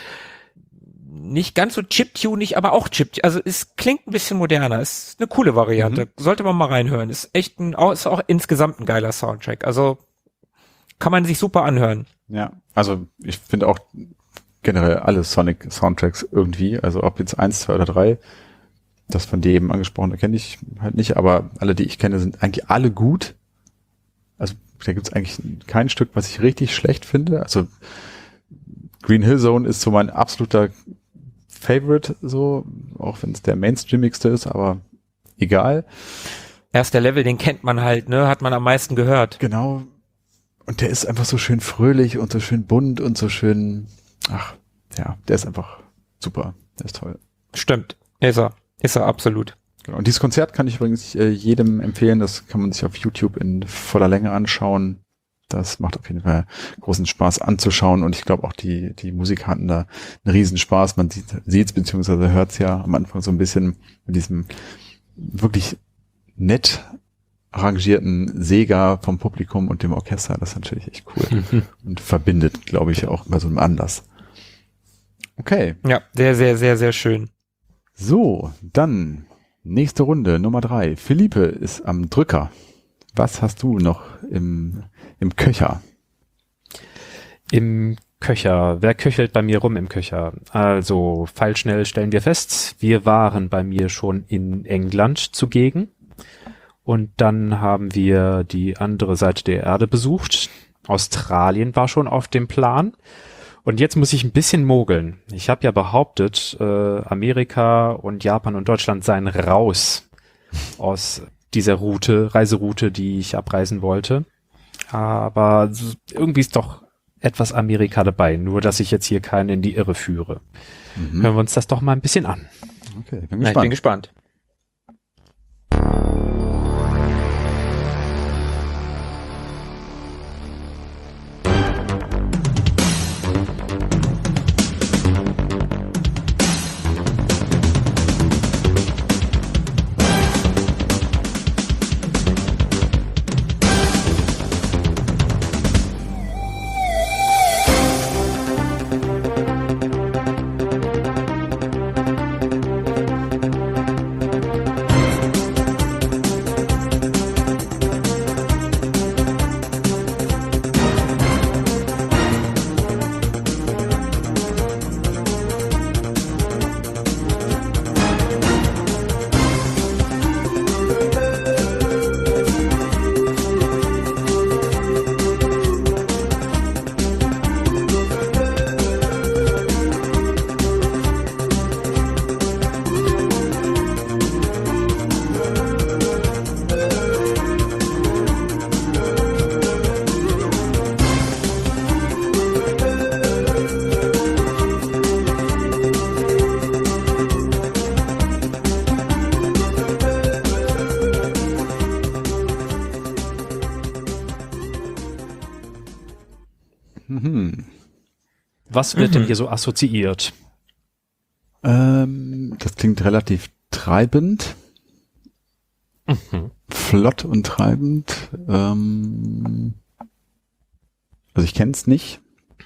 nicht ganz so chiptunig, aber auch also es klingt ein bisschen moderner, ist eine coole Variante, sollte man mal reinhören, ist echt ist auch insgesamt ein geiler Soundtrack, also kann man sich super anhören. Ja, also ich finde auch generell alle Sonic Soundtracks irgendwie, also ob jetzt 1, 2 oder 3, das von dir eben angesprochene kenne ich halt nicht, aber alle, die ich kenne, sind eigentlich alle gut. Also da gibt es eigentlich kein Stück, was ich richtig schlecht finde. Also Green Hill Zone ist so mein absoluter Favorite, so, auch wenn es der mainstreamigste ist, aber egal. Erster Level, den kennt man halt, ne, hat man am meisten gehört. Genau. Und der ist einfach so schön fröhlich und so schön bunt und so schön, der ist einfach super, der ist toll. Stimmt, ist er absolut. Genau. Und dieses Konzert kann ich übrigens jedem empfehlen, das kann man sich auf YouTube in voller Länge anschauen. Das macht auf jeden Fall großen Spaß anzuschauen und ich glaube auch die Musiker hatten da einen Riesenspaß. Man sieht's beziehungsweise hört's ja am Anfang so ein bisschen mit diesem wirklich nett arrangierten Sega vom Publikum und dem Orchester. Das ist natürlich echt cool und verbindet, glaube ich, auch bei so einem Anlass. Okay. Ja, sehr, sehr, sehr, sehr schön. So, dann nächste Runde, Nummer 3. Felipe ist am Drücker. Was hast du noch im Köcher? Im Köcher. Wer köchelt bei mir rum im Köcher? Also, pfeilschnell stellen wir fest, wir waren bei mir schon in England zugegen. Und dann haben wir die andere Seite der Erde besucht. Australien war schon auf dem Plan. Und jetzt muss ich ein bisschen mogeln. Ich habe ja behauptet, Amerika und Japan und Deutschland seien raus aus dieser Reiseroute, die ich abreisen wollte. Aber irgendwie ist doch etwas Amerika dabei, nur dass ich jetzt hier keinen in die Irre führe. Hören wir uns das doch mal ein bisschen an. Okay, Ich bin gespannt. Was wird denn hier so assoziiert? Das klingt relativ treibend. Flott und treibend. Also ich kenne es nicht.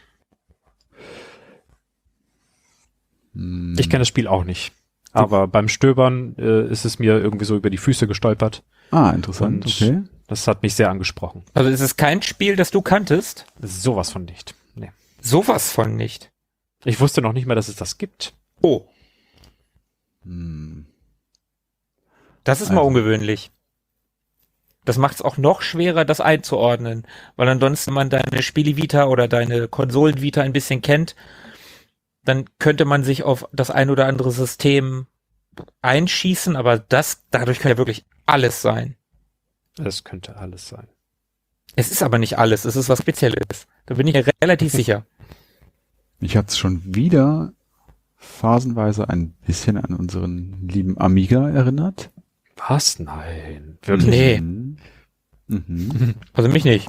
Ich kenne das Spiel auch nicht. Aber beim Stöbern ist es mir irgendwie so über die Füße gestolpert. Ah, interessant. Und okay. das hat mich sehr angesprochen. Also ist es kein Spiel, das du kanntest? Sowas von nicht. Nee. Sowas von nicht. Ich wusste noch nicht mal, dass es das gibt. Oh, Hm. das ist mal ungewöhnlich. Das macht es auch noch schwerer, das einzuordnen, weil ansonsten man deine Spiele-Vita oder deine Konsolen-Vita ein bisschen kennt, dann könnte man sich auf das ein oder andere System einschießen, aber dadurch kann ja wirklich alles sein. Es könnte alles sein. Es ist aber nicht alles, es ist was Spezielles. Da bin ich ja relativ sicher. Mich hat's schon wieder phasenweise ein bisschen an unseren lieben Amiga erinnert. Was? Nein. Wirklich? Nee, Mhm. also mich nicht.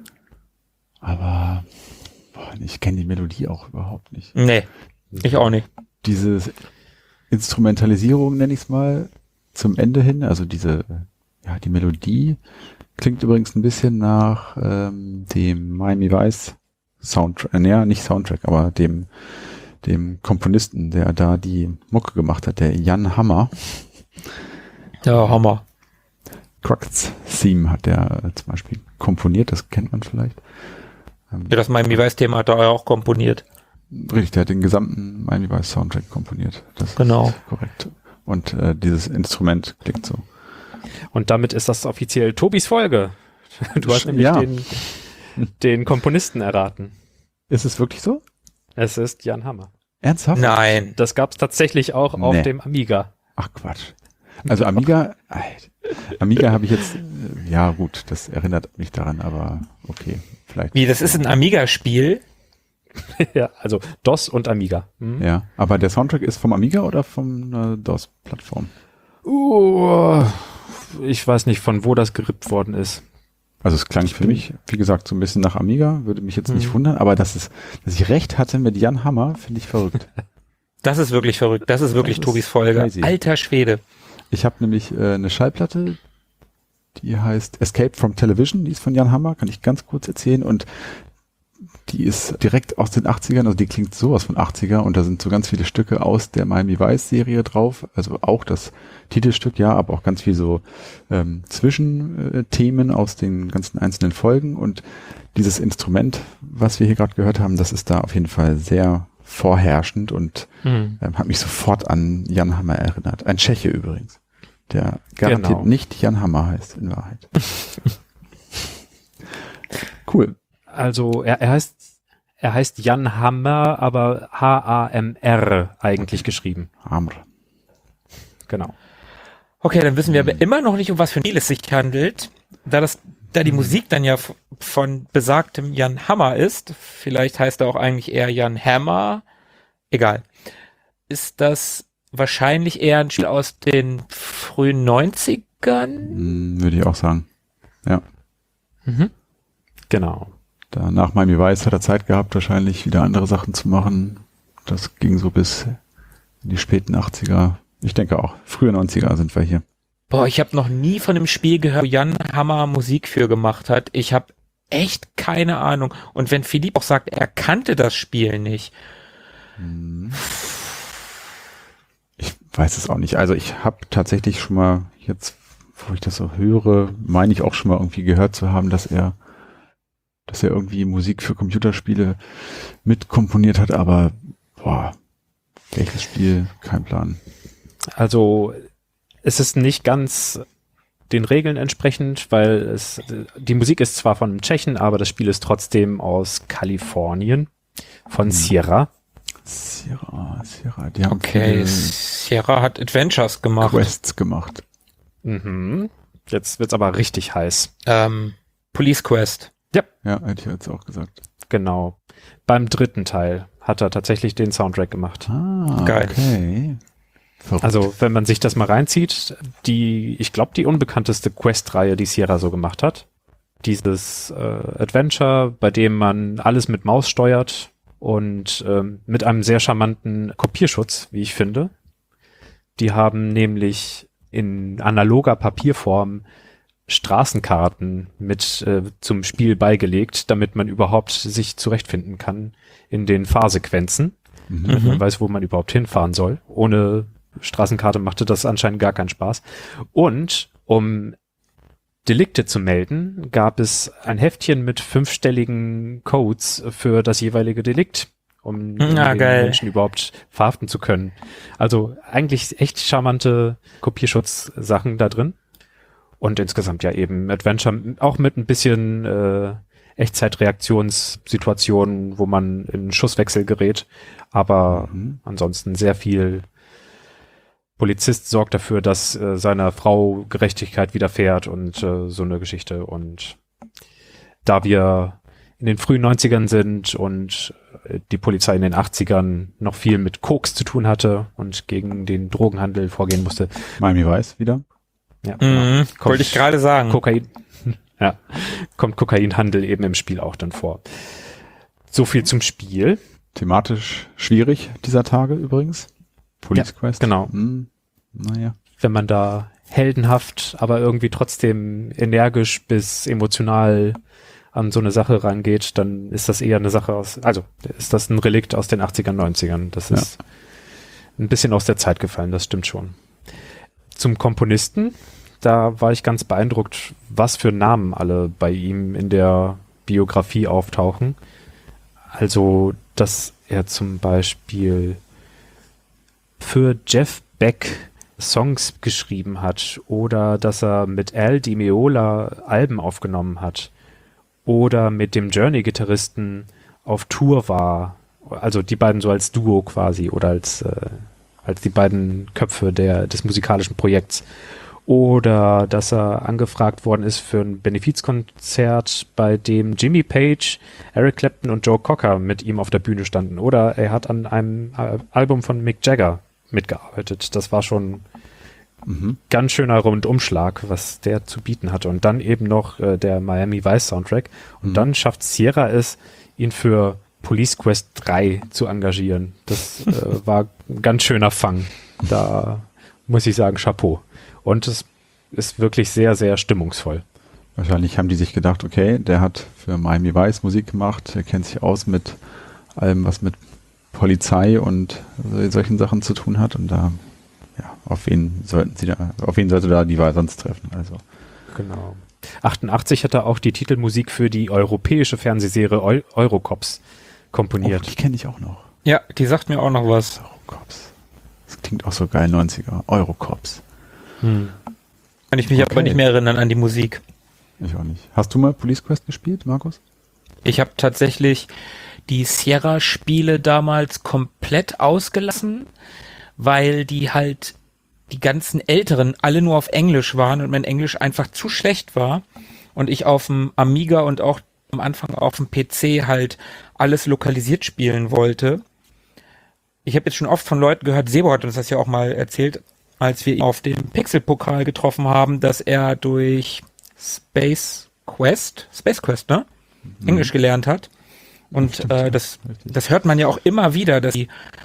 Aber ich kenne die Melodie auch überhaupt nicht. Nee, ich auch nicht. Diese Instrumentalisierung, nenne ich es mal, zum Ende hin, also die Melodie klingt übrigens ein bisschen nach dem Miami Vice Soundtrack, nicht Soundtrack, aber dem Komponisten, der da die Mucke gemacht hat, der Jan Hammer. Ja, Hammer. Crux Theme hat der zum Beispiel komponiert, das kennt man vielleicht. Ja, das Miami Vice-Thema hat er auch komponiert. Richtig, der hat den gesamten Miami Vice Soundtrack komponiert. Das Genau. ist korrekt. Und dieses Instrument klingt so. Und damit ist das offiziell Tobis Folge. Du hast nämlich Ja. den Komponisten erraten. Ist es wirklich so? Es ist Jan Hammer. Ernsthaft? Nein. Das gab es tatsächlich auch auf Nee. dem Amiga. Ach Quatsch. Also Amiga habe ich jetzt, ja gut, das erinnert mich daran, aber okay, vielleicht. Wie, das ist ein Amiga-Spiel? Ja, also DOS und Amiga. Hm? Ja, aber der Soundtrack ist vom Amiga oder von DOS-Plattform? Ich weiß nicht, von wo das gerippt worden ist. Also es klang für mich, wie gesagt, so ein bisschen nach Amiga, würde mich jetzt nicht wundern, aber dass ich recht hatte mit Jan Hammer, finde ich verrückt. Das ist wirklich verrückt. Das ist wirklich Das ist Tobis Folge. crazy. Alter Schwede. Ich habe nämlich eine Schallplatte, die heißt Escape from Television, die ist von Jan Hammer, kann ich ganz kurz erzählen, und die ist direkt aus den 80ern, also die klingt sowas von 80er und da sind so ganz viele Stücke aus der Miami Vice Serie drauf, also auch das Titelstück, ja, aber auch ganz viel so Zwischenthemen aus den ganzen einzelnen Folgen und dieses Instrument, was wir hier gerade gehört haben, das ist da auf jeden Fall sehr vorherrschend und hat mich sofort an Jan Hammer erinnert. Ein Tscheche übrigens, der garantiert nicht Jan Hammer heißt in Wahrheit. Cool. Also er heißt Jan Hammer, aber Hamr eigentlich geschrieben. Hamr. Genau. Okay, dann wissen wir aber immer noch nicht, um was für ein Spiel es sich handelt, da die Musik dann ja von besagtem Jan Hammer ist. Vielleicht heißt er auch eigentlich eher Jan Hammer. Egal. Ist das wahrscheinlich eher ein Spiel aus den frühen 90ern? Würde ich auch sagen. Ja. Genau. Da nach Miami Vice hat er Zeit gehabt, wahrscheinlich wieder andere Sachen zu machen. Das ging so bis in die späten 80er. Ich denke auch, frühe 90er sind wir hier. Boah, ich habe noch nie von einem Spiel gehört, wo Jan Hammer Musik für gemacht hat. Ich habe echt keine Ahnung. Und wenn Philipp auch sagt, er kannte das Spiel nicht. Ich weiß es auch nicht. Also ich habe tatsächlich schon mal jetzt, wo ich das so höre, meine ich auch schon mal irgendwie gehört zu haben, dass er irgendwie Musik für Computerspiele mitkomponiert hat, aber welches Spiel? Kein Plan. Also es ist nicht ganz den Regeln entsprechend, weil die Musik ist zwar von einem Tschechen, aber das Spiel ist trotzdem aus Kalifornien, von Sierra. Sierra. Die haben Sierra hat Adventures gemacht. Quests gemacht. Jetzt wird's aber richtig heiß. Police Quest. Ja, hätte ich jetzt auch gesagt. Genau. Beim dritten Teil hat er tatsächlich den Soundtrack gemacht. Geil. Okay. Verrückt. Also, wenn man sich das mal reinzieht, ich glaube, die unbekannteste Quest-Reihe, die Sierra so gemacht hat. Dieses Adventure, bei dem man alles mit Maus steuert und mit einem sehr charmanten Kopierschutz, wie ich finde. Die haben nämlich in analoger Papierform Straßenkarten mit zum Spiel beigelegt, damit man überhaupt sich zurechtfinden kann in den Fahrsequenzen, damit man weiß, wo man überhaupt hinfahren soll. Ohne Straßenkarte machte das anscheinend gar keinen Spaß. Und um Delikte zu melden, gab es ein Heftchen mit 5-stelligen Codes für das jeweilige Delikt, um den Menschen überhaupt verhaften zu können. Also eigentlich echt charmante Kopierschutzsachen da drin. Und insgesamt ja eben Adventure, auch mit ein bisschen Echtzeitreaktionssituationen, wo man in Schusswechsel gerät. Aber ansonsten sehr viel Polizist sorgt dafür, dass seiner Frau Gerechtigkeit widerfährt und so eine Geschichte. Und da wir in den frühen 90ern sind und die Polizei in den 80ern noch viel mit Koks zu tun hatte und gegen den Drogenhandel vorgehen musste. Miami Vice wieder. Ja, genau. Wollte ich gerade sagen. Kommt Kokainhandel eben im Spiel auch dann vor. So viel zum Spiel. Thematisch schwierig dieser Tage übrigens. Police Quest. Genau. Naja. Wenn man da heldenhaft, aber irgendwie trotzdem energisch bis emotional an so eine Sache rangeht, dann ist das eher eine Sache ist das ein Relikt aus den 80ern, 90ern. Das ist ein bisschen aus der Zeit gefallen, das stimmt schon. Zum Komponisten, da war ich ganz beeindruckt, was für Namen alle bei ihm in der Biografie auftauchen. Also, dass er zum Beispiel für Jeff Beck Songs geschrieben hat oder dass er mit Al Di Meola Alben aufgenommen hat oder mit dem Journey-Gitarristen auf Tour war. Also die beiden so als Duo quasi oder als die beiden Köpfe des musikalischen Projekts. Oder dass er angefragt worden ist für ein Benefizkonzert, bei dem Jimmy Page, Eric Clapton und Joe Cocker mit ihm auf der Bühne standen. Oder er hat an einem Album von Mick Jagger mitgearbeitet. Das war schon ganz schöner Rundumschlag, was der zu bieten hatte. Und dann eben noch der Miami Vice Soundtrack. Und dann schafft Sierra es, ihn für Police Quest 3 zu engagieren. Das war ein ganz schöner Fang. Da muss ich sagen, Chapeau. Und es ist wirklich sehr, sehr stimmungsvoll. Wahrscheinlich haben die sich gedacht, okay, der hat für Miami Vice Musik gemacht, der kennt sich aus mit allem, was mit Polizei und solchen Sachen zu tun hat und da, ja, auf wen sollte da die Wahl sonst treffen, also. Genau. 88 hat er auch die Titelmusik für die europäische Fernsehserie Eurocops komponiert. Oh, die kenne ich auch noch. Ja, die sagt mir auch noch was. Eurocops. Das klingt auch so geil, 90er. Eurocops. Kann ich mich aber nicht mehr erinnern an die Musik. Ich auch nicht. Hast du mal Police Quest gespielt, Markus? Ich habe tatsächlich die Sierra-Spiele damals komplett ausgelassen, weil die halt die ganzen Älteren alle nur auf Englisch waren und mein Englisch einfach zu schlecht war und ich auf dem Amiga und auch am Anfang auf dem PC halt alles lokalisiert spielen wollte. Ich habe jetzt schon oft von Leuten gehört, Sebo hat uns das ja auch mal erzählt, als wir ihn auf dem Pixel-Pokal getroffen haben, dass er durch Space Quest, ne? Englisch gelernt hat. Und das hört man ja auch immer wieder, dass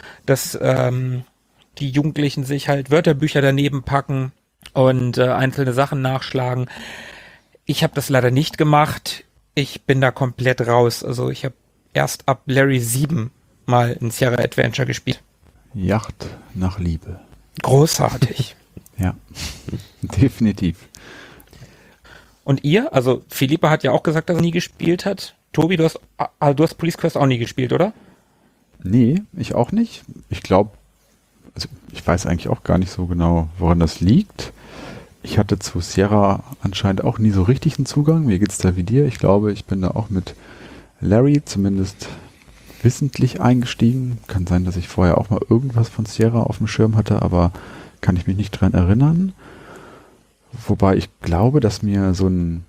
die Jugendlichen sich halt Wörterbücher daneben packen und einzelne Sachen nachschlagen. Ich habe das leider nicht gemacht. Ich bin da komplett raus. Also ich habe erst ab Larry 7 mal ein Sierra Adventure gespielt. Yacht nach Liebe. Großartig. Ja, definitiv. Und ihr? Also Philippa hat ja auch gesagt, dass er nie gespielt hat. Tobi, du hast Police Quest auch nie gespielt, oder? Nee, ich auch nicht. Ich glaube, also ich weiß eigentlich auch gar nicht so genau, woran das liegt. Ich hatte zu Sierra anscheinend auch nie so richtig einen Zugang. Mir geht's da wie dir. Ich glaube, ich bin da auch mit Larry zumindest wissentlich eingestiegen. Kann sein, dass ich vorher auch mal irgendwas von Sierra auf dem Schirm hatte, aber kann ich mich nicht dran erinnern. Wobei ich glaube, dass mir so eine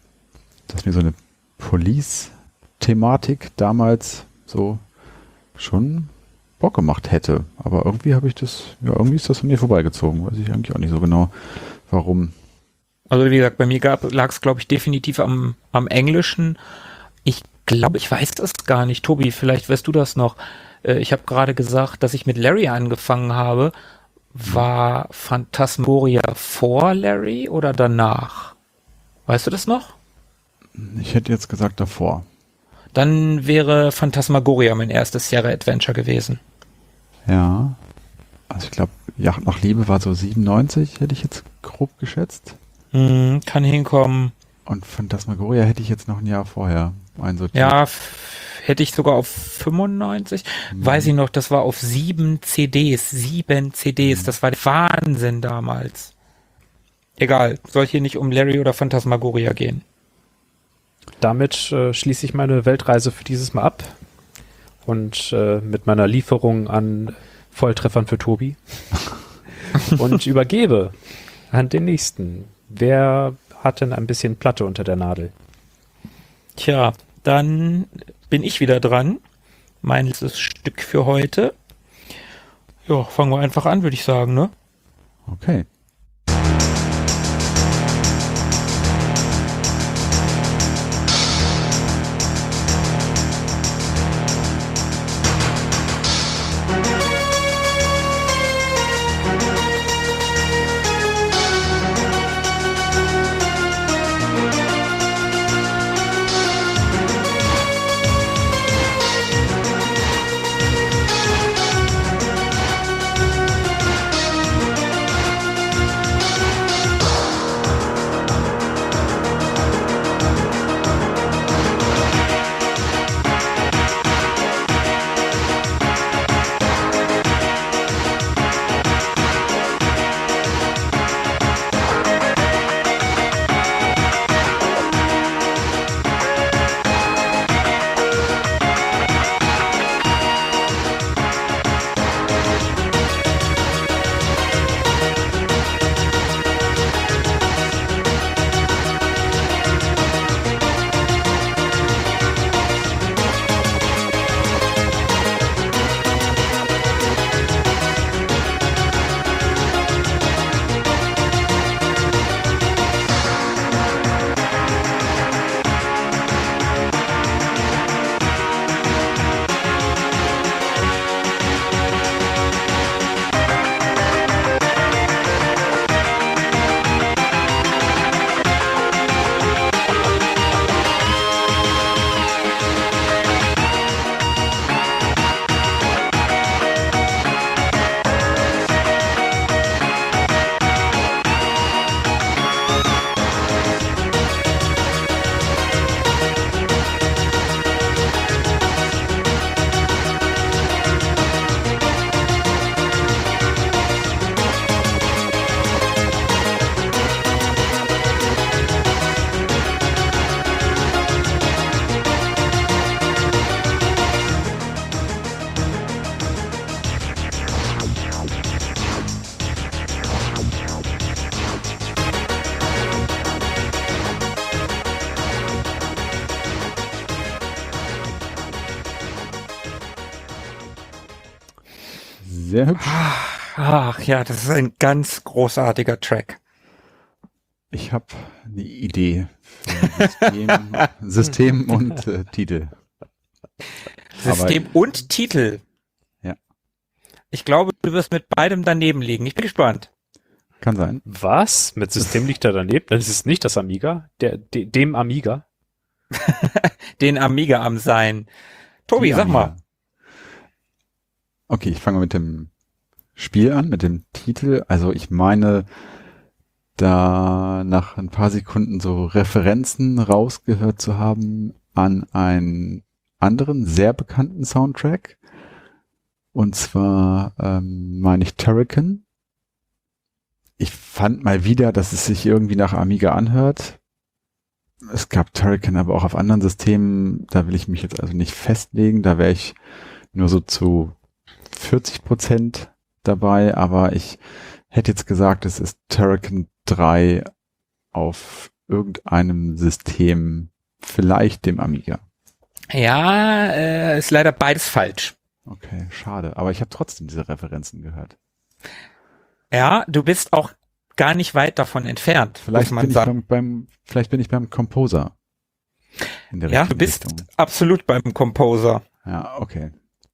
Police-Thematik damals so schon Bock gemacht hätte. Aber irgendwie irgendwie ist das an mir vorbeigezogen. Weiß ich eigentlich auch nicht so genau, warum. Also wie gesagt, bei mir lag es, glaube ich, definitiv am Englischen. Ich glaube, ich weiß das gar nicht. Tobi, vielleicht weißt du das noch. Ich habe gerade gesagt, dass ich mit Larry angefangen habe. War Phantasmagoria vor Larry oder danach? Weißt du das noch? Ich hätte jetzt gesagt davor. Dann wäre Phantasmagoria mein erstes Sierra Adventure gewesen. Ja. Also ich glaube, Yacht nach Liebe war so 97, hätte ich jetzt grob geschätzt. Kann hinkommen. Und Phantasmagoria hätte ich jetzt noch ein Jahr vorher einsortiert. Ja, hätte ich sogar auf 95. Weiß ich noch, das war auf 7 CDs. Das war der Wahnsinn damals. Egal, soll hier nicht um Larry oder Phantasmagoria gehen. Damit schließe ich meine Weltreise für dieses Mal ab und mit meiner Lieferung an Volltreffern für Tobi und übergebe an den nächsten. Wer hat denn ein bisschen Platte unter der Nadel? Tja, dann bin ich wieder dran. Mein letztes Stück für heute. Ja, fangen wir einfach an, würde ich sagen, ne? Okay. Sehr hübsch. Ach ja, das ist ein ganz großartiger Track. Ich habe eine Idee für System und Titel. System und Titel. Ja. Ich glaube, du wirst mit beidem daneben liegen. Ich bin gespannt. Kann sein. Was? Mit System liegt er daneben? Das ist nicht das Amiga? Dem Amiga? Den Amiga am Sein. Tobi, Die sag Amiga. mal. Okay, ich fange mit dem Spiel an, mit dem Titel. Also ich meine, da nach ein paar Sekunden so Referenzen rausgehört zu haben an einen anderen, sehr bekannten Soundtrack. Und zwar meine ich Turrican. Ich fand mal wieder, dass es sich irgendwie nach Amiga anhört. Es gab Turrican aber auch auf anderen Systemen. Da will ich mich jetzt also nicht festlegen. Da wäre ich nur so zu 40% dabei. Aber ich hätte jetzt gesagt, es ist Turrican 3 auf irgendeinem System, vielleicht dem Amiga. Ja, ist leider beides falsch. Okay, schade. Aber ich habe trotzdem diese Referenzen gehört. Ja, du bist auch gar nicht weit davon entfernt, Vielleicht muss man bin ich sagen. vielleicht bin ich beim Composer. In der Ja, du richtigen bist Richtung. absolut beim Composer. Ja, okay.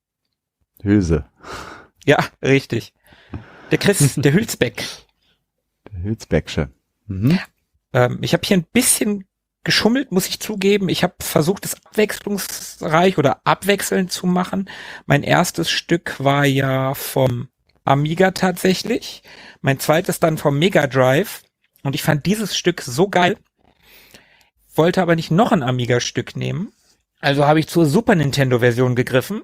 Hülse. Ja, richtig. Der Hülsbeck. Der Hülsbecksche. Mhm. Ich habe hier ein bisschen geschummelt, muss ich zugeben. Ich habe versucht, es abwechslungsreich oder abwechselnd zu machen. Mein erstes Stück war ja vom Amiga tatsächlich. Mein zweites dann vom Mega Drive. Und ich fand dieses Stück so geil, wollte aber nicht noch ein Amiga-Stück nehmen. Also habe ich zur Super Nintendo-Version gegriffen.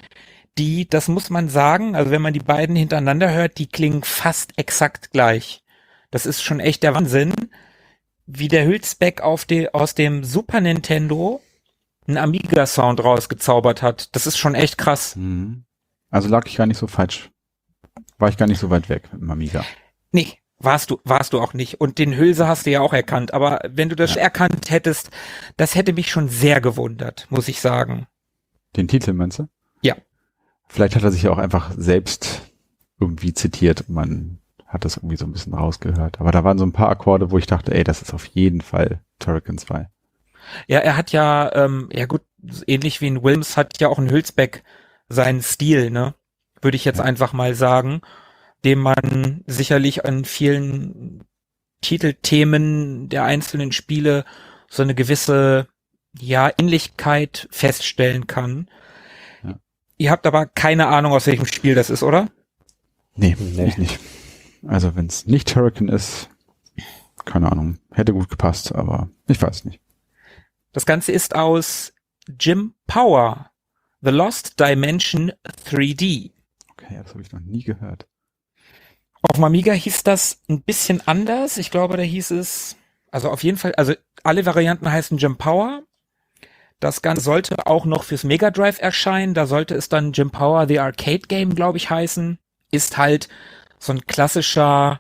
Die, das muss man sagen, also wenn man die beiden hintereinander hört, die klingen fast exakt gleich. Das ist schon echt der Wahnsinn, wie der Hülsbeck aus dem Super Nintendo einen Amiga-Sound rausgezaubert hat. Das ist schon echt krass. Mhm. Also lag ich gar nicht so falsch. War ich gar nicht so weit weg mit dem Amiga. Nee, warst du auch nicht. Und den Hülse hast du ja auch erkannt. Aber wenn du das erkannt hättest, das hätte mich schon sehr gewundert, muss ich sagen. Den Titel meinst du? Ja. Vielleicht hat er sich ja auch einfach selbst irgendwie zitiert und man hat das irgendwie so ein bisschen rausgehört. Aber da waren so ein paar Akkorde, wo ich dachte, ey, das ist auf jeden Fall Turrican 2. Ja, er hat ja, ja gut, ähnlich wie in Wilms hat ja auch ein Hülsbeck seinen Stil, ne? Würde ich jetzt einfach mal sagen, dem man sicherlich an vielen Titelthemen der einzelnen Spiele so eine gewisse, ja, Ähnlichkeit feststellen kann. Ja. Ihr habt aber keine Ahnung, aus welchem Spiel das ist, oder? Nee, ich nicht. Also wenn es nicht Turrican ist, keine Ahnung, hätte gut gepasst, aber ich weiß nicht. Das Ganze ist aus Jim Power, The Lost Dimension 3D. Okay, das habe ich noch nie gehört. Auf dem Amiga hieß das ein bisschen anders. Ich glaube, da hieß es, also auf jeden Fall, also alle Varianten heißen Jim Power. Das Ganze sollte auch noch fürs Mega Drive erscheinen. Da sollte es dann Jim Power The Arcade Game, glaube ich, heißen. Ist halt so ein klassischer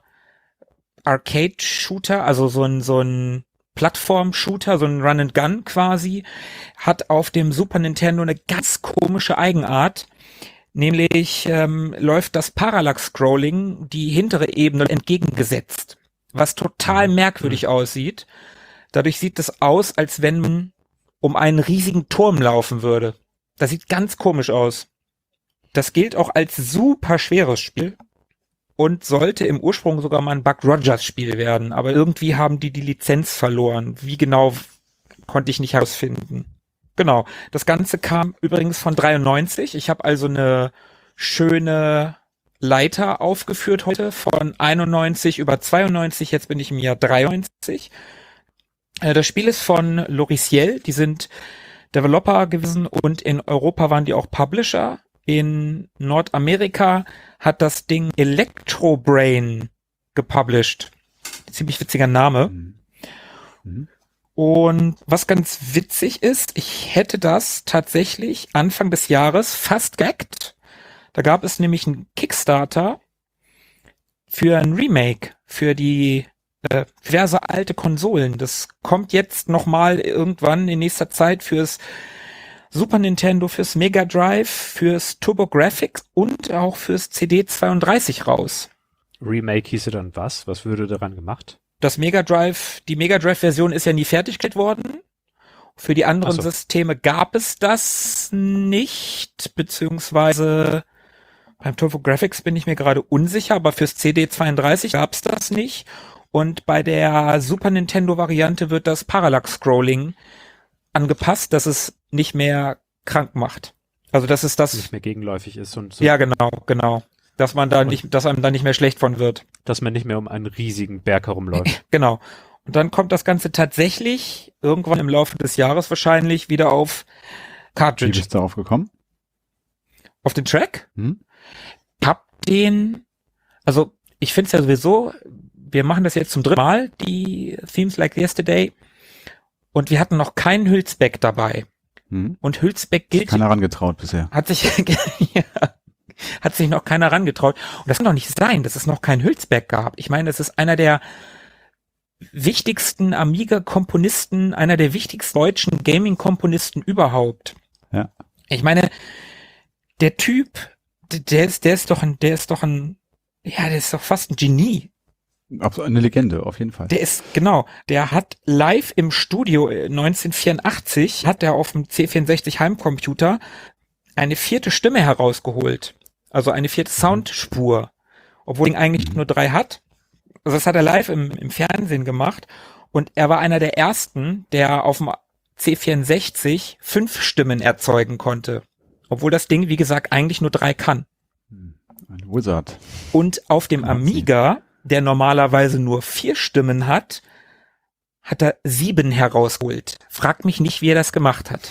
Arcade-Shooter, also so ein Plattform-Shooter, so ein Run-and-Gun quasi. Hat auf dem Super Nintendo eine ganz komische Eigenart. Nämlich läuft das Parallax-Scrolling die hintere Ebene entgegengesetzt, was total merkwürdig aussieht. Dadurch sieht es aus, als wenn man um einen riesigen Turm laufen würde. Das sieht ganz komisch aus. Das gilt auch als super schweres Spiel und sollte im Ursprung sogar mal ein Buck Rogers Spiel werden, aber irgendwie haben die Lizenz verloren. Wie genau, konnte ich nicht herausfinden. Genau, das Ganze kam übrigens von 93. Ich habe also eine schöne Leiter aufgeführt heute von 91 über 92. Jetzt bin ich im Jahr 93. Das Spiel ist von Loriciel. Die sind Developer gewesen und in Europa waren die auch Publisher. In Nordamerika hat das Ding Electrobrain gepublished. Ziemlich witziger Name. Mhm. Und was ganz witzig ist, ich hätte das tatsächlich Anfang des Jahres fast gehackt. Da gab es nämlich einen Kickstarter für ein Remake für die diverse alte Konsolen. Das kommt jetzt nochmal irgendwann in nächster Zeit fürs Super Nintendo, fürs Mega Drive, fürs TurboGrafx und auch fürs CD32 raus. Remake hieße dann was? Was würde daran gemacht? Die Mega Drive-Version ist ja nie fertiggestellt worden. Für die anderen Systeme gab es das nicht, beziehungsweise beim TurboGrafx bin ich mir gerade unsicher, aber fürs CD32 gab es das nicht. Und bei der Super Nintendo-Variante wird das Parallax-Scrolling angepasst, dass es nicht mehr krank macht. Also dass es das nicht mehr gegenläufig ist und so. Ja, genau. Dass einem da nicht mehr schlecht von wird. Dass man nicht mehr um einen riesigen Berg herumläuft. Genau. Und dann kommt das Ganze tatsächlich irgendwann im Laufe des Jahres wahrscheinlich wieder auf Cartridge. Wie bist du darauf gekommen? Auf den Track? Ich finde es ja sowieso, wir machen das jetzt zum 3. Mal, die Themes Like Yesterday, und wir hatten noch keinen Hülsbeck dabei. Und Hülsbeck gilt... Keiner rangetraut bisher. Hat sich noch keiner rangetraut. Und das kann doch nicht sein, dass es noch keinen Hülsbeck gab. Ich meine, es ist einer der wichtigsten Amiga-Komponisten, einer der wichtigsten deutschen Gaming-Komponisten überhaupt. Ja. Ich meine, der Typ, der ist doch fast ein Genie. Absolut eine Legende, auf jeden Fall. Der hat live im Studio 1984, hat er auf dem C64 Heimcomputer eine 4. Stimme herausgeholt. Also eine 4. Soundspur. Obwohl er eigentlich nur 3 hat. Also das hat er live im Fernsehen gemacht. Und er war einer der ersten, der auf dem C64 5 Stimmen erzeugen konnte. Obwohl das Ding, wie gesagt, eigentlich nur 3 kann. Ein Wizard. Und auf dem Amiga, der normalerweise nur 4 Stimmen hat er 7 herausgeholt. Frag mich nicht, wie er das gemacht hat.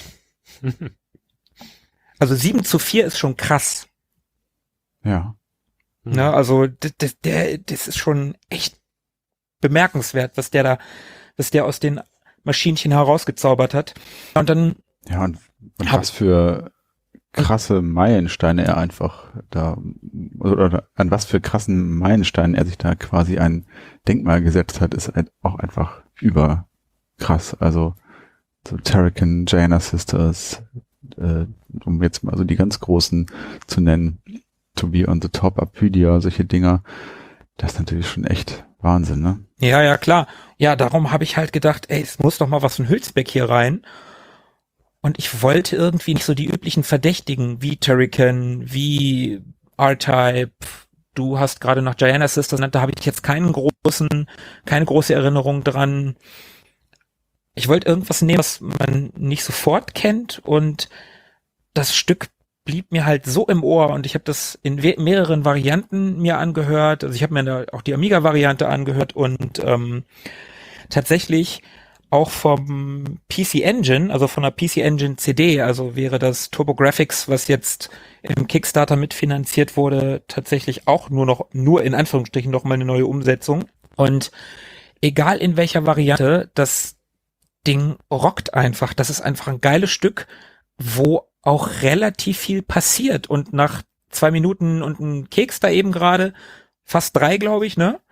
Also 7:4 ist schon krass. Ja. Ne, also das ist schon echt bemerkenswert, was der aus den Maschinchen herausgezaubert hat. Und dann und was für krasse Meilensteine er einfach da, oder an was für krassen Meilensteinen er sich da quasi ein Denkmal gesetzt hat, ist halt auch einfach überkrass. Also so Terrican, Giana Sisters, um jetzt mal so die ganz großen zu nennen, To Be on the Top, Apydia, solche Dinger, das ist natürlich schon echt Wahnsinn, ne? Ja, klar. Ja, darum habe ich halt gedacht, es muss doch mal was von Hülsbeck hier rein. Und ich wollte irgendwie nicht so die üblichen Verdächtigen, wie Terrican, wie R-Type. Du hast gerade noch Giana Sisters genannt, da habe ich jetzt keine große Erinnerung dran. Ich wollte irgendwas nehmen, was man nicht sofort kennt, und das Stück blieb mir halt so im Ohr, und ich habe das in mehreren Varianten mir angehört. Also ich habe mir da auch die Amiga-Variante angehört und tatsächlich auch vom PC Engine, also von der PC Engine CD, also wäre das TurboGrafx, was jetzt im Kickstarter mitfinanziert wurde, tatsächlich auch nur in Anführungsstrichen noch mal eine neue Umsetzung. Und egal in welcher Variante, das Ding rockt einfach. Das ist einfach ein geiles Stück, wo auch relativ viel passiert. Und nach 2 Minuten und ein Keks da eben gerade, fast 3, glaube ich, ne?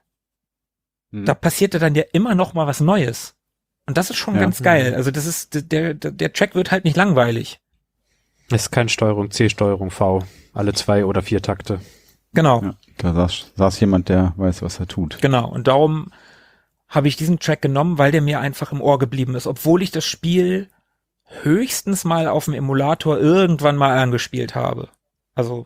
Da passierte dann ja immer noch mal was Neues. Und das ist schon ganz geil. Also das ist, der Track wird halt nicht langweilig. Es ist kein Steuerung C, Steuerung V. Alle 2 oder 4 Takte. Genau. Ja, da saß jemand, der weiß, was er tut. Genau. Und darum habe ich diesen Track genommen, weil der mir einfach im Ohr geblieben ist. Obwohl ich das Spiel höchstens mal auf dem Emulator irgendwann mal angespielt habe. Also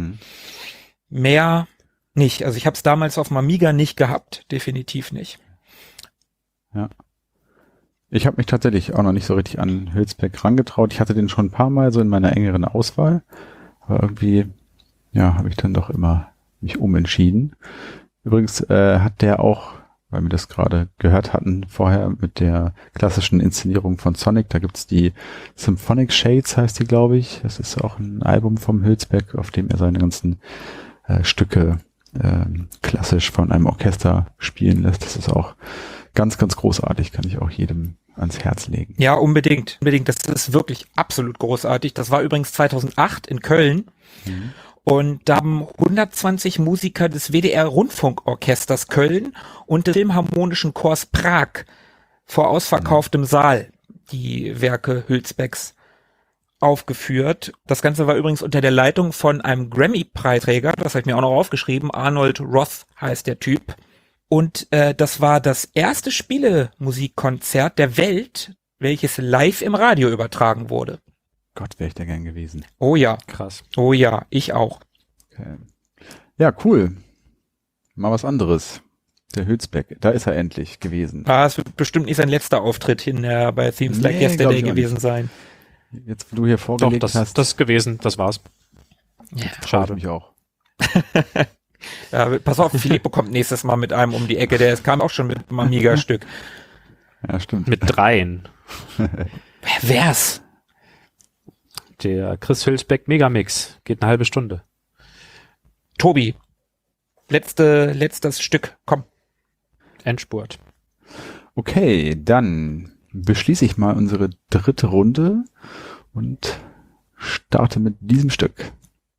mehr nicht. Also ich habe es damals auf dem Amiga nicht gehabt. Definitiv nicht. Ja. Ich habe mich tatsächlich auch noch nicht so richtig an Hülsbeck rangetraut. Ich hatte den schon ein paar Mal so in meiner engeren Auswahl. Aber irgendwie, habe ich dann doch immer mich umentschieden. Übrigens hat der auch, weil wir das gerade gehört hatten vorher mit der klassischen Inszenierung von Sonic, da gibt's die Symphonic Shades, heißt die, glaube ich. Das ist auch ein Album vom Hülsbeck, auf dem er seine ganzen Stücke klassisch von einem Orchester spielen lässt. Das ist auch ganz, ganz großartig, kann ich auch jedem ans Herz legen. Ja, unbedingt. Das ist wirklich absolut großartig. Das war übrigens 2008 in Köln. Und da haben 120 Musiker des WDR Rundfunkorchesters Köln und des Philharmonischen Chors Prag vor ausverkauftem Saal die Werke Hülsbecks aufgeführt. Das Ganze war übrigens unter der Leitung von einem Grammy-Preisträger, das habe ich mir auch noch aufgeschrieben, Arnold Roth heißt der Typ. Und das war das erste Spielemusikkonzert der Welt, welches live im Radio übertragen wurde. Gott, wäre ich da gern gewesen. Oh ja. Krass. Oh ja, ich auch. Okay. Ja, cool. Mal was anderes. Der Hülsbeck, da ist er endlich gewesen. Es wird bestimmt nicht sein letzter Auftritt bei Themes Like Yesterday gewesen sein. Jetzt, wo du hier vorgelegt hast. Das ist gewesen, das war's. Ja, schade mich auch. Ja, pass auf, Filippo kommt nächstes Mal mit einem um die Ecke, kam auch schon mit einem Amiga-Stück. Ja, stimmt. Mit 3. Wer wär's? Der Chris Hülsbeck Megamix. Geht eine halbe Stunde. Tobi, letztes Stück, komm. Endspurt. Okay, dann beschließe ich mal unsere dritte Runde und starte mit diesem Stück.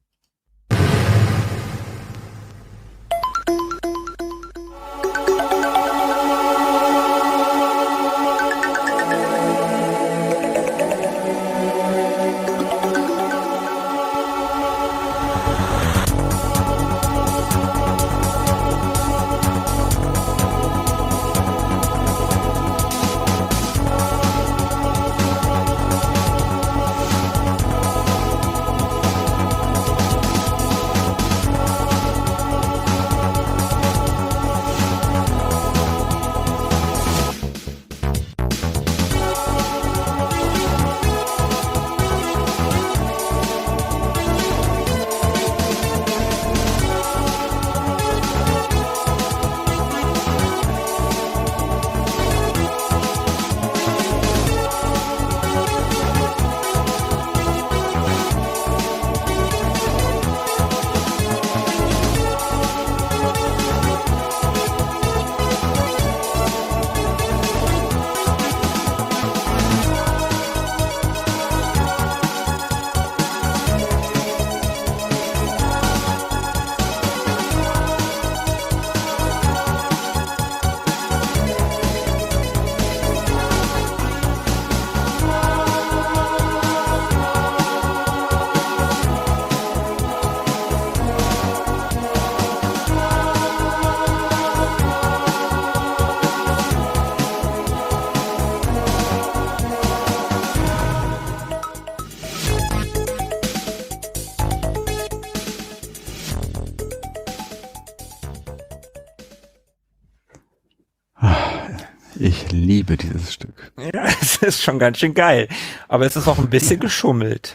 Ich liebe dieses Stück. Ja, es ist schon ganz schön geil. Aber es ist auch ein bisschen geschummelt.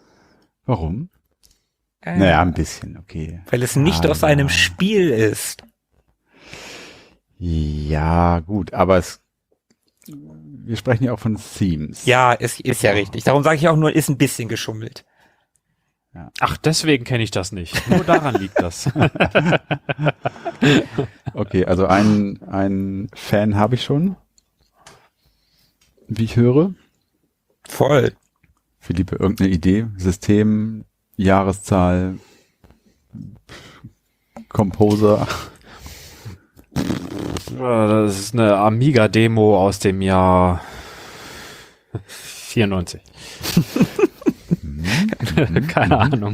Warum? Naja, ein bisschen, okay. Weil es nicht aus einem Spiel ist. Ja, gut, aber wir sprechen ja auch von Themes. Ja, ist ja richtig. Darum sage ich auch nur, ist ein bisschen geschummelt. Ja. Ach, deswegen kenne ich das nicht. Nur daran liegt das. Okay, also einen Fan habe ich schon, wie ich höre. Voll. Philippe, irgendeine Idee? System, Jahreszahl, Composer? Das ist eine Amiga-Demo aus dem Jahr 94. Keine Ahnung.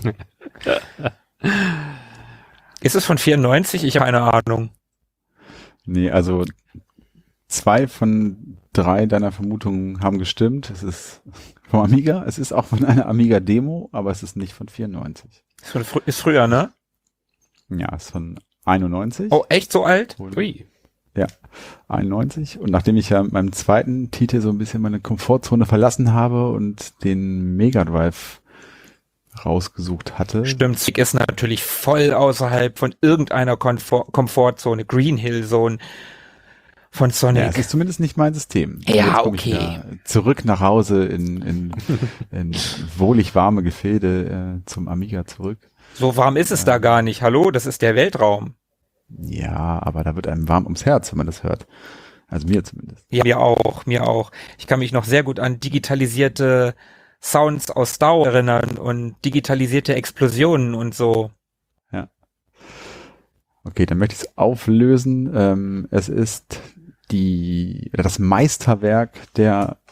Ist es von 94? Ich habe keine Ahnung. Nee, also 2 von 3 deiner Vermutungen haben gestimmt. Es ist vom Amiga, es ist auch von einer Amiga-Demo, aber es ist nicht von 94. Ist früher, ne? Ja, es ist von 91. Oh, echt so alt? Ui. Ja, 91. Und nachdem ich ja mit meinem zweiten Titel so ein bisschen meine Komfortzone verlassen habe und den Mega Drive rausgesucht hatte. Stimmt, Stick ist natürlich voll außerhalb von irgendeiner Komfortzone. Green Hill Zone von Sonic. Ja, es ist zumindest nicht mein System. Ja, jetzt okay. Zurück nach Hause in wohlig warme Gefilde zum Amiga zurück. So warm ist es da gar nicht. Hallo, das ist der Weltraum. Ja, aber da wird einem warm ums Herz, wenn man das hört. Also mir zumindest. Ja, mir auch. Ich kann mich noch sehr gut an digitalisierte Sounds aus Star Wars erinnern und digitalisierte Explosionen und so. Ja. Okay, dann möchte ich es auflösen. Es ist das Meisterwerk der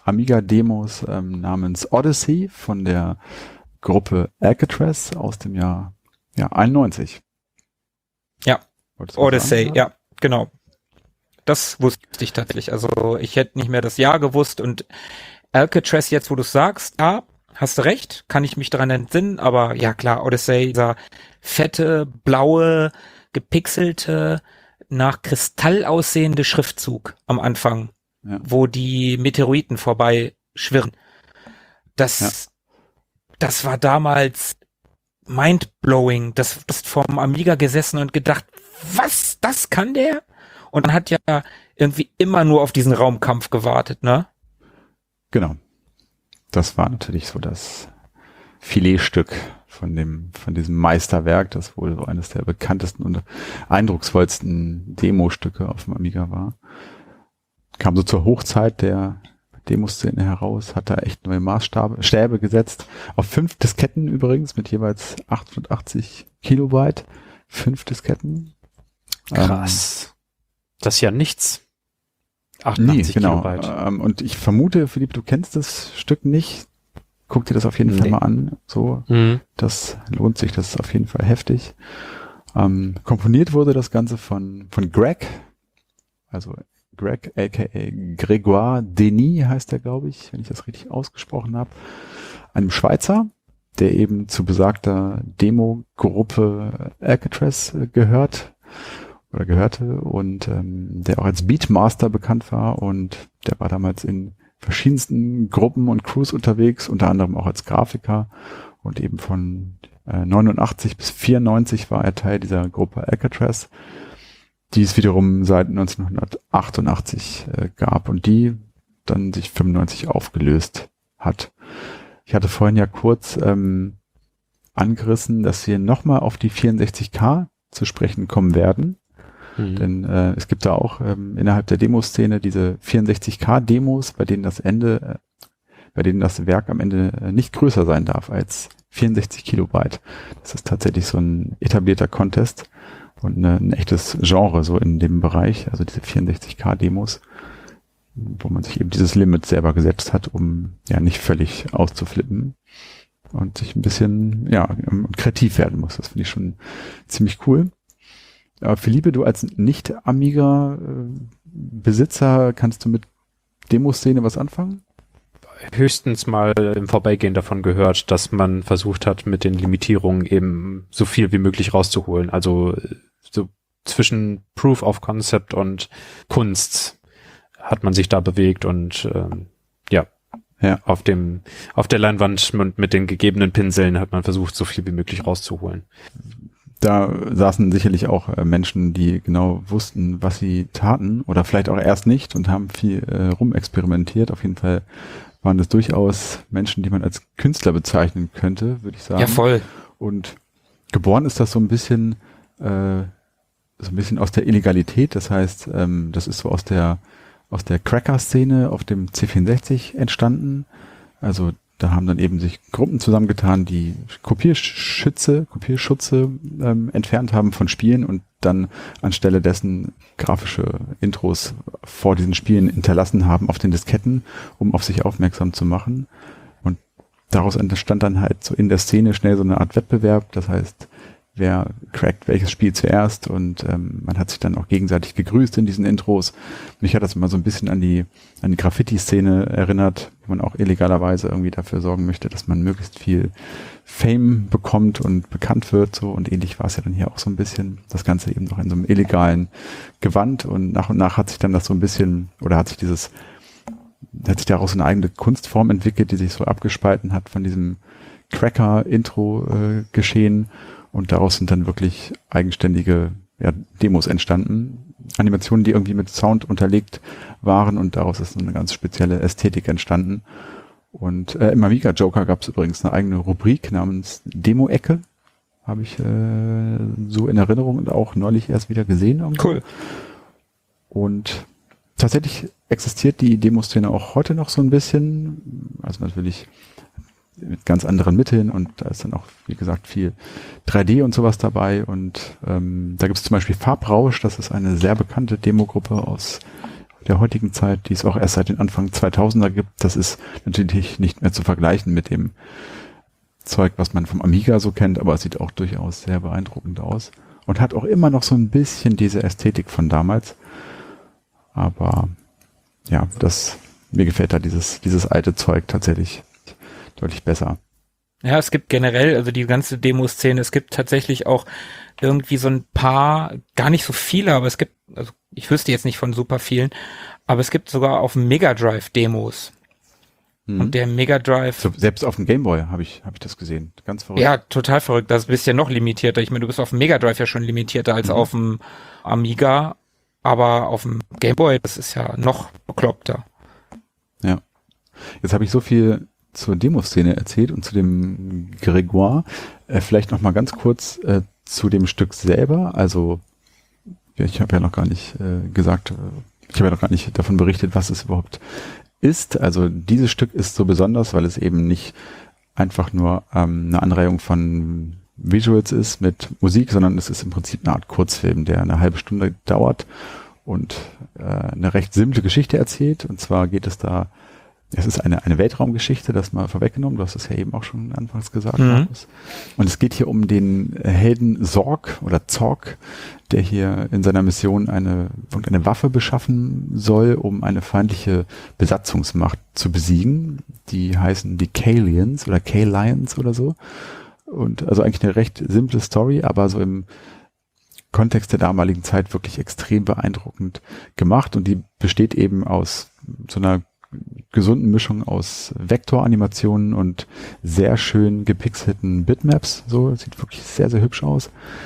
Amiga-Demos namens Odyssey von der Gruppe Alcatraz aus dem Jahr 91. Ja, Wolltest du was Odyssey, sagen? ja, genau. Das wusste ich tatsächlich. Also ich hätte nicht mehr das Jahr gewusst und Alcatraz jetzt, wo du es sagst, ja, hast du recht, kann ich mich dran entsinnen, aber ja klar, Odyssey, dieser fette, blaue, gepixelte, nach Kristall aussehende Schriftzug am Anfang, Ja. wo die Meteoriten vorbei schwirren. Das war damals mindblowing. Das vom Amiga gesessen und gedacht, was, das kann der? Und man hat ja irgendwie immer nur auf diesen Raumkampf gewartet, ne? Genau. Das war natürlich so das Filetstück von diesem Meisterwerk, das wohl so eines der bekanntesten und eindrucksvollsten Demostücke auf dem Amiga war. Kam so zur Hochzeit der Demoszene heraus, hat da echt neue Stäbe gesetzt. Auf 5 Disketten übrigens, mit jeweils 880 Kilobyte. 5 Disketten. Krass. Das ist ja nichts. Nee, 88 genau. Kilobyte. Und ich vermute, Philipp, du kennst das Stück nicht. Guck dir das auf jeden Fall mal an. So, das lohnt sich, das ist auf jeden Fall heftig. Komponiert wurde das Ganze von Greg, also Greg, aka Grégoire Denis heißt er, glaube ich, wenn ich das richtig ausgesprochen habe, einem Schweizer, der eben zu besagter Demo-Gruppe Alcatraz gehörte und der auch als Beatmaster bekannt war und der war damals in verschiedensten Gruppen und Crews unterwegs, unter anderem auch als Grafiker und eben von 89 bis 94 war er Teil dieser Gruppe Alcatraz, die es wiederum seit 1988 gab und die dann sich 95 aufgelöst hat. Ich hatte vorhin ja kurz angerissen, dass wir nochmal auf die 64K zu sprechen kommen werden. Denn es gibt da auch innerhalb der Demoszene diese 64K-Demos, bei denen das Werk am Ende nicht größer sein darf als 64 Kilobyte. Das ist tatsächlich so ein etablierter Contest und ein echtes Genre so in dem Bereich, also diese 64K-Demos, wo man sich eben dieses Limit selber gesetzt hat, um ja nicht völlig auszuflippen und sich ein bisschen kreativ werden muss. Das finde ich schon ziemlich cool. Philippe, du als Nicht-Amiga-Besitzer, kannst du mit Demoszene was anfangen? Höchstens mal im Vorbeigehen davon gehört, dass man versucht hat, mit den Limitierungen eben so viel wie möglich rauszuholen. Also so zwischen Proof of Concept und Kunst hat man sich da bewegt und auf der Leinwand mit den gegebenen Pinseln hat man versucht, so viel wie möglich rauszuholen. Da saßen sicherlich auch Menschen, die genau wussten, was sie taten oder vielleicht auch erst nicht und haben viel rumexperimentiert. Auf jeden Fall waren das durchaus Menschen, die man als Künstler bezeichnen könnte, würde ich sagen. Ja, voll. Und geboren ist das so ein bisschen aus der Illegalität. Das heißt, das ist so aus der Cracker-Szene auf dem C64 entstanden. Also da haben dann eben sich Gruppen zusammengetan, die Kopierschutze entfernt haben von Spielen und dann anstelle dessen grafische Intros vor diesen Spielen hinterlassen haben auf den Disketten, um auf sich aufmerksam zu machen. Und daraus entstand dann halt so in der Szene schnell so eine Art Wettbewerb. Das heißt, wer crackt welches Spiel zuerst und man hat sich dann auch gegenseitig gegrüßt in diesen Intros. Mich hat das immer so ein bisschen an die Graffiti-Szene erinnert, wo man auch illegalerweise irgendwie dafür sorgen möchte, dass man möglichst viel Fame bekommt und bekannt wird, so, und ähnlich war es ja dann hier auch so ein bisschen, das Ganze eben noch in so einem illegalen Gewand und nach hat sich dann das so ein bisschen, oder hat sich daraus eine eigene Kunstform entwickelt, die sich so abgespalten hat von diesem Cracker-Intro-Geschehen. Und daraus sind dann wirklich eigenständige Demos entstanden. Animationen, die irgendwie mit Sound unterlegt waren und daraus ist eine ganz spezielle Ästhetik entstanden. Und im Amiga Joker gab es übrigens eine eigene Rubrik namens Demo-Ecke. Habe ich so in Erinnerung und auch neulich erst wieder gesehen. Irgendwo. Cool. Und tatsächlich existiert die Demoszene auch heute noch so ein bisschen. Also natürlich mit ganz anderen Mitteln und da ist dann auch, wie gesagt, viel 3D und sowas dabei und da gibt es zum Beispiel Farbrausch, das ist eine sehr bekannte Demogruppe aus der heutigen Zeit, die es auch erst seit den Anfang 2000er gibt. Das ist natürlich nicht mehr zu vergleichen mit dem Zeug, was man vom Amiga so kennt, aber es sieht auch durchaus sehr beeindruckend aus und hat auch immer noch so ein bisschen diese Ästhetik von damals. Aber ja, mir gefällt da dieses alte Zeug tatsächlich deutlich besser. Ja, es gibt generell, also die ganze Demoszene, es gibt tatsächlich auch irgendwie so ein paar, gar nicht so viele, aber es gibt, also ich wüsste jetzt nicht von super vielen, aber es gibt sogar auf dem Mega Drive Demos. Und der Mega Drive... So, selbst auf dem Game Boy habe ich das gesehen. Ganz verrückt. Ja, total verrückt. Das bist ja noch limitierter. Ich meine, du bist auf dem Mega Drive ja schon limitierter als auf dem Amiga, aber auf dem Game Boy, das ist ja noch bekloppter. Ja. Jetzt habe ich so viel zur Demoszene erzählt und zu dem Grégoire. Vielleicht noch mal ganz kurz zu dem Stück selber. Also ich habe ja noch gar nicht ich habe ja noch gar nicht davon berichtet, was es überhaupt ist. Also dieses Stück ist so besonders, weil es eben nicht einfach nur eine Anreihung von Visuals ist mit Musik, sondern es ist im Prinzip eine Art Kurzfilm, der eine halbe Stunde dauert und eine recht simple Geschichte erzählt. Und zwar geht es ist eine Weltraumgeschichte, das mal vorweggenommen, du hast es ja eben auch schon anfangs gesagt, Markus. Und es geht hier um den Helden Zorg, der hier in seiner Mission eine Waffe beschaffen soll, um eine feindliche Besatzungsmacht zu besiegen. Die heißen die Kalians oder K-Lions oder so. Und also eigentlich eine recht simple Story, aber so im Kontext der damaligen Zeit wirklich extrem beeindruckend gemacht. Und die besteht eben aus so einer gesunden Mischung aus Vektoranimationen und sehr schön gepixelten Bitmaps. So, sieht wirklich sehr, sehr hübsch aus.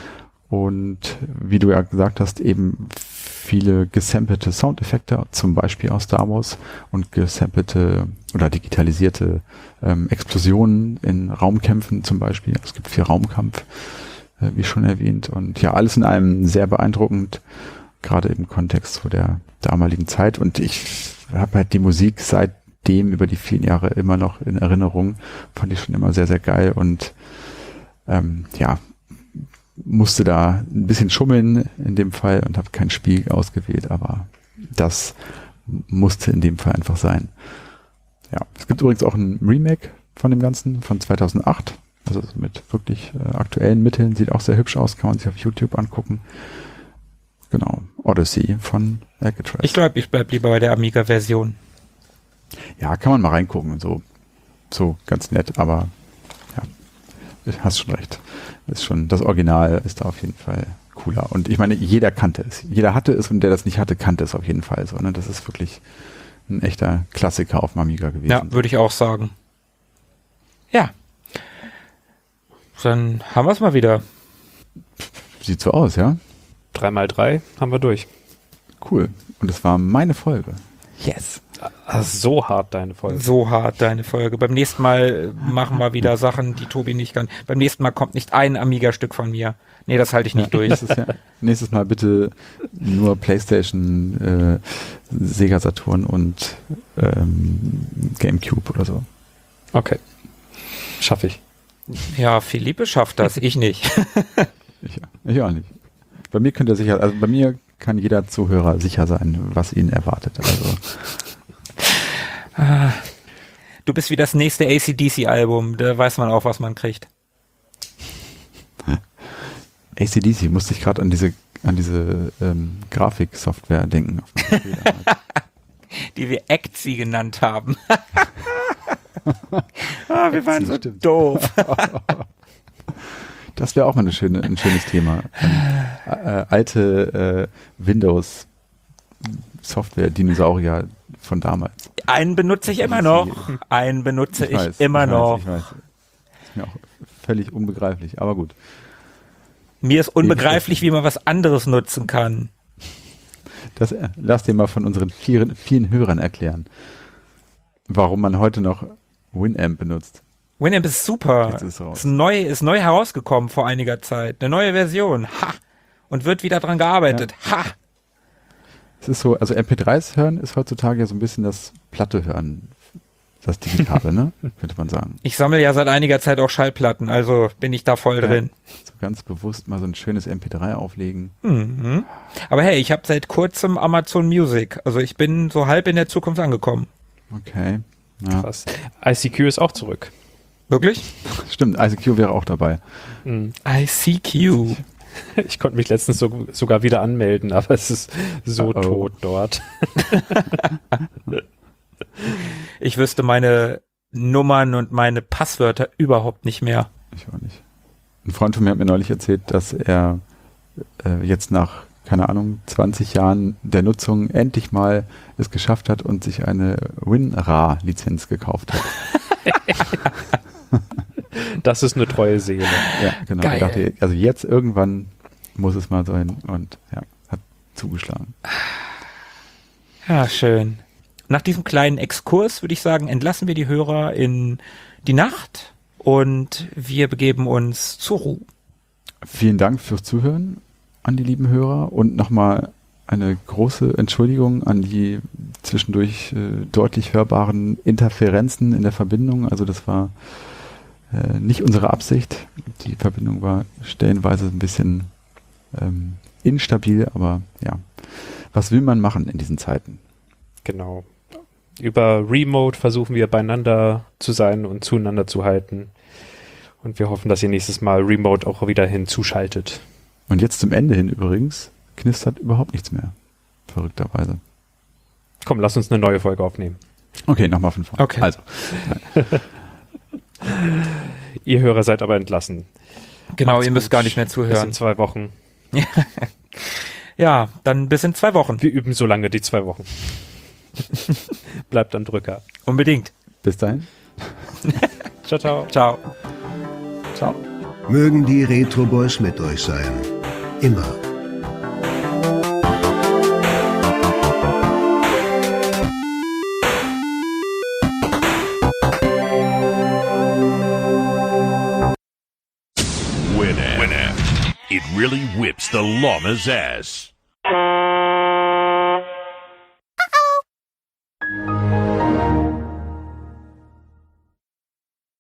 Und wie du ja gesagt hast, eben viele gesampelte Soundeffekte, zum Beispiel aus Star Wars, und gesampelte oder digitalisierte Explosionen in Raumkämpfen zum Beispiel. Es gibt viel Raumkampf, wie schon erwähnt. Und ja, alles in allem sehr beeindruckend, gerade im Kontext zu der damaligen Zeit. Und ich habe halt die Musik seitdem über die vielen Jahre immer noch in Erinnerung. Fand ich schon immer sehr, sehr geil und musste da ein bisschen schummeln in dem Fall und habe kein Spiel ausgewählt, aber das musste in dem Fall einfach sein. Ja, es gibt übrigens auch ein Remake von dem Ganzen von 2008, also mit wirklich aktuellen Mitteln, sieht auch sehr hübsch aus, kann man sich auf YouTube angucken. Genau, Odyssey von Alcatraz. Ich glaube, ich bleib lieber bei der Amiga-Version. Ja, kann man mal reingucken, so ganz nett, aber ja, du hast schon recht. Das Original ist da auf jeden Fall cooler. Und ich meine, jeder kannte es. Jeder hatte es und der das nicht hatte, kannte es auf jeden Fall so. Ne? Das ist wirklich ein echter Klassiker auf dem Amiga gewesen. Ja, würde ich auch sagen. Ja. Dann haben wir es mal wieder. Sieht so aus, ja? 3x3 haben wir durch. Cool. Und es war meine Folge. Yes. So hart deine Folge. So hart deine Folge. Beim nächsten Mal machen wir wieder Sachen, die Tobi nicht kann. Beim nächsten Mal kommt nicht ein Amiga-Stück von mir. Nee, das halte ich nicht durch. Nächstes Mal bitte nur PlayStation, Sega Saturn und GameCube oder so. Okay. Schaffe ich. Ja, Philippe schafft das, ich nicht. Ich auch nicht. Bei mir kann jeder Zuhörer sicher sein, was ihn erwartet. Also. Du bist wie das nächste AC/DC-Album, da weiß man auch, was man kriegt. AC/DC, musste ich gerade an diese Grafiksoftware denken. Die wir Actsi genannt haben. Wir waren so doof. Das wäre auch mal ein schönes Thema. Alte Windows-Software-Dinosaurier von damals. Einen benutze ich immer noch. Einen benutze ich immer noch. Ich weiß. Ist mir auch völlig unbegreiflich, aber gut. Mir ist unbegreiflich, wie man was anderes nutzen kann. Das lass dir mal von unseren vielen Hörern erklären, warum man heute noch Winamp benutzt. Winamp ist super. Jetzt ist raus. Ist neu herausgekommen vor einiger Zeit. Eine neue Version. Ha! Und wird wieder dran gearbeitet. Ja. Ha! Es ist so, also MP3s hören ist heutzutage ja so ein bisschen das Platte hören. Das Digitale, ne? Könnte man sagen. Ich sammle ja seit einiger Zeit auch Schallplatten, also bin ich da voll drin. So ganz bewusst mal so ein schönes MP3 auflegen. Mhm. Aber hey, ich habe seit kurzem Amazon Music. Also ich bin so halb in der Zukunft angekommen. Okay. Ja. Krass. ICQ ist auch zurück. Wirklich? Stimmt, ICQ wäre auch dabei. ICQ. Ich konnte mich letztens sogar wieder anmelden, aber es ist so tot dort. Ich wüsste meine Nummern und meine Passwörter überhaupt nicht mehr. Ich auch nicht. Ein Freund von mir hat mir neulich erzählt, dass er jetzt nach, keine Ahnung, 20 Jahren der Nutzung endlich mal es geschafft hat und sich eine WinRAR-Lizenz gekauft hat. Das ist eine treue Seele. Ja, genau. Geil. Ich dachte, also jetzt irgendwann muss es mal sein und ja, hat zugeschlagen. Ja, schön. Nach diesem kleinen Exkurs würde ich sagen, entlassen wir die Hörer in die Nacht und wir begeben uns zur Ruhe. Vielen Dank fürs Zuhören an die lieben Hörer und nochmal eine große Entschuldigung an die zwischendurch deutlich hörbaren Interferenzen in der Verbindung. Also das war nicht unsere Absicht. Die Verbindung war stellenweise ein bisschen instabil, aber ja, was will man machen in diesen Zeiten? Genau. Über Remote versuchen wir beieinander zu sein und zueinander zu halten. Und wir hoffen, dass ihr nächstes Mal Remote auch wieder hinzuschaltet. Und jetzt zum Ende hin übrigens knistert überhaupt nichts mehr. Verrückterweise. Komm, lass uns eine neue Folge aufnehmen. Okay, nochmal von vorne. Okay. Also, Ihr Hörer seid aber entlassen. Genau, Macht's ihr müsst gut. gar nicht mehr Bis in zuhören. 2 Wochen. Ja, dann bis in 2 Wochen. Wir üben so lange die 2 Wochen. Bleibt am Drücker. Unbedingt. bis dahin. Ciao, ciao. Ciao. Ciao. Mögen die Retro Boys mit euch sein. Immer. Winamp. It really whips the llama's ass.